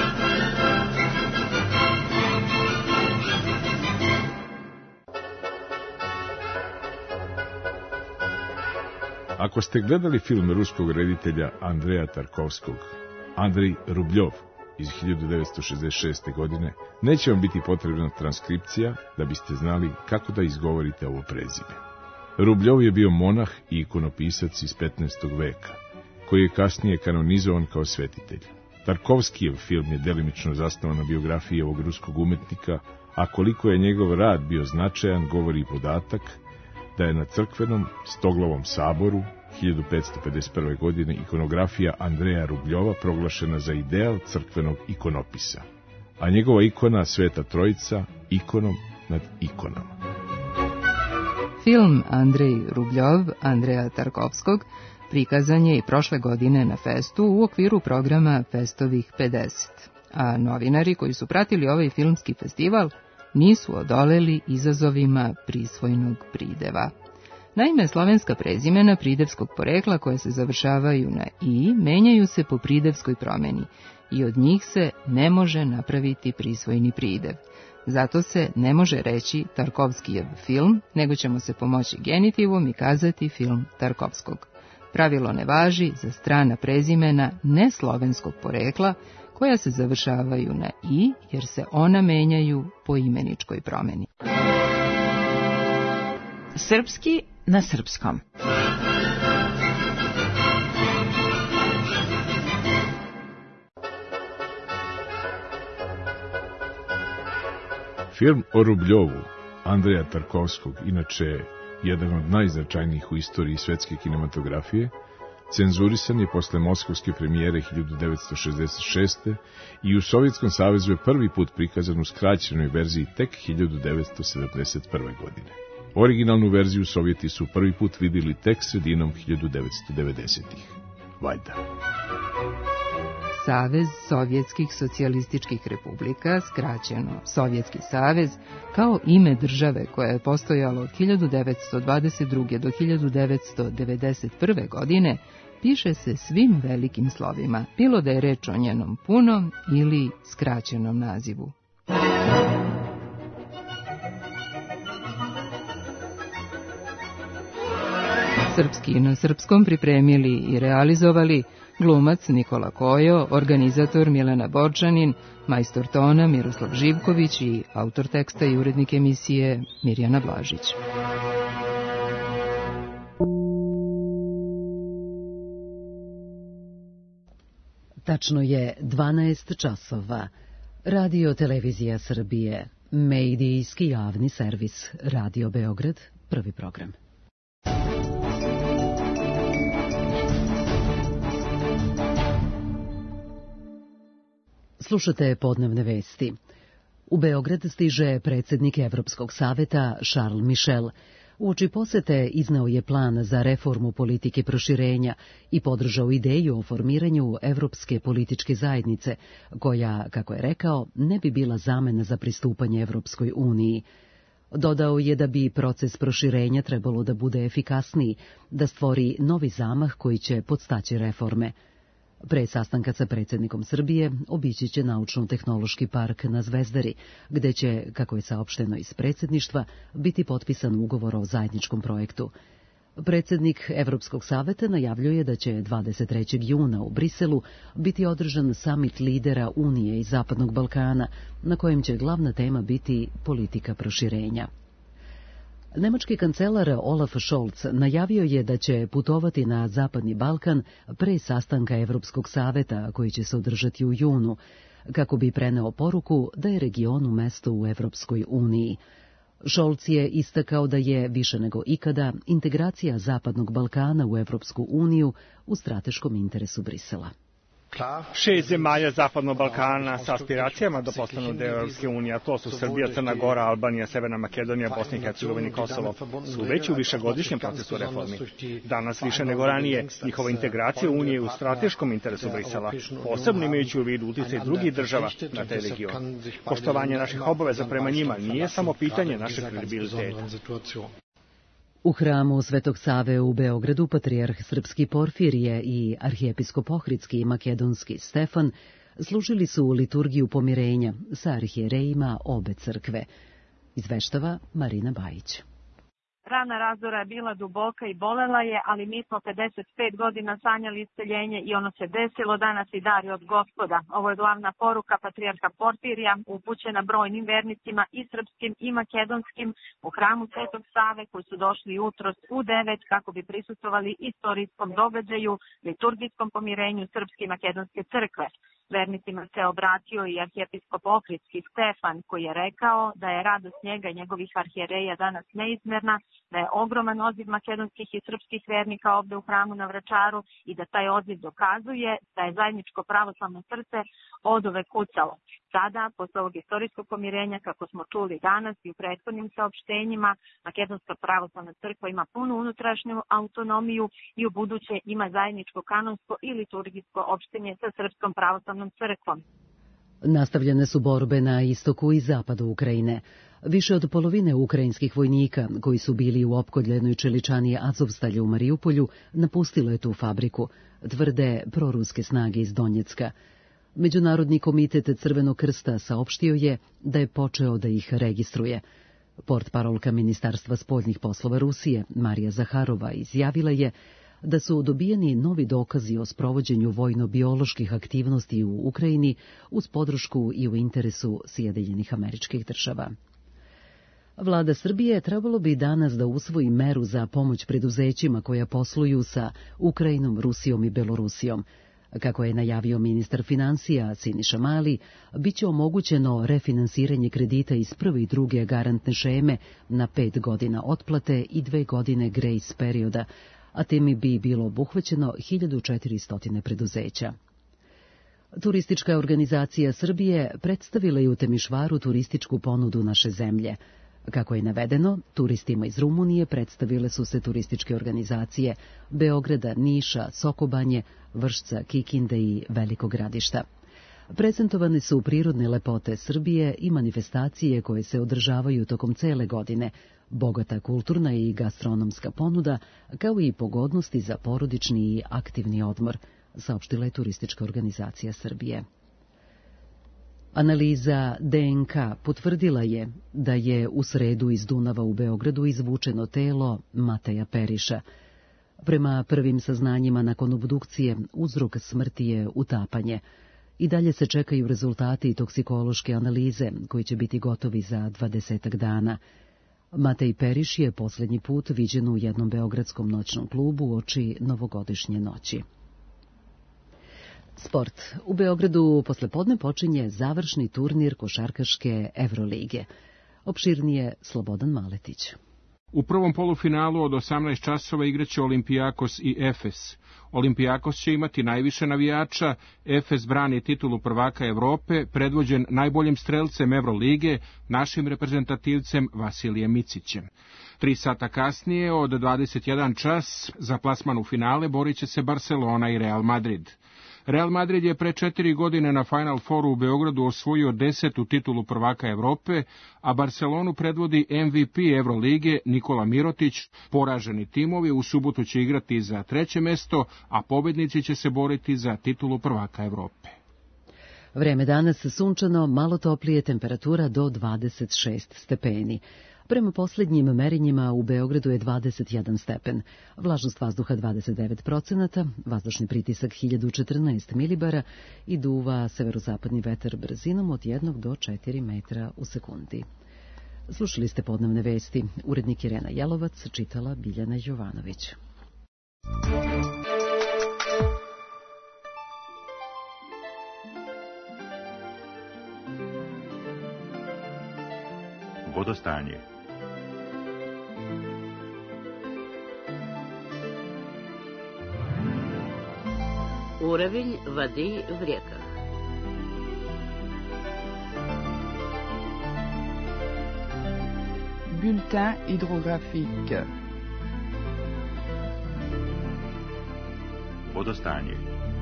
Ako ste gledali film ruskog reditelja Andreja Tarkovskog, Andrej Rubljov iz hiljadu devetsto šezdeset šeste. godine, neće vam biti potrebna transkripcija da biste znali kako da izgovorite ovo prezime. Rubljov je bio monah i ikonopisac iz petnaestog. veka, koji je kasnije kanonizovan kao svetitelj. Tarkovskijev film je delimično zasnovan na biografiji ovog ruskog umetnika, a koliko je njegov rad bio značajan govori podatak da je na crkvenom Stoglovom saboru hiljadu petsto pedeset prve. godine ikonografija Andreja Rubljova proglašena za ideal crkvenog ikonopisa, a njegova ikona Sveta Trojica ikonom nad ikonom. Film Andrej Rubljov Andreja Tarkovskog prikazan je i prošle godine na festu u okviru programa Festovih pedeset, a novinari koji su pratili ovaj filmski festival nisu odoleli izazovima prisvojnog prideva. Naime, slovenska prezimena pridevskog porekla koje se završavaju na i menjaju se po pridevskoj promeni i od njih se ne može napraviti prisvojni pridev. Zato se ne može reći Tarkovskijev film, nego ćemo se pomoći genitivom i kazati film Tarkovskog. Pravilo ne važi za strana prezimena neslovenskog porekla koja se završavaju na i, jer se ona menjaju po imeničkoj promeni. Srpski na srpskom. Film o Rubljovu Andreja Tarkovskog, inače jedan od najznačajnijih u istoriji svetske kinematografije, cenzurisan je posle moskovske premijere hiljadu devetsto šezdeset šeste. i u Sovjetskom savezu je prvi put prikazan u skraćenoj verziji tek hiljadu devetsto sedamdeset prve. godine. Originalnu verziju Sovjeti su prvi put vidjeli tek sredinom hiljadu devetsto devedesetih. Valjda. Savez Sovjetskih socijalističkih republika, skraćeno Sovjetski savez, kao ime države koja je postojala od hiljadu devetsto dvadeset druge. do hiljadu devetsto devedeset prve. godine, piše se svim velikim slovima, bilo da je reč o njenom punom ili skraćenom nazivu. Srpski na srpskom pripremili i realizovali glumac Nikola Kojo, organizator Milena Borčanin, majstor tona Miroslav Živković i autor teksta i urednik emisije Mirjana Blažić. Tačno je dvanaest časova. Radio Televizija Srbije, medijski javni servis, Radio Beograd, prvi program. Slušate podnevne vesti. U Beograd stiže predsjednik Evropskog saveta Charles Michel. Uoči posete izneo je plan za reformu politike proširenja i podržao ideju o formiranju Evropske političke zajednice, koja, kako je rekao, ne bi bila zamena za pristupanje Evropskoj uniji. Dodao je da bi proces proširenja trebalo da bude efikasniji, da stvori novi zamah koji će podstaći reforme. Pre sastanka sa predsjednikom Srbije obići će Naučno-tehnološki park na Zvezdari, gde će, kako je saopšteno iz predsjedništva, biti potpisan ugovor o zajedničkom projektu. Predsjednik Evropskog saveta najavljuje da će dvadeset trećeg juna u Briselu biti održan samit lidera Unije i Zapadnog Balkana, na kojem će glavna tema biti politika proširenja. Nemački kancelar Olaf Scholz najavio je da će putovati na Zapadni Balkan pre sastanka Evropskog saveta koji će se održati u junu, kako bi preneo poruku da je regionu mesto u Evropskoj uniji. Scholz je istakao da je više nego ikada integracija Zapadnog Balkana u Evropsku uniju u strateškom interesu Brisela. Šest zemalja Zapadnog Balkana sa aspiracijama da postanu deo Evropske unije, a to su Srbija, Crna Gora, Albanija, Severna Makedonija, Bosna i Hercegovina i Kosovo, su već u višegodišnjem procesu reformi. Danas više nego ranije njihova integracija Unije je u strateškom interesu Brisela, posebno imajući u vidu uticaj drugih država na taj region. Poštovanje naših obaveza prema njima nije samo pitanje našeg kredibiliteta. U hramu Svetog Save u Beogradu patrijarh srpski Porfirije i arhijepiskop ohridski i makedonski Stefan služili su liturgiju pomirenja sa arhijerejima obe crkve. Izveštava Marina Bajić. Rana razdora je bila duboka i bolela je, ali mi smo pedeset pet godina sanjali isceljenje i ono se desilo danas i dar je od Gospoda. Ovo je glavna poruka patrijarha Porfirija, upućena brojnim vernicima i srpskim i makedonskim u hramu Svetog Save koji su došli jutros u devet kako bi prisustvovali istorijskom događaju, liturgijskom pomirenju Srpske i Makedonske crkve. Vernicima se obratio i arhijepiskop ohridski Stefan koji je rekao da je radost njega i njegovih arhijereja danas neizmerna, da je ogroman odziv makedonskih i srpskih vernika ovde u hramu na Vračaru i da taj odziv dokazuje da je zajedničko pravoslavno srce odove kucalo. Sada, posle ovog istorijskog pomirenja, kako smo čuli danas i u prethodnim saopštenjima, Makedonska pravoslavna crkva ima punu unutrašnju autonomiju i u buduće ima zajedničko kanonsko i liturgijsko opštenje sa Srpskom pravoslavnom crkvom. Nastavljene su borbe na istoku i zapadu Ukrajine. Više od polovine ukrajinskih vojnika, koji su bili u opkoljenoj čeličani Azovstalju u Marijupolju, napustilo je tu fabriku, tvrde proruske snage iz Donjecka. Međunarodni komitet Crvenog krsta saopštio je da je počeo da ih registruje. Portparolka Ministarstva spoljnih poslova Rusije, Marija Zaharova, izjavila je da su dobijeni novi dokazi o sprovođenju vojno-bioloških aktivnosti u Ukrajini uz podršku i u interesu Sjedinjenih Američkih Država. Vlada Srbije trebalo bi danas da usvoji meru za pomoć preduzećima koja posluju sa Ukrajinom, Rusijom i Belorusijom. Kako je najavio ministar financija Siniša Mali, biće omogućeno refinansiranje kredita iz prve i druge garantne šeme na pet godina otplate i dve godine grace perioda, a temi bi bilo obuhvaćeno hiljadu četiristo preduzeća. Turistička organizacija Srbije predstavila je u Temišvaru turističku ponudu naše zemlje. Kako je navedeno, turistima iz Rumunije predstavile su se turističke organizacije Beograda, Niša, Sokobanje, Vršca, Kikinde i Velikog Gradišta. Prezentovane su prirodne lepote Srbije i manifestacije koje se održavaju tokom cele godine, bogata kulturna i gastronomska ponuda, kao i pogodnosti za porodični i aktivni odmor, saopštila je turistička organizacija Srbije. Analiza D N K potvrdila je da je u sredu iz Dunava u Beogradu izvučeno telo Mateja Periša. Prema prvim saznanjima nakon obdukcije, uzrok smrti je utapanje. I dalje se čekaju rezultati toksikološke analize, koji će biti gotovi za dvadesetak dana. Matej Periš je posljednji put viđen u jednom beogradskom noćnom klubu uoči novogodišnje noći. Sport. U Beogradu poslepodne počinje završni turnir košarkaške Evrolige. Opširnije Slobodan Maletić. U prvom polufinalu od osamnaest časova igraće Olimpijakos i Efes. Olimpijakos će imati najviše navijača, Efes brani titulu prvaka Evrope, predvođen najboljim strelcem Evrolige, našim reprezentativcem Vasilijem Micićem. Tri sata kasnije, od dvadeset jedan čas, za plasman u finale borit će se Barcelona i Real Madrid. Real Madrid je pre četiri godine na Final Fouru u Beogradu osvojio desetu titulu prvaka Evrope, a Barcelonu predvodi M V P Evrolige Nikola Mirotić. Poraženi timovi u subotu će igrati za treće mesto, a pobednici će se boriti za titulu prvaka Evrope. Vreme danas sunčano, malo toplije, temperatura do dvadeset šest stepeni. Prema posljednjim merenjima u Beogradu je dvadeset jedan stepen, vlažnost vazduha dvadeset devet procenata, vazdušni pritisak hiljadu četrnaest milibara i duva severozapadni vetar brzinom od jednog do četiri metra u sekundi. Slušali ste podnevne vesti. Urednik Irena Jelovac, čitala Biljana Jovanović. Vodostanje. Уровень воды в реках. Bulletin hydrographique. Vodostanje.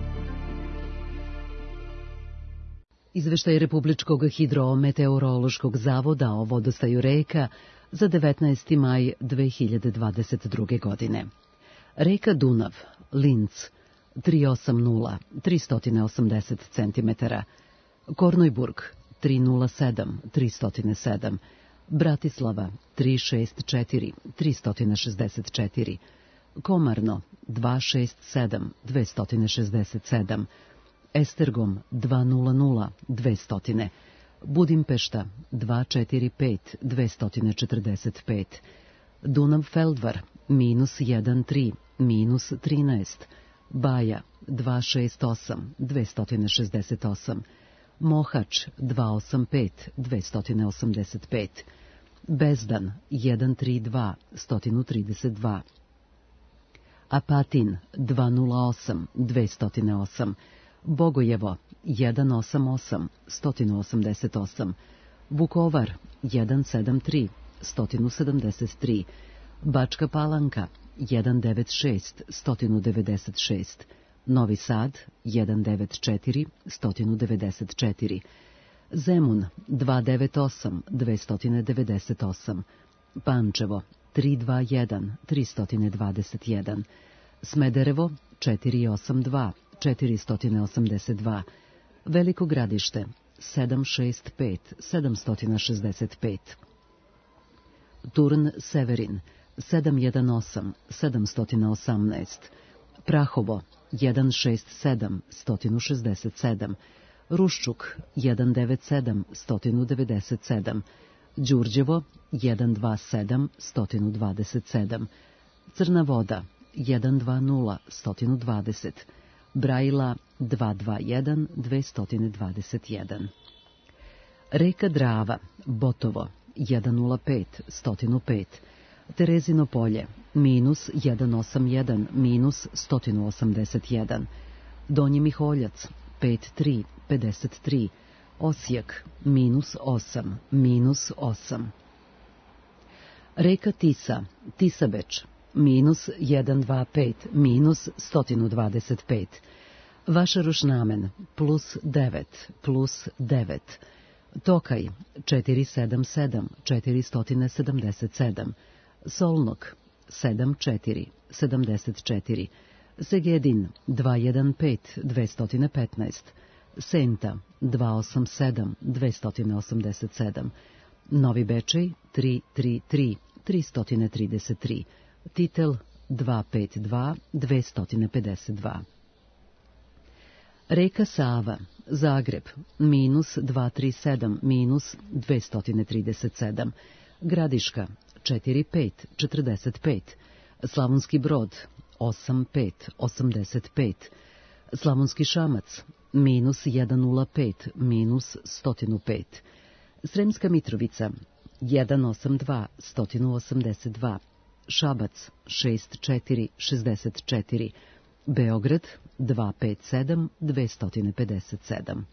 Izveštaj Republičkog hidrometeorološkog zavoda o vodostaju reka za devetnaesti maj dve hiljade dvadeset druge. godine. Reka Dunav, Linz, tristo osamdeset, tristo osamdeset centimetara, Kornojburg, tristo sedam, tristo sedam, Bratislava, tristo šezdeset četiri, tristo šezdeset četiri, Komarno, dvesta šezdeset sedam, dvesta šezdeset sedam, Estergom, dvesta, dvesta, Budimpešta, dvesta četrdeset pet, dvesta četrdeset pet, Dunav-Feldvar, minus jedan tri, minus trinaest, Baja, dvesta šezdeset osam, dvesta šezdeset osam, Mohač, dvesta osamdeset pet, dvesta osamdeset pet, Bezdan, jedan trideset dva, sto trideset dva, Apatin, dvesta osam, dvesta osam, Bogojevo, jedna osamdeset osam, sto osamdeset osam, Vukovar, jedna sedamdeset tri, sto sedamdeset tri, Bačka Palanka, jedna devedeset šest, sto devedeset šest, Novi Sad, jedna devedeset četiri, sto devedeset četiri, Zemun, dvesta devedeset osam, dvesta devedeset osam, Pančevo, tristo dvadeset jedan, tristo dvadeset jedan, Smederevo, četiristo osamdeset dva, četiristo osamdeset dva, Veliko Gradište, sedamsto šezdeset pet, sedamsto šezdeset pet, Turn Severin, sedamsto osam, sedamsto osamnaest, Prahovo, jedna šezdeset sedam, sto šezdeset sedam, Ruščuk, jedna devedeset sedam, sto devedeset sedam, Đurđevo, jedna dvadeset sedam, sto dvadeset sedam, Crna Voda, jedna dvadeset, sto dvadeset, Brajila, dvesta dvadeset jedan, dvesta dvadeset jedan. Reka Drava, Botovo, jedna nula pet, sto pet, Terezino polje, minus jedna osamdeset jedan, minus sto osamdeset jedan, Donji Miholjac, pet tri, pedeset tri, Osijek, minus osam, minus osam. Reka Tisa, Tisabeč, minus jedna dvadeset pet, minus sto dvadeset pet, Vašaruš-Namen, plus devet, plus devet, Tokaj, četiristo sedamdeset sedam, četiristo sedamdeset sedam, Solnok, sedam četiri, sedamdeset četiri, Segedin, dvesta pet, dvesta petnaest, Senta, dvesta osamdeset sedam, dvesta osamdeset sedam, Novi Bečej, tristo trideset tri, tristo trideset tri, Titel, dvesta pedeset dva, dvesta pedeset dva. Reka Sava, Zagreb, minus dvesta trideset sedam, minus dvesta trideset sedam, Gradiška, četiri pet, četrdeset pet, Slavonski Brod, osam pet, osamdeset pet, Slavonski Šamac, minus jedna nula pet, minus sto pet, Sremska Mitrovica, jedna osamdeset dva, sto osamdeset dva, Šabac, šest četiri, šezdeset četiri, Beograd, dvesta pedeset sedam, dvesta pedeset sedam.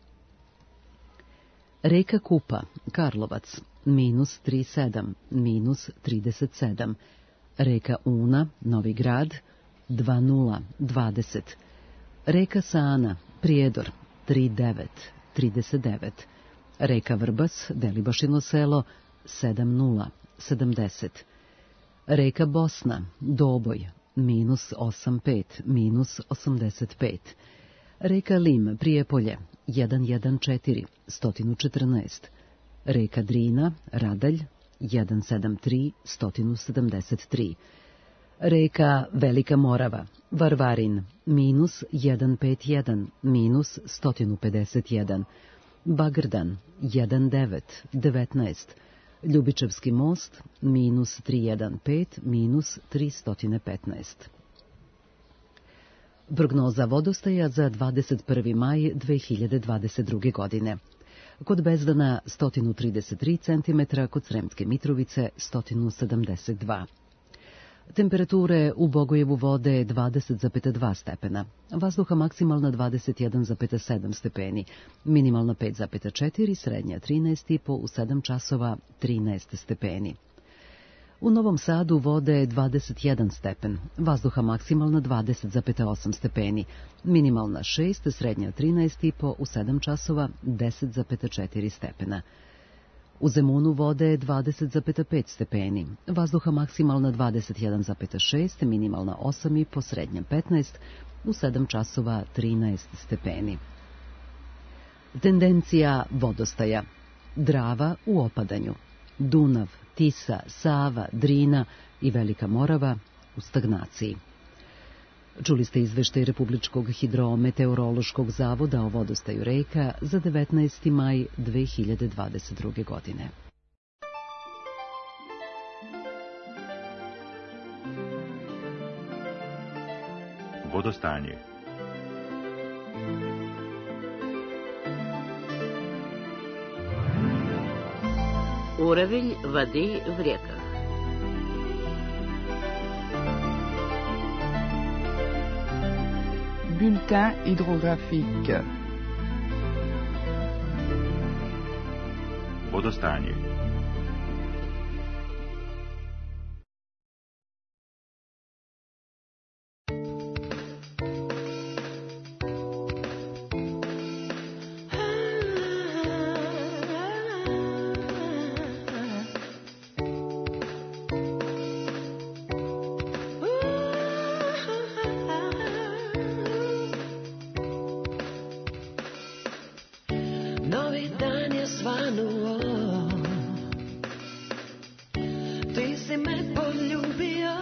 Reka Kupa, Karlovac, minus trideset sedam, minus trideset sedam, Reka Una, Novi Grad, dva nula, dvadeset, Reka Sana, Prijedor, tri devet, trideset devet, Reka Vrbas, Delibašino selo, sedam nula, sedamdeset, Reka Bosna, Doboj, minus osam pet, minus osamdeset pet, Reka Lim, Prijepolje, jedan jedan četiri, sto četrnaest, Reka Drina, Radalj, jedan sedam tri jedan sedam tri. Reka Velika Morava, Varvarin, minus jedan pet jedan, minus sto pedeset jedan. Bagrdan, jedan devet devetnaest. Ljubičevski most, minus tri jedan pet, minus tristo petnaest. Prognoza vodostaja za dvadeset prvi maj dve hiljade dvadeset druge. godine. Kod Bezdana sto trideset tri centimetra, kod Sremske Mitrovice sto sedamdeset dva. Temperature u Bogojevu vode dvadeset zarez dva stepena, vazduha maksimalna dvadeset jedan zarez sedam stepeni, minimalna pet zarez četiri, srednja trinaest i po, u sedam časova trinaest stepeni. U Novom Sadu vode dvadeset jedan stepen, vazduha maksimalna dvadeset zarez osam stepeni, minimalna šest, srednja trinaest i po, u sedam časova deset zarez četiri stepena. U Zemunu vode dvadeset zarez pet stepeni, vazduha maksimalna dvadeset jedan zarez šest, minimalna osam i po, srednja petnaest, u sedam časova trinaest stepeni. Tendencija vodostaja. Drava u opadanju. Dunav, Tisa, Sava, Drina i Velika Morava u stagnaciji. Čuli ste izveštaj Republičkog hidrometeorološkog zavoda o vodostaju reka za devetnaesti maj dve hiljade dvadeset druge. godine. Vodostanje. Уровень воды в реках. Bulletin hydrographique. Vodostanje. Novi dan je svanuo, ti si me poljubio,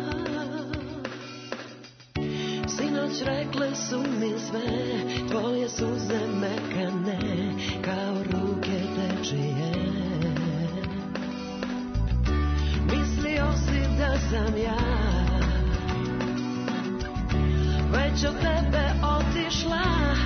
sinoć rekle su mi sve, tvoje suze mekane, kao ruke tečije. Mislio si da sam ja već od tebe otišla,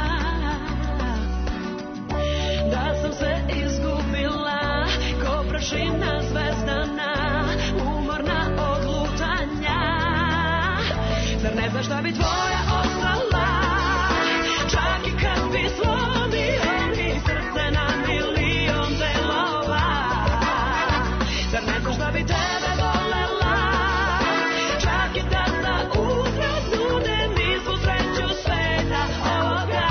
da sam se izgubila, ko prašina zvezdana, umorna od lutanja. Zar ne znaš da bi tvoja ostala, čak i kad bi slomio mi srce na milion delova. Zar ne znaš da bi tebe volela, čak i da za uzvrat nude mi svu sreću sveta ovoga.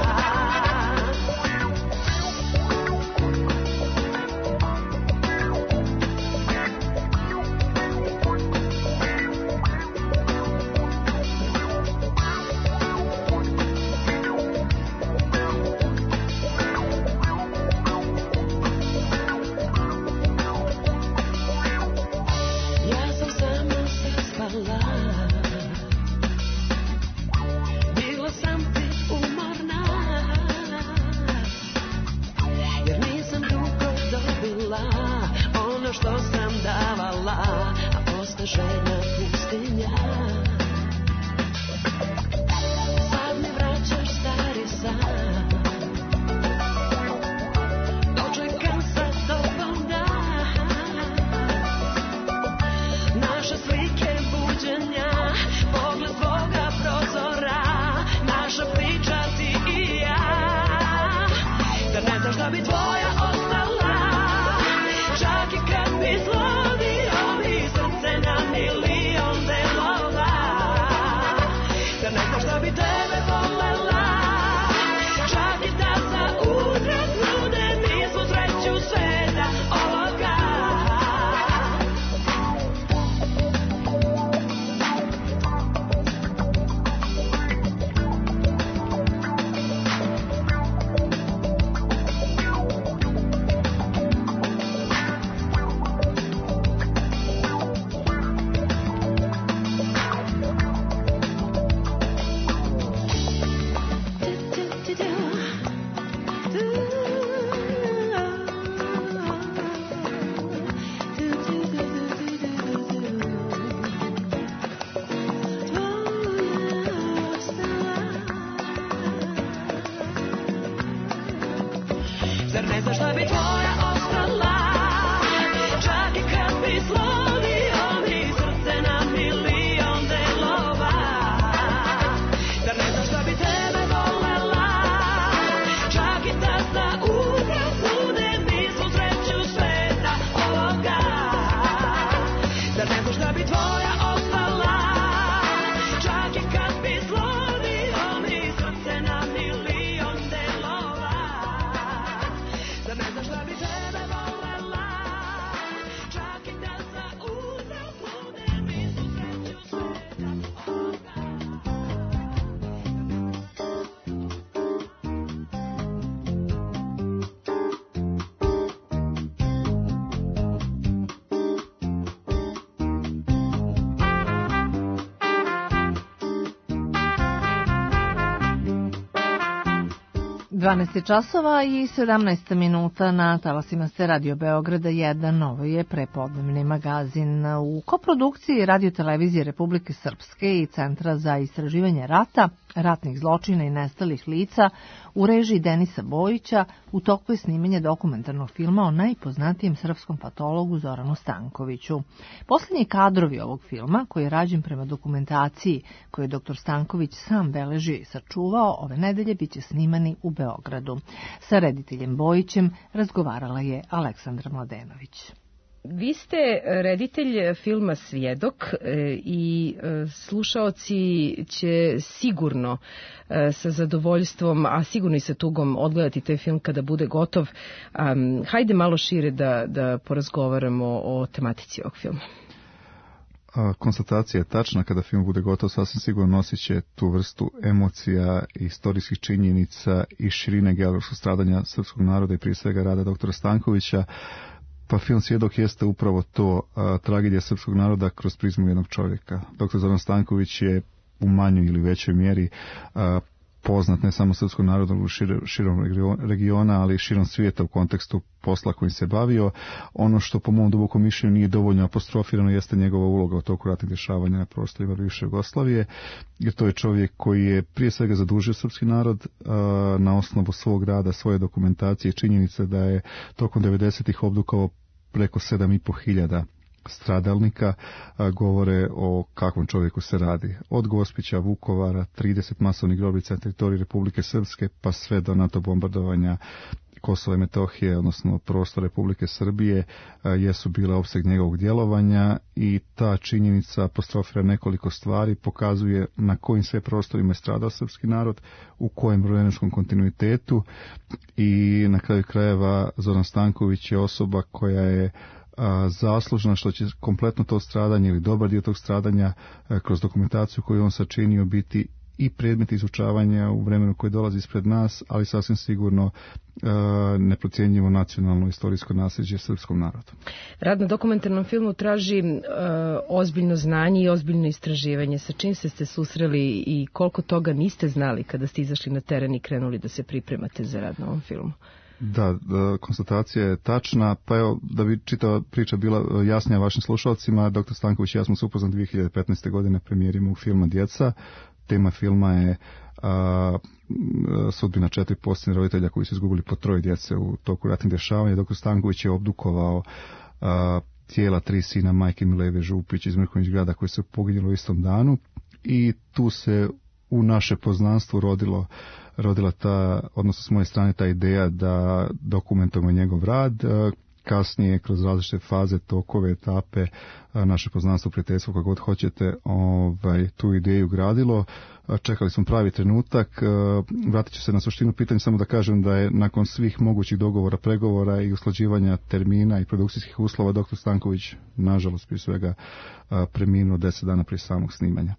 Bila sam ti umorna, jer nisam dugo dobila ono što sam davala, a osta žena pustinja. Sad mi vraćaš stari san, dočekam sa tobom dan, naše slike buđenja, pogled tvoga prozora, naša priča ti i ja. Zar ne znaš da bi tvoja ostala, čak i kad bi slomio mi srce na milion delova. Zar ne znaš da bi tebe volela, čak i da za uzvrat nude mi svu sreću sveta ovoga. Zar ne znaš da bi tvoja ostala, čak i kad bi slomio mi srce na milion delova. Zar ne znaš da bi tebe volela, čak i da sa uzrasude nismo sreću sveta ovoga. Zar ne znaš da bi tvoja ostala, čak i kad bi slomio mi srce na milion delova. Zar ne znaš da bi tebe volela, čak i da sa uzrasude nismo sreću sveta ovoga. dvanaest časova i sedamnaest minuta na talasima ste Radio Beograda jedan. Ovo je prepodnevni magazin u koprodukciji Radio Televizije Republike Srpske i Centra za istraživanje rata, ratnih zločina i nestalih lica u režiji Denisa Bojića. U toku je snimanje dokumentarnog filma o najpoznatijem srpskom patologu Zoranu Stankoviću. Posljednji kadrovi ovog filma, koji je rađen prema dokumentaciji koju je doktor Stanković sam beleži i sačuvao, ove nedelje biće snimani u Beogradu. Sa rediteljem Bojićem razgovarala je Aleksandra Mladenović. Vi ste reditelj filma Svjedok i slušaoci će sigurno sa zadovoljstvom, a sigurno i sa tugom odgledati taj film kada bude gotov. Hajde malo šire da, da porazgovaramo o tematici ovog filma. Konstatacija je tačna, kada film bude gotov sasvim sigurno nosit će tu vrstu emocija, istorijskih činjenica i širine geografskog stradanja srpskog naroda i prije svega rada doktora Stankovića. Pa film Svjedok jeste upravo to, a, tragedija srpskog naroda kroz prizmu jednog čovjeka. doktor Zoran Stanković je u manjoj ili većoj mjeri a, poznat ne samo srpskom narodu u šir, širom regiona, ali i širom svijeta u kontekstu posla kojim se bavio. Ono što po mom dubokom mišljenju nije dovoljno apostrofirano jeste njegova uloga u toku ratnih dešavanja na prostorima bivše Jugoslavije, jer to je čovjek koji je prije svega zadužio srpski narod a, na osnovu svog rada, svoje dokumentacije i činjenice da je tokom devedesetih obdukao preko sedam i po hiljada stradalnika, a, govore o kakvom čovjeku se radi. Od Gospića, Vukovara, trideset masovnih grobnica na teritoriji Republike Srpske, pa sve do NATO bombardovanja Kosova i Metohije, odnosno prostor Republike Srbije, a, jesu bile opseg njegovog djelovanja i ta činjenica apostrofira nekoliko stvari, pokazuje na kojim sve prostorima je stradao srpski narod, u kojem vremenskom kontinuitetu i na kraju krajeva Zoran Stanković je osoba koja je a, zaslužna što će kompletno to stradanje ili dobar dio tog stradanja a, kroz dokumentaciju koju on sačinio biti i predmet izučavanja u vremenu koje dolazi ispred nas, ali sasvim sigurno e, neprocjenjivo nacionalno istorijsko nasljeđe srpskom narodu. Rad na dokumentarnom filmu traži e, ozbiljno znanje i ozbiljno istraživanje. Sa čim ste se susreli i koliko toga niste znali kada ste izašli na teren i krenuli da se pripremate za rad na ovom filmu? Da, da, konstatacija je tačna, pa evo, da bi čitava priča bila jasnija vašim slušalcima, doktor Stanković i ja smo se upoznali dvije hiljade petnaeste. godine premijerima u filma Djeca. Tema filma je a, sudbina četiri posljednjih roditelja koji su izgubili po troje djece u toku ratnih dešavanja. Doktor Stanković je obdukovao a, tijela tri sina majke Mileve Župić iz Mrkonjić Grada koji su poginuli u istom danu i tu se u naše poznanstvo rodilo rodila ta, odnosno s moje strane ta ideja da dokumentujemo njegov rad. Kasnije, kroz različite faze, tokove, etape, naše poznanstvo, prijateljstvo, kako god hoćete, ovaj, tu ideju gradilo. Čekali smo pravi trenutak. Vratit ću se na suštinu pitanja, samo da kažem da je nakon svih mogućih dogovora, pregovora i usklađivanja termina i produkcijskih uslova doktor Stanković, nažalost, prije svega preminuo deset dana prije samog snimanja.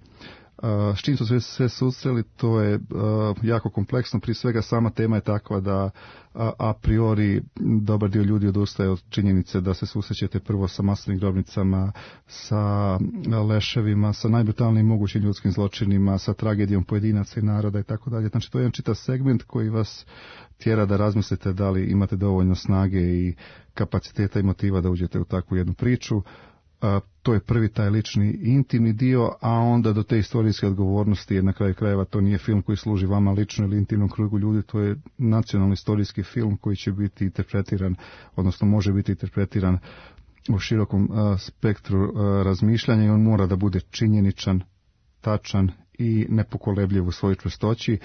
S čim su sve, sve susreli, to je uh, jako kompleksno. Prije svega sama tema je takva da uh, a priori dobar dio ljudi odustaje od činjenice da se susrećete prvo sa masovnim grobnicama, sa leševima, sa najbrutalnijim mogućim ljudskim zločinima, sa tragedijom pojedinaca i naroda i tako dalje. Znači to je jedan čitav segment koji vas tjera da razmislite da li imate dovoljno snage i kapaciteta i motiva da uđete u takvu jednu priču. A, to je prvi taj lični intimni dio, a onda do te istorijske odgovornosti, jer na kraju krajeva to nije film koji služi vama lično ili intimnom krugu ljudi, to je nacionalni istorijski film koji će biti interpretiran, odnosno može biti interpretiran u širokom a, spektru a, razmišljanja i on mora da bude činjeničan, tačan i nepokolebljiv u svojoj čvrstoći,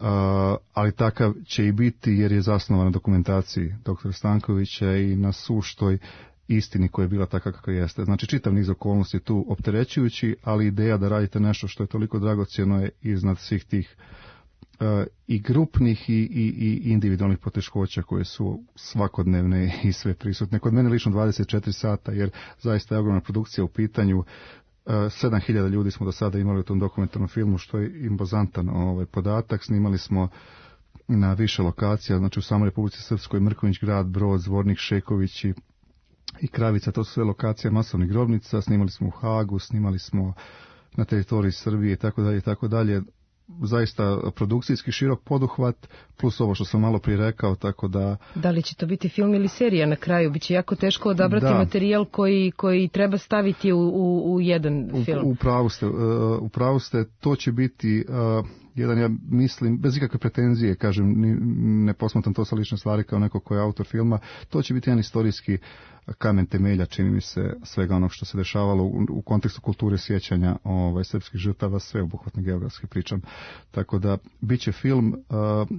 a, ali takav će i biti jer je zasnovan na dokumentaciji doktora Stankovića i na suštoj istini koja je bila takva kakva jeste. Znači čitav niz okolnosti tu opterećujući, ali ideja da radite nešto što je toliko dragocjeno je iznad svih tih uh, i grupnih i, i, i individualnih poteškoća koje su svakodnevne i sve prisutne. Kod mene lično dvadeset četiri sata, jer zaista je ogromna produkcija u pitanju. Uh, sedam hiljada ljudi smo do sada imali u tom dokumentarnom filmu, što je impozantan ovaj podatak. Snimali smo na više lokacija, znači u samoj Republici Srpskoj, Mrkonjić grad, Brod, Zvornik, Šeković i i Kravica, to su sve lokacije masovnih grobnica, snimali smo u Hagu, snimali smo na teritoriji Srbije i tako dalje i tako dalje. Zaista produkcijski širok poduhvat, plus ovo što sam malo prije rekao, tako da... Da li će to biti film ili serija na kraju? Biće jako teško odabrati da. materijal koji, koji treba staviti u, u, u jedan film. U, u, pravu ste, uh, u pravu ste, to će biti... Uh, jedan, ja mislim, bez ikakve pretenzije, kažem, ni, ne posmatram to sa lične stvari kao neko ko je autor filma, to će biti jedan istorijski kamen temelja, čini mi se, svega onog što se dešavalo u, u kontekstu kulture sjećanja ovaj, srpskih žrtava, sve obuhvatne geografske pričam. Tako da, bit će film, uh,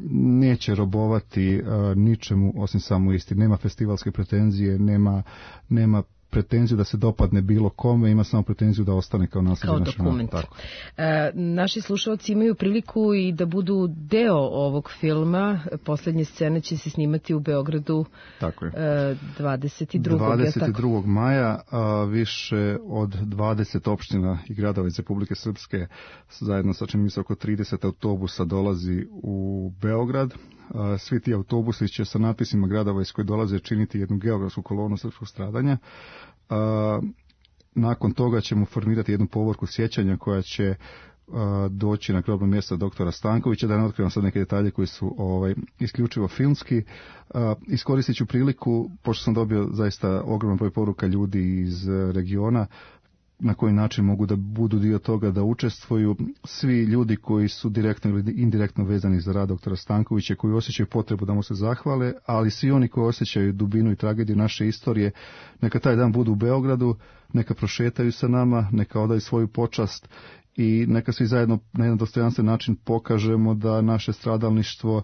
neće robovati uh, ničemu osim samo istini. Nema festivalske pretenzije, nema, nema pretenziju da se dopadne bilo kome, ima samo pretenziju da ostane kao nasljeđe naše dokument. E, naši slušalci imaju priliku i da budu deo ovog filma. Poslednje scene će se snimati u Beogradu. Tako je. E, dvadeset drugog dvadeset drugog maja, a više od dvadeset opština i gradova iz Republike Srpske zajedno sa čini mi se oko trideset autobusa dolazi u Beograd. Svi ti autobusi će sa natpisima gradova iz koje dolaze činiti jednu geografsku kolonu srpskog stradanja. Nakon toga ćemo formirati jednu povorku sjećanja koja će doći na grobno mjesto doktora Stankovića, da ne otkrivam sad neke detalje koji su ovaj, isključivo filmski. Iskoristit ću priliku, pošto sam dobio zaista ogroman broj poruka ljudi iz regiona, na koji način mogu da budu dio toga, da učestvuju svi ljudi koji su direktno ili indirektno vezani za rad doktora Stankovića, koji osjećaju potrebu da mu se zahvale, ali svi oni koji osjećaju dubinu i tragediju naše istorije, neka taj dan budu u Beogradu, neka prošetaju sa nama, neka odaju svoju počast i neka svi zajedno na jedan dostojanstven način pokažemo da naše stradalništvo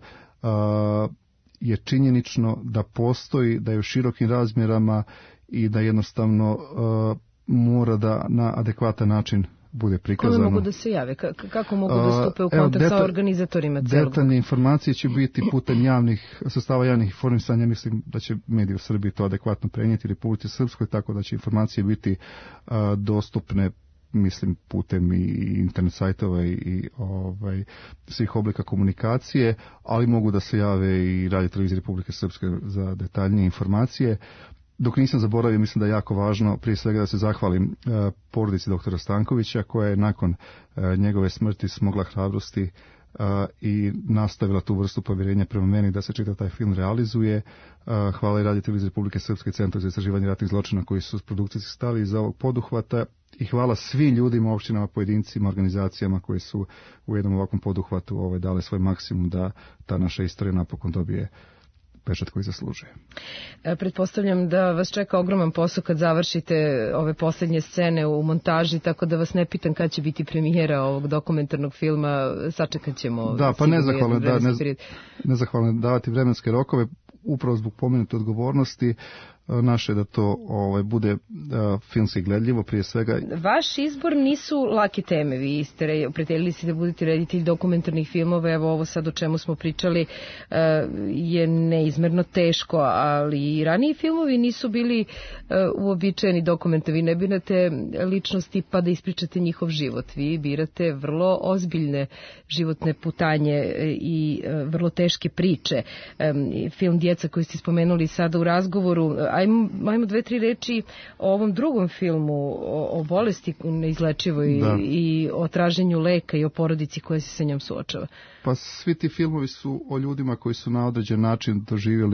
a, je činjenično, da postoji, da je u širokim razmjerama i da jednostavno a, mora da na adekvatan način bude prikazano. Kome mogu da se jave? K- kako mogu da stupe u kontakt deta- sa organizatorima celog? Detaljne informacije će biti putem javnih, sastava javnih informisanja. Mislim da će mediji u Srbiji to adekvatno prenijeti Republici Srpskoj, tako da će informacije biti a, dostupne, mislim, putem i internet sajtova i, i ovaj, svih oblika komunikacije, ali mogu da se jave i Radio televizije Republike Srpske za detaljnije informacije. Dok nisam zaboravio, mislim da je jako važno prije svega da se zahvalim uh, porodici doktora Stankovića, koja je nakon uh, njegove smrti smogla hrabrosti uh, i nastavila tu vrstu povjerenja prema meni da se čitav taj film realizuje. Uh, hvala i Radio televizije Republike Srpske, Centru za istraživanje ratnih zločina koji su s produkcijski stali iza ovog poduhvata, i hvala svim ljudima, opštinama, pojedincima, organizacijama koji su u jednom ovakvom poduhvatu ovaj, dale svoj maksimum da ta naša istorija napokon dobije pečat koji zaslužuje. E, pretpostavljam da vas čeka ogroman posao kad završite ove posljednje scene u montaži, tako da vas ne pitam kad će biti premijera ovog dokumentarnog filma, sačekat ćemo. Da, pa nezahvalno da, ne, nezahvalno davati vremenske rokove, upravo zbog pomenute odgovornosti naše da to ovaj, bude uh, filmski gledljivo prije svega. Vaš izbor nisu lake teme, vi ste opredelili se da budete reditelj dokumentarnih filmova, evo ovo sad o čemu smo pričali uh, je neizmerno teško, ali i raniji filmovi nisu bili uh, uobičajeni dokumentarni, vi ne birate ličnosti pa da ispričate njihov život, vi birate vrlo ozbiljne životne putanje i uh, vrlo teške priče. Um, film Djeca koji ste spomenuli sada u razgovoru, Ajmo, ajmo dve, tri reči o ovom drugom filmu, o, o bolesti neizlečivoj da. i o traženju leka i o porodici koja se sa njom suočava. Pa svi ti filmovi su o ljudima koji su na određen način doživjeli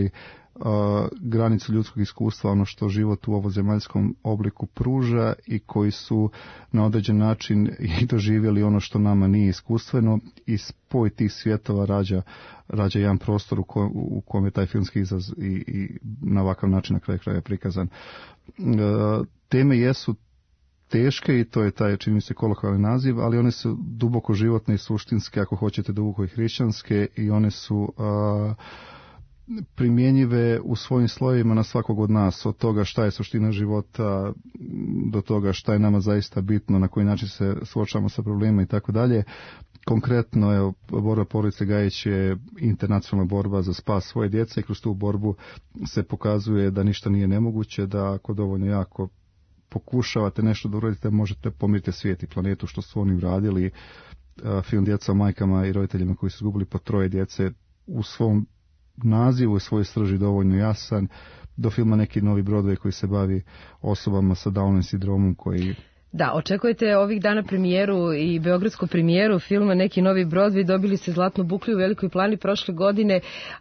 granicu ljudskog iskustva, ono što život u ovozemaljskom obliku pruža i koji su na određen način i doživjeli ono što nama nije iskustveno i spoj tih svjetova rađa, rađa jedan prostor u, ko, u kojem je taj filmski izraz i, i na ovakav način na kraju kraja prikazan. E, teme jesu teške i to je taj, čini mi se, kolokvijalni naziv, ali one su duboko životne i suštinske, ako hoćete duboko i hrišćanske, i one su a, primjenjive u svojim slojevima na svakog od nas, od toga šta je suština života do toga šta je nama zaista bitno, na koji način se suočavamo sa problemima i tako dalje. Konkretno, evo, borba porodice Gajić je internacionalna borba za spas svoje djece i kroz tu borbu se pokazuje da ništa nije nemoguće, da ako dovoljno jako pokušavate nešto da uradite, možete pomiriti svijet i planetu, što su oni uradili. Film Djeca o majkama i roditeljima koji su izgubili po troje djece u svom nazivu i svoj srži dovoljno jasan, do filma Neki novi Broadway koji se bavi osobama sa Downovim sindromom koji... Da, očekujete ovih dana premijeru i beogradsku premijeru filma Neki novi Broadway. Dobili ste Zlatnu buklju u Velikoj Plani prošle godine.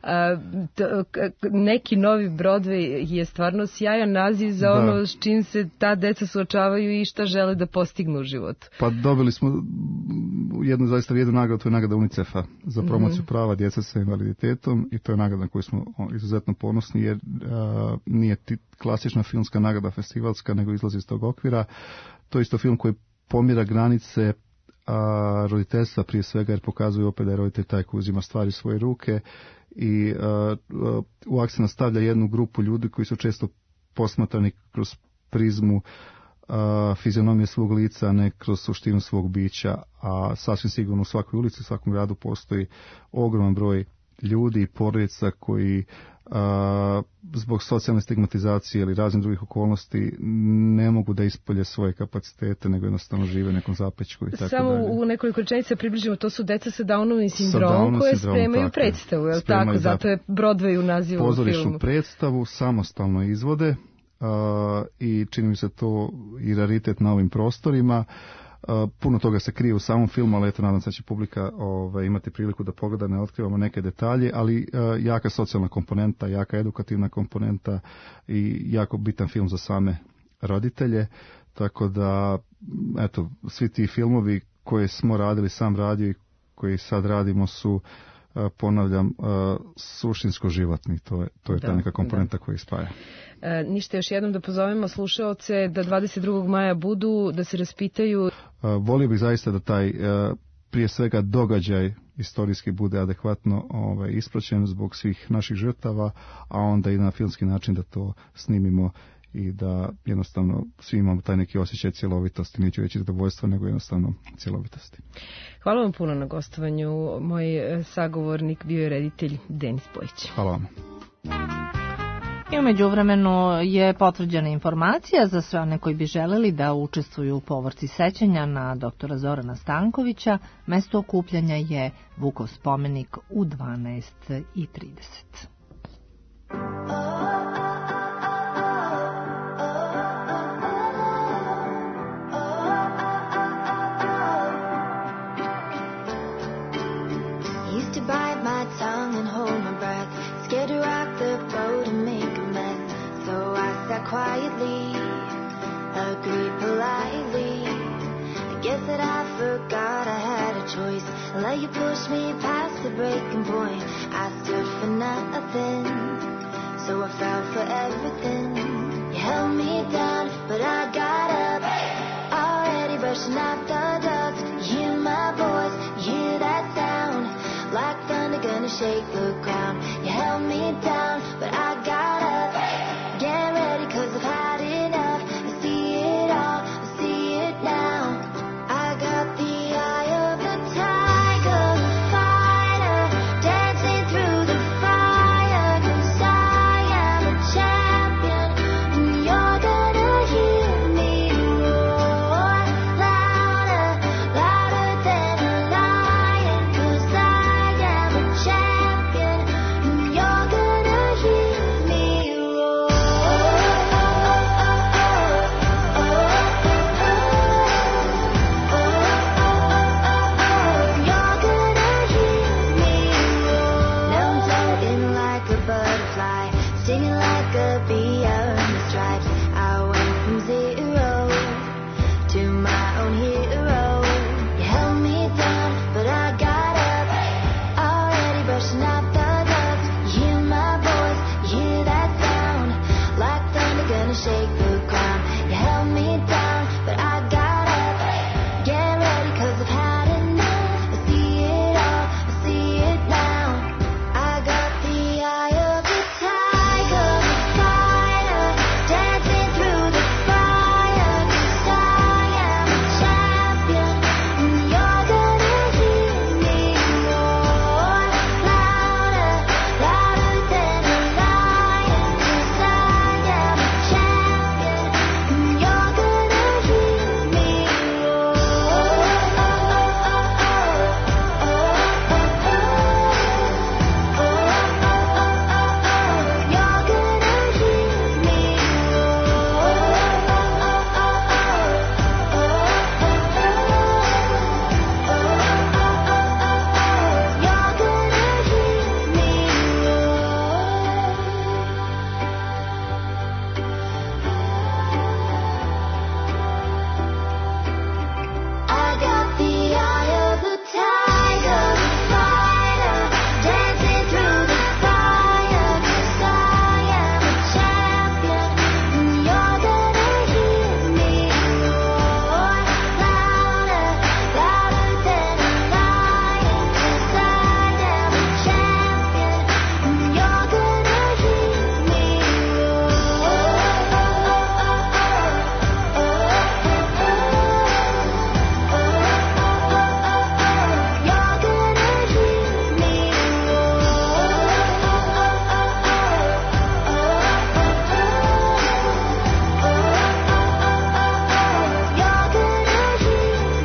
Neki novi Broadway je stvarno sjajan naziv za ono da. S čim se ta deca suočavaju i šta žele da postignu u životu. Pa dobili smo jednu zaista vrijednu nagradu, to je nagrada UNICEF-a za promociju mm-hmm. prava djeca sa invaliditetom, i to je nagrada na koju smo izuzetno ponosni, jer a, nije ti klasična filmska nagrada festivalska, nego izlazi iz tog okvira. To je isto film koji pomira granice a, roditeljstva prije svega, jer pokazuje opet da je roditelj taj koji uzima stvari u svoje ruke i a, a, u akciju nastavlja jednu grupu ljudi koji su često posmatrani kroz prizmu a, fizionomije svog lica, a ne kroz suštinu svog bića, a sasvim sigurno u svakoj ulici, u svakom gradu postoji ogroman broj ljudi i porodica koji a, zbog socijalne stigmatizacije ili raznih drugih okolnosti ne mogu da ispolje svoje kapacitete, nego jednostavno žive nekom zapećku i tako Samo dalje. U nekoliko rečenica približimo, to su deca sa Downovim sindromom koje sindrom, spremaju tako, predstavu, je li tako? Zato je Broadway u nazivu filmu. Pozorišnu predstavu samostalno izvode a, i čini mi se to i raritet na ovim prostorima. Uh, puno toga se krije u samom filmu, ali eto, nadam se da će publika ovaj, imati priliku da pogleda, ne otkrivamo neke detalje, ali uh, jaka socijalna komponenta, jaka edukativna komponenta i jako bitan film za same roditelje, tako da, eto, svi ti filmovi koje smo radili, sam radio i koji sad radimo su, uh, ponavljam, uh, suštinsko životni, to je, to je ta neka komponenta koja ih spaja. E, ništa, još jednom da pozovemo slušaoce da dvadeset drugog maja budu, da se raspitaju. Uh, volio bih zaista da taj uh, prije svega događaj istorijski bude adekvatno ovaj, ispraćen zbog svih naših žrtava, a onda i na filmski način da to snimimo i da jednostavno svi imamo taj neki osjećaj cjelovitosti, neću reći zadovoljstva, nego jednostavno cjelovitosti. Hvala vam puno na gostovanju. Moj sagovornik bio je reditelj Denis Bojić. Hvala vam. I u međuvremenu je potvrđena informacija za sve one koji bi želeli da učestvuju u povorci sećanja na doktora Zorana Stankovića. Mesto okupljanja je Vukov spomenik u dvanaest i trideset. Quietly, agreed politely. I guess that I forgot I had a choice. I let you push me past the breaking point. I stood for nothing, so I fell for everything. You held me down, but I got up. Already brushing off the dust. You hear my voice, you hear that sound, like thunder gonna shake the ground. You held me down, but I got up. Get ready, cause I've had enough. I see it all, I see it now. I got the eye of the tiger, fighter, dancing through the fire. Cause I am a champion, and you're gonna hear me roar louder, louder than a lion. Cause I am a champion, and you're gonna hear me singing like a bee on the stripes. I went from zero to my own hero. You held me down, but I got up, already brushing off the dust. You hear my voice, you hear that sound, like thunder gonna shake the ground. You held me down, but I got up, get ready 'cause I've had enough. I see it all, I see it now. I got the eye of the tiger, the fighter, dancing through the fire. 'Cause I am a champion, and you're gonna hear me roar louder, louder than a lion. 'Cause I am a champion, and you're gonna hear me roar. You're gonna hear me You're gonna hear me I got the eye of the tiger, the fighter, dancing through the fire. 'Cause I am a champion, and you're gonna hear me roar louder, louder than a lion. 'Cause I am a champion, and you're gonna hear me You're gonna hear me You're gonna hear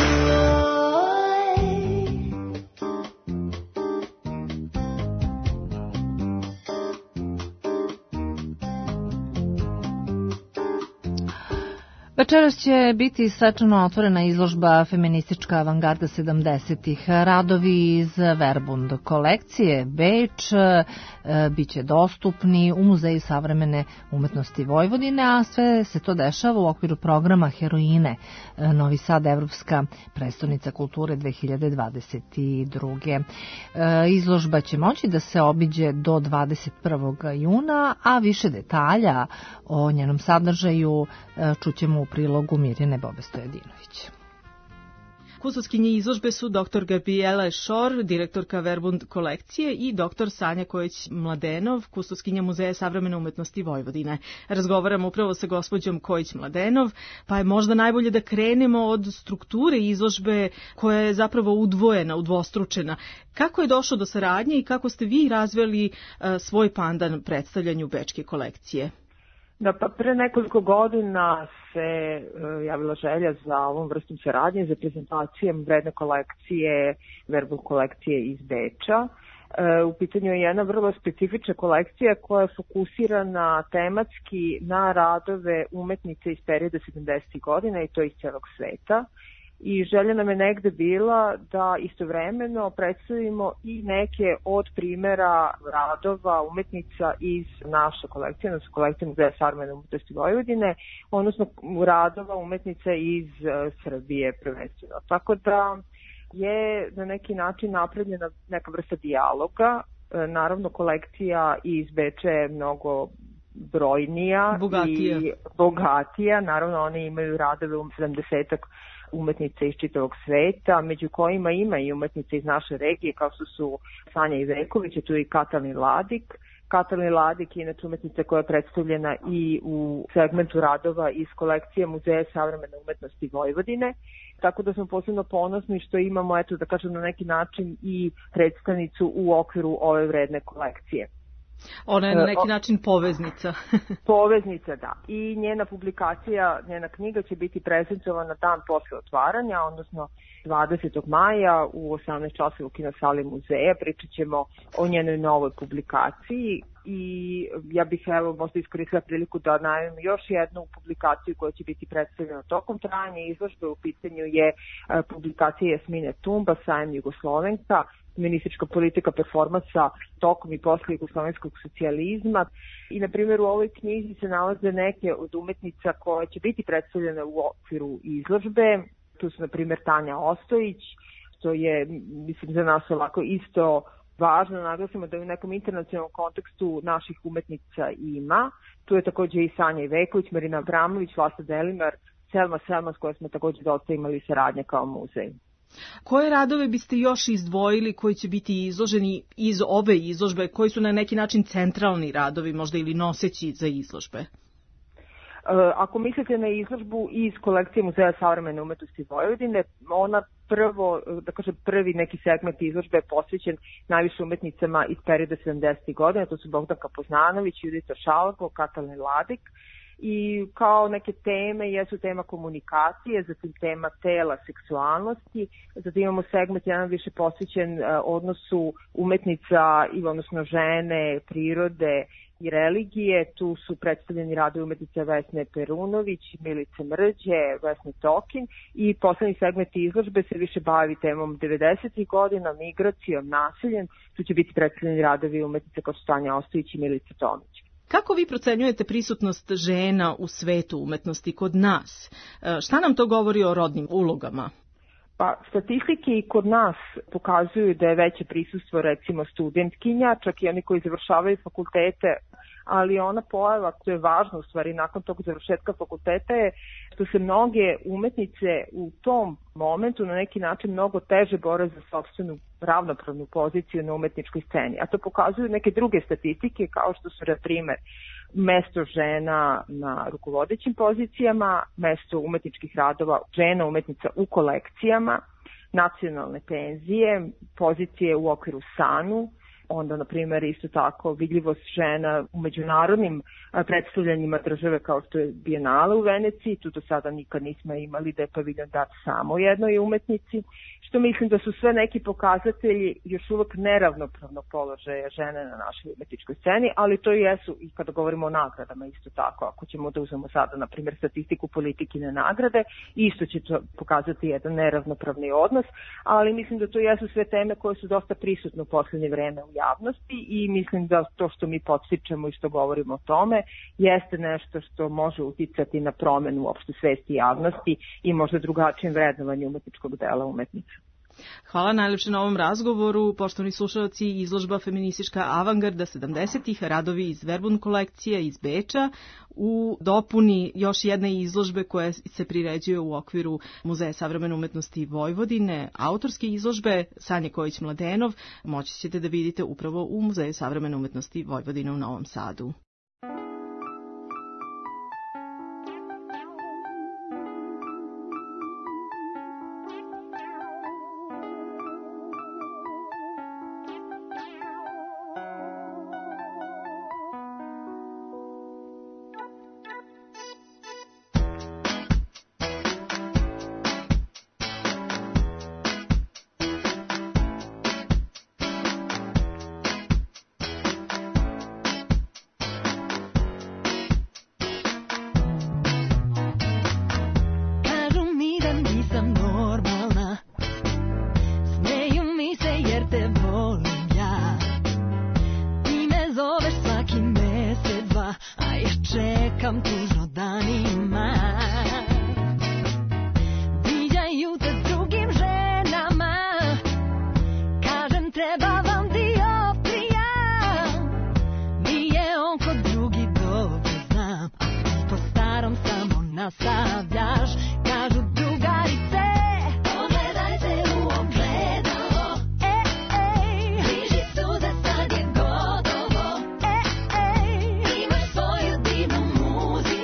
Večeras će biti svečano otvorena izložba Feministička avangarda sedamdesetih. Radovi iz Verbund kolekcije Beč e, biće dostupni u Muzeju savremene umetnosti Vojvodine, a sve se to dešava u okviru programa Heroine, e, Novi Sad, Evropska prestonica kulture dve hiljade dvadeset druge. E, izložba će moći da se obiđe do dvadeset prvog juna, a više detalja o njenom sadržaju e, čućemo u prilogu Mirjane Bobestojadinović. Kustoskinje izložbe su doktor Gabriela Šor, direktorka Verbund kolekcije, i doktor Sanja Kojić-Mladenov, kustoskinja Muzeja savremene umetnosti Vojvodine. Razgovaramo upravo sa gospođom Kojić-Mladenov, pa je možda najbolje da krenemo od strukture izložbe koja je zapravo udvojena, udvostručena. Kako je došlo do saradnje i kako ste vi razveli uh, svoj pandan predstavljanju bečke kolekcije? Da, pa pre nekoliko godina se e, javila želja za ovom vrstom saradnje, za prezentacijom vredne kolekcije, Verbund kolekcije iz Beča. E, u pitanju je jedna vrlo specifična kolekcija koja je fokusirana tematski na radove umetnice iz perioda sedamdesetih godina i to iz celog sveta. I želja nam je negde bila da istovremeno predstavimo i neke od primera radova umetnica iz naše kolekcije, odnosno kolekcije Muzeja savremene umetnosti Vojvodine, odnosno radova umetnica iz uh, Srbije prvenstveno. Tako da je na neki način napravljena neka vrsta dijaloga. E, naravno, kolekcija iz Beča je mnogo brojnija bogatija. i bogatija. Naravno, oni imaju radove u sedamdesetak umetnice iz čitavog sveta, među kojima ima i umetnice iz naše regije, kao što su Sanja Iveković, tu i Katalin Ladik. Katalin Ladik je inače umetnica koja je predstavljena i u segmentu radova iz kolekcije Muzeja savremene umetnosti Vojvodine, tako da smo posebno ponosni što imamo, eto da kažem na neki način, i predstavnicu u okviru ove vredne kolekcije. Ona je na neki način poveznica. Poveznica, da. I njena publikacija, njena knjiga će biti prezentovana dan posle otvaranja, odnosno dvadesetog maja u osamnaest časova u kinosali muzeja. Pričat ćemo o njenoj novoj publikaciji i ja bih evo možda iskoristila priliku da najavim još jednu publikaciju koja će biti predstavljena tokom trajanja izložbe. U pitanju je publikacija Jasmine Tumba, Sajam Jugoslovenka, feministička politika performansa tokom i posle jugoslovenskog socijalizma. I, na primjer, u ovoj knjizi se nalaze neke od umetnica koje će biti predstavljene u okviru izložbe. Tu su, na primjer, Tanja Ostojić, što je, mislim, za nas ovako isto važno naglasimo da u nekom internacionalnom kontekstu naših umetnica ima. Tu je takođe i Sanja Iveković, Marina Abramović, Vlasta Delimar, Selma Selma, s kojoj smo takođe dosta imali saradnje kao muzej. Koje radove biste još izdvojili koji će biti izloženi iz ove izložbe, koji su na neki način centralni radovi, možda ili noseći za izložbe? Ako mislite na izložbu iz kolekcije Muzeja savremene umetnosti Vojvodine, ona prvo, da kažem, prvi neki segment izložbe je posvećen najviše umetnicama iz perioda sedamdesetih godina, to su Bogdanka Poznanović, Judita Šalko, Katalin Ladik, i kao neke teme jesu tema komunikacije, zatim tema tela, seksualnosti, zatim imamo segment jedan više posvećen odnosu umetnica i odnosno žene, prirode i religije. Tu su predstavljeni radovi umetnice Vesne Perunović, Milice Mrđe, Vesne Tokin, i poslednji segment izložbe se više bavi temom devedesetih godina, migracijom, nasiljem. Tu će biti predstavljeni radovi umetnice kao Tanja Ostojić i Milice Tomić. Kako vi procenjujete prisutnost žena u svetu umetnosti kod nas? Šta nam to govori o rodnim ulogama? Pa, statistike i kod nas pokazuju da je veće prisustvo, recimo, studentkinja, čak i oni koji završavaju fakultete, ali ona pojava koja je važna u stvari nakon tog završetka fakulteta je što se mnoge umetnice u tom momentu na neki način mnogo teže bore za sopstvenu ravnopravnu poziciju na umetničkoj sceni. A to pokazuju neke druge statistike kao što su, na primer, mesto žena na rukovodećim pozicijama, mesto umetničkih radova žena umetnica u kolekcijama, nacionalne penzije, pozicije u okviru SANU, onda, na primjer, isto tako vidljivost žena u međunarodnim predstavljanjima države kao što je Bijenale u Veneciji. Tu do sada nikad nismo imali da je paviljon dat samo jednoj umetnici, što mislim da su sve neki pokazatelji još uvek neravnopravnog položaja žene na našoj umetničkoj sceni, ali to i jesu i kada govorimo o nagradama isto tako. Ako ćemo da uzmemo sada, na primjer, statistiku politikine nagrade, isto će to pokazati jedan neravnopravni odnos, ali mislim da to jesu sve teme koje su dosta prisutne u poslednje vreme u javnosti i mislim da to što mi podstičemo i što govorimo o tome jeste nešto što može uticati na promenu uopšte svesti javnosti i možda drugačijem vrednovanju umetničkog dela umetnica. Hvala najlepše na ovom razgovoru. Poštovani slušalci, izložba Feministička avangarda sedamdesetih, radovi iz Verbund kolekcije iz Beča, u dopuni još jedne izložbe koja se priređuje u okviru Muzeja savremene umetnosti Vojvodine, autorske izložbe Sanje Kojić-Mladenov, moći ćete da vidite upravo u Muzeju savremene umetnosti Vojvodine u Novom Sadu. Imaš svoju divnu muziku.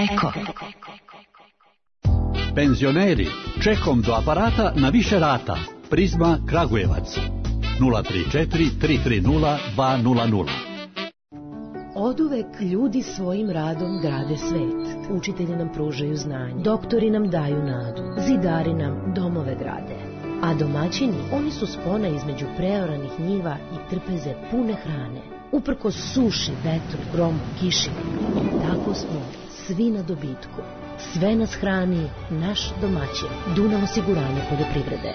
Eko. Penzioneri, čekom do aparata na više rata. Prizma Kragujevac. nula tri četiri tri tri nula dva nula nula. Oduvek ljudi svojim radom grade svet. Učitelji nam pružaju znanje, doktori nam daju nadu, zidari nam domove grade. A domaćini, oni su spona između preoranih njiva i trpeze pune hrane. Uprkos suši, vetru, gromu, kiši, tako smo svi na dobitku. Sve nas hrani naš domaćin, Dunav osiguranje poljoprivrede.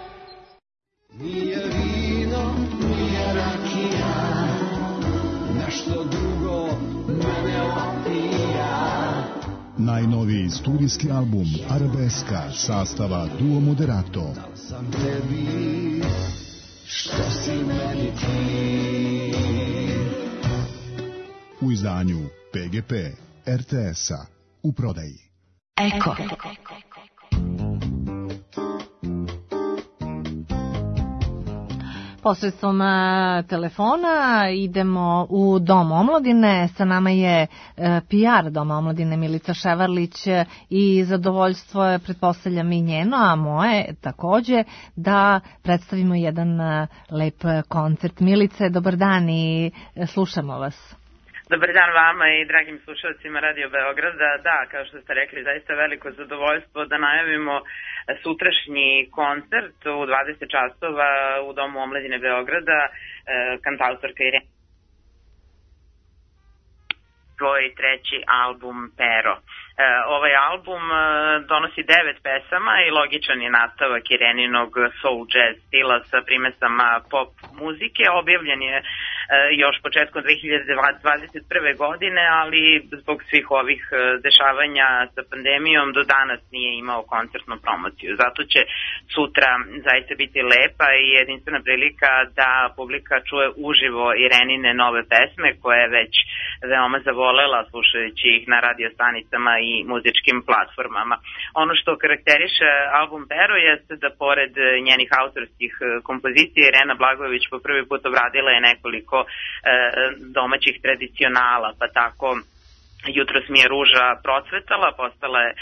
Nije vino, nije rakija, nešto drugo mene opija. Najnoviji studijski album Arabeska sastava Duo Moderato. Dal sam tebi, što si meni ti. U izdanju P G P R T S-a u prodaji. Eko. Posredstvom telefona idemo u Dom omladine. Sa nama je P R Doma omladine Milica Ševarlić i zadovoljstvo je, pretpostavljam i njeno, a moje takođe, da predstavimo jedan lep koncert. Milice, dobar dan i slušamo vas. Dobar dan vama i dragim slušalcima Radio Beograda. Da, kao što ste rekli, zaista veliko zadovoljstvo da najavimo sutrašnji koncert u dvadeset časova u Domu omladine Beograda, kantautorka Irena. Svoj treći album Pero. Ovaj album donosi devet pesama i logičan je nastavak Ireninog soul jazz stila sa primesama pop muzike. Objavljen je još početkom dve hiljade dvadeset prve. godine, ali zbog svih ovih dešavanja sa pandemijom do danas nije imao koncertnu promociju. Zato će sutra zaista biti lepa i jedinstvena prilika da publika čuje uživo Irenine nove pesme koje je već veoma zavolela slušajući ih na radio stanicama i muzičkim platformama. Ono što karakteriše album Pero jeste da pored njenih autorskih kompozicija Irena Blagojević po prvi put obradila je nekoliko e, domaćih tradicionala, pa tako Jutros mi je ruža procvetala, postala je e,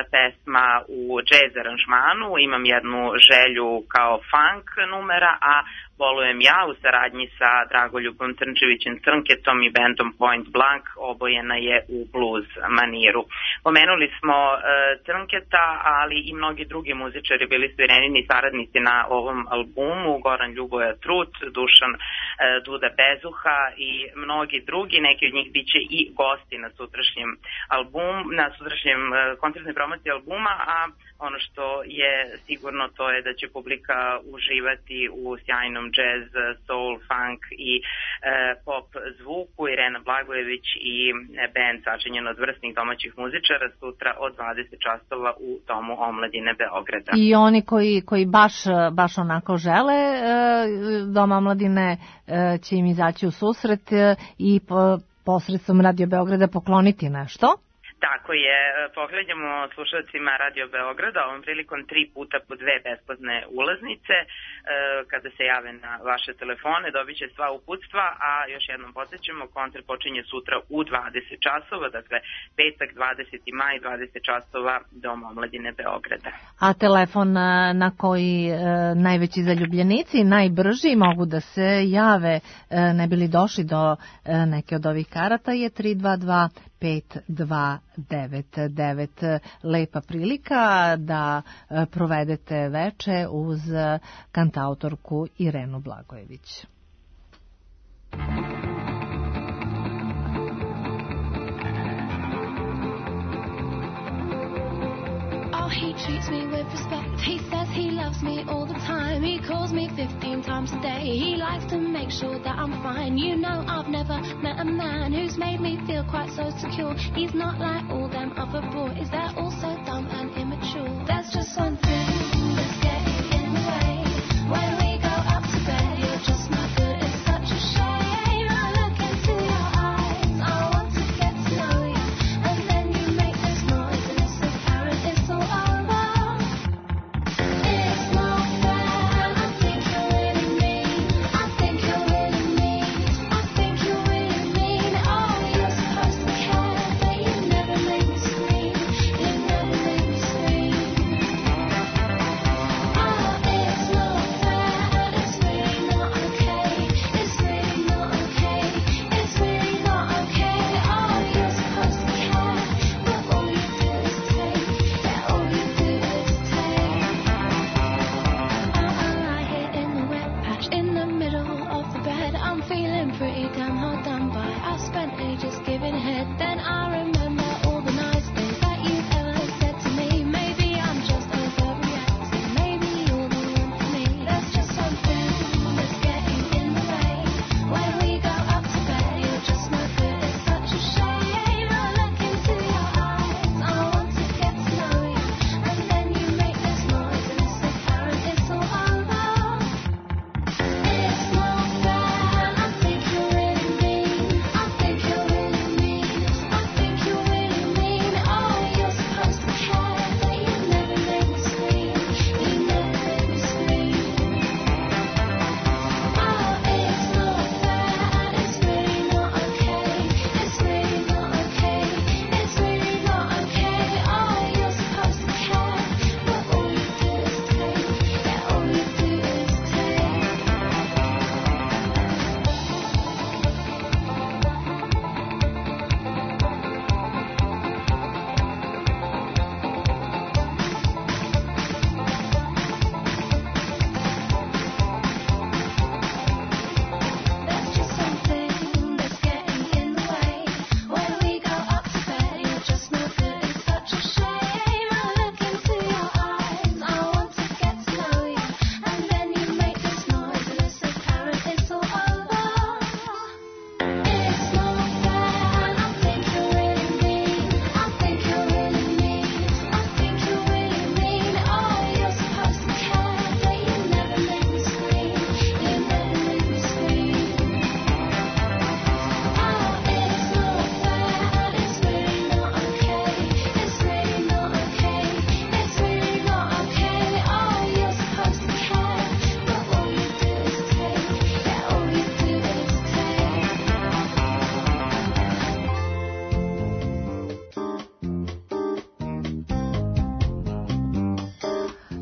pesma u džez aranžmanu, Imam jednu želju kao funk numera, a Bolujem ja u saradnji sa Dragoljubom Trnčevićem Crnketom i bandom Point Blank obojena je u blues maniru. Pomenuli smo e, Crnketa, ali i mnogi drugi muzičari bili su Irenini saradnici na ovom albumu, Goran Ljuboja Trut, Dušan e, Duda Bezuha i mnogi drugi, neki od njih biće i gosti na sutrašnjem album, na sutrašnjem e, koncertnoj promociji albuma, a ono što je sigurno to je da će publika uživati u sjajnom jazz, soul, funk i e, pop zvuku. Irena Blagojević i band sačinjen od vrsnih domaćih muzičara sutra od dvadeset časova u Domu omladine Beograda. I oni koji, koji baš, baš onako žele e, Dom omladine e, će im izaći u susret e, i po, posredstvom Radio Beograda pokloniti nešto. Tako je, pogledamo slušalcima Radio Beograda ovom prilikom tri puta po dve besplatne ulaznice. Kada se jave na vaše telefone dobit će sva uputstva, a još jednom podsjećamo, koncert počinje sutra u dvadeset časova, dakle petak dvadeseti maj, dvadeset časova, Dom omladine Beograda. A telefon na koji najveći zaljubljenici, najbrži mogu da se jave, ne bili došli do neke od ovih karata, je tri dva dva pet dva devet devet. Lepa prilika da provedete veče uz kantautorku Irenu Blagojević. Oh, he treats me with respect. He says he loves me all the time. He calls me fifteen times a day. He likes to make sure that I'm fine. You know, I've never met a man who's made me feel quite so secure. He's not like all them other boys. They're all so dumb and immature. There's just one thing that's getting in the way. When we go up to bed, you're just not good. It's such a shame. I look into your eyes. I want to get to know you. And then you make this noise and it's apparent it's all over. It's not fair. I think you're really mean. I think you're really mean. I think you're really mean. Oh, you're supposed to care, but you never make me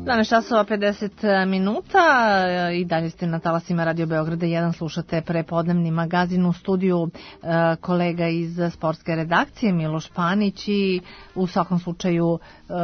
dvanaest časova pedeset minuta i dalje ste na talasima Radio Beograda jedan, slušate prepodnevni magazin, u studiju kolega iz sportske redakcije Miloš Panić i u svakom slučaju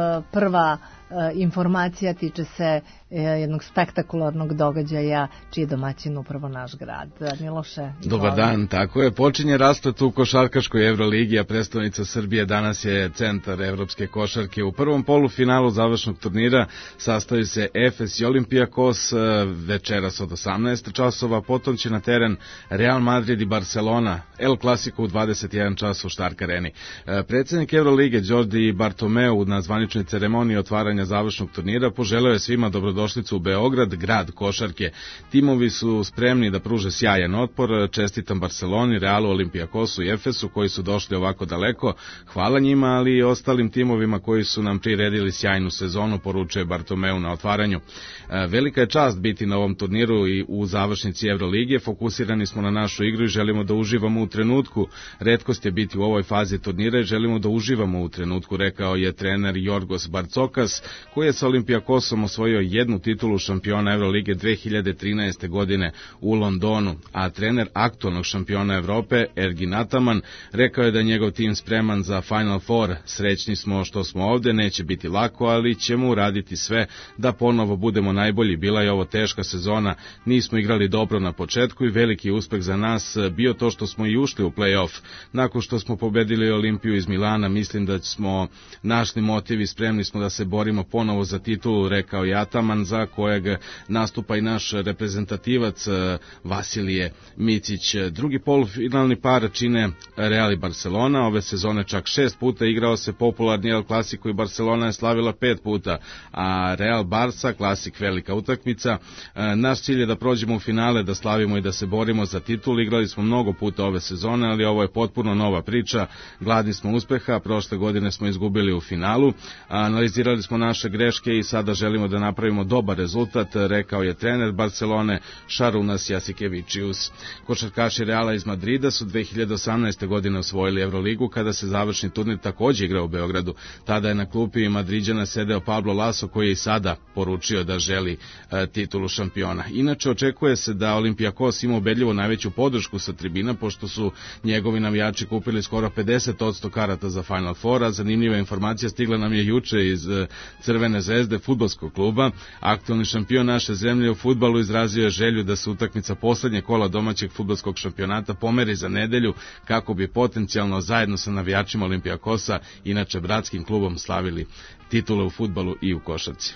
prva informacija tiče se jednog spektakularnog događaja čiji je domaćin upravo naš grad. Miloše. Dobar dan, tako je. Počinje rasplet u košarkaškoj Evroligi, a predstavnica Srbije danas je centar evropske košarke. U prvom polufinalu završnog turnira sastaju se Efes i Olympiakos večeras od osamnaest časova, potom će na teren Real Madrid i Barcelona, El Clasico u dvadeset jedan čas u Stark Areni. Predsednik Evrolige Đorđe Bartomeu na zvaničnoj ceremoniji otvaranja završnog turnira poželeo je svima dobrodošlicu u Beograd, grad košarke. Timovi su spremni da pruže sjajan otpor, čestitam Barceloni, Realu, Olympiakosu i Efesu koji su došli ovako daleko. Hvala njima, ali i ostalim timovima koji su nam priredili sjajnu sezonu, poručuje Bartomeu na otvaranju. Velika je čast biti na ovom turniru i u završnici Evrolige. Fokusirani smo na našu igru i želimo da uživamo u trenutku. Retkost je biti u ovoj fazi turnira i želimo da uživamo u trenutku, rekao je trener Jorgos Barcokas, koji je sa Olympiakosom osvojio jednu titulu šampiona Evrolige dve hiljade trinaeste. godine u Londonu, a trener aktualnog šampiona Evrope Ergin Ataman rekao je da je njegov tim spreman za Final Four. Srećni smo što smo ovde, neće biti lako, ali ćemo uraditi sve da ponovo budemo najbolji. Bila je ovo teška sezona, nismo igrali dobro na početku i veliki uspeh za nas bio to što smo i ušli u play-off. Nakon što smo pobedili Olimpiju iz Milana, mislim da smo našli motiv i spremni smo da se borimo ponovo za titulu, rekao je Ataman, za kojeg nastupa i naš reprezentativac Vasilije Micić. Drugi polufinalni par čine Real i Barcelona. Ove sezone čak šest puta igrao se popularni El Clasico i Barcelona je slavila pet puta, a Real Barca, klasik, velika utakmica. Naš cilj je da prođemo u finale, da slavimo i da se borimo za titul. Igrali smo mnogo puta ove sezone, ali ovo je potpuno nova priča. Gladni smo uspeha, prošle godine smo izgubili u finalu. Analizirali smo naše greške i sada želimo da napravimo dobar rezultat, rekao je trener Barcelone Šarunas Jasikevičius. Košarkaši Reala iz Madrida su dve hiljade osamnaeste. godine osvojili Evroligu kada se završni turnir takođe igrao u Beogradu. Tada je na klupi Madriđana sedeo Pablo Laso koji je i sada poručio da želi e, titulu šampiona. Inače očekuje se da Olympiakos ima ubedljivo najveću podršku sa tribina, pošto su njegovi navijači kupili skoro pedeset posto karata za Final Four. Zanimljiva informacija stigla nam je juče iz e, Crvene zvezde fudbalskog kluba. Aktualni šampion naše zemlje u fudbalu izrazio je želju da se utakmica poslednje kola domaćeg fudbalskog šampionata pomeri za nedelju kako bi potencijalno zajedno sa navijačima Olympiakosa, inače bratskim klubom, slavili titule u fudbalu i u košarci.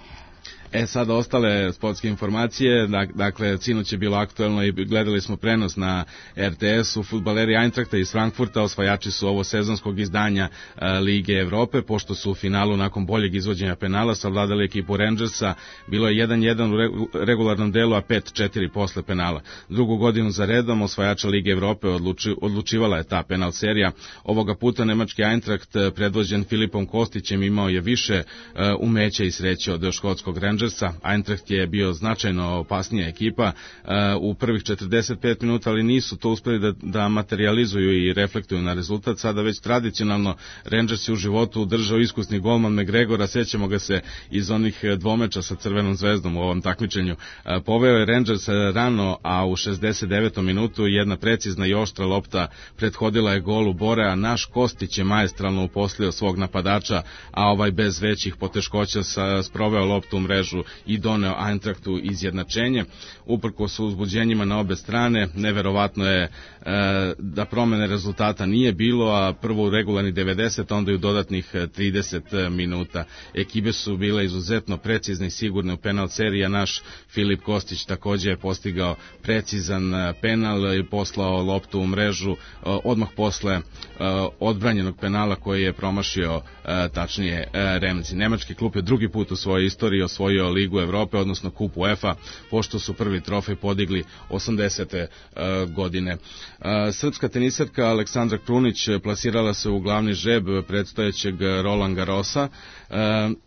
E sad ostale sportske informacije, dakle sinoć je bilo aktuelno i gledali smo prenos na er te esu. Fudbaleri Eintrachta iz Frankfurta osvajači su ovo sezonskog izdanja Lige Evrope, pošto su u finalu nakon boljeg izvođenja penala savladali ekipu Rangersa. Bilo je jedan jedan u regularnom delu, a pet četiri posle penala. Drugu godinu za redom osvajača Lige Evrope odluči, odlučivala je ta penal serija. Ovoga puta nemački Eintracht predvođen Filipom Kostićem imao je više uh, umeća i sreće od škotskog Rangersa. Eintracht je bio značajno opasnija ekipa uh, u prvih četrdeset pet minuta, ali nisu to uspeli da, da materializuju i reflektuju na rezultat. Sada već tradicionalno Rangers je u životu držao iskusni golman McGregora, sećamo ga se iz onih dvomeča sa Crvenom zvezdom u ovom takmičenju. Uh, poveo je Rangers rano, a u šezdeset devetom minutu jedna precizna i oštra lopta prethodila je golu Bore, a naš Kostić je maestralno uposlio svog napadača, a ovaj bez većih poteškoća sa, sproveo loptu u mrežu i doneo Eintrachtu izjednačenje. Uprkos su uzbuđenjima na obe strane, neverovatno je e, da promene rezultata nije bilo, a prvo u regularni devedeset, onda i u dodatnih trideset minuta. Ekipe su bile izuzetno precizne i sigurne u penal seriji, a naš Filip Kostić takođe je postigao precizan penal i poslao loptu u mrežu e, odmah posle e, odbranjenog penala koji je promašio e, tačnije e, Remzi. Nemački klub je drugi put u svojoj istoriji osvojio Ligu Evrope, odnosno Kup UEFA, pošto su prvi trofej podigli osamdesete godine. Srpska tenisarka Aleksandra Krunić plasirala se u glavni žreb predstojećeg Roland Garrosa.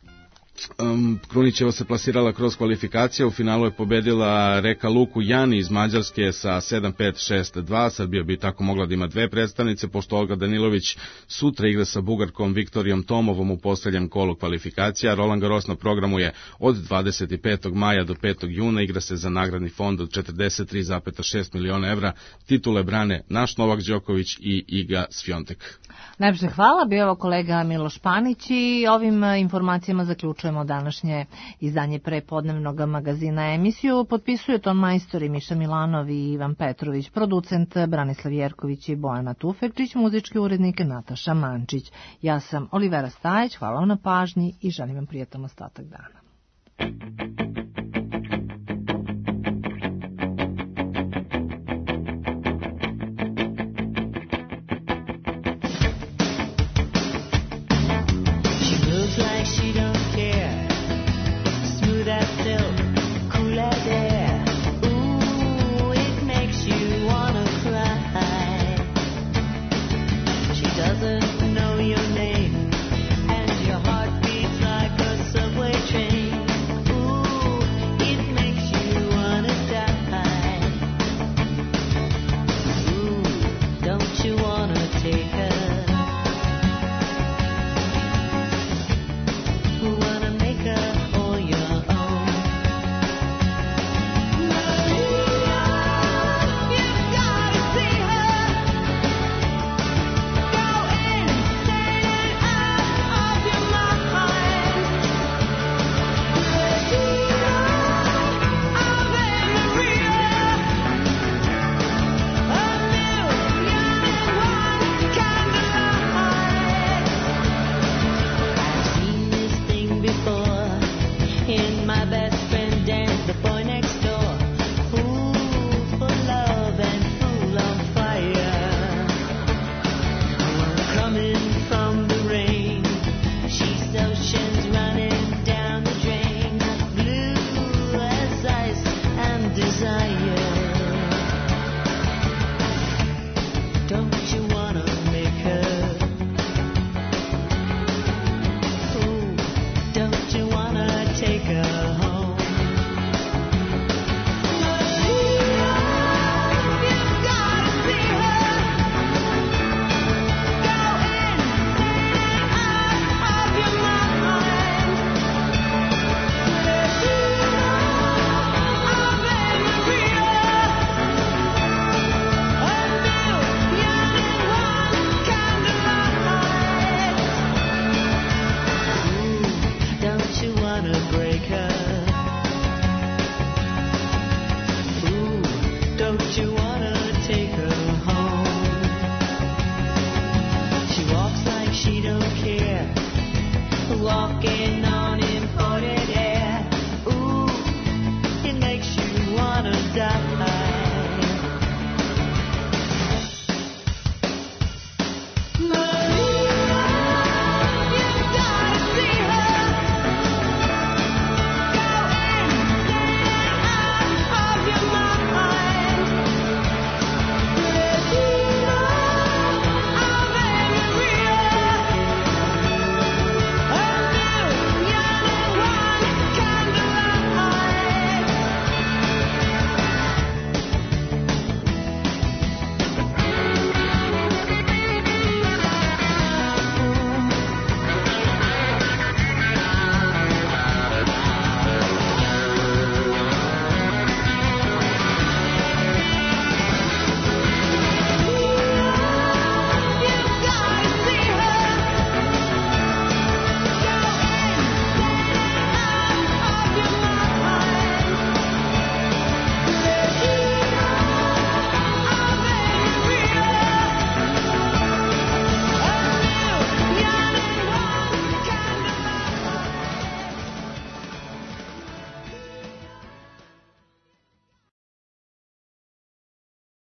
Um, Krunićeva se plasirala kroz kvalifikacije, u finalu je pobedila Reka Luku Jani iz Mađarske sa sedam pet šest dva, Srbija bi tako mogla da ima dve predstavnice, pošto Olga Danilović sutra igra sa Bugarkom Viktorijom Tomovom u poslednjem kolu kvalifikacija. Roland Garros na programu je od dvadeset petog maja do petog juna, igra se za nagradni fond od četrdeset tri zarez šest miliona evra, titule brane naš Novak Đoković i Iga Swiatek. Najpše hvala, bio ovo kolega Miloš Panić i ovim informacijama zaključujemo današnje izdanje prepodnevnog magazina emisiju. Potpisuju ton majstori Miša Milanov i Ivan Petrović, producent Branislav Jerković i Bojana Tufekčić, muzički urednik Nataša Mančić. Ja sam Olivera Stajić, hvala vam na pažnji i želim vam prijatan ostatak dana.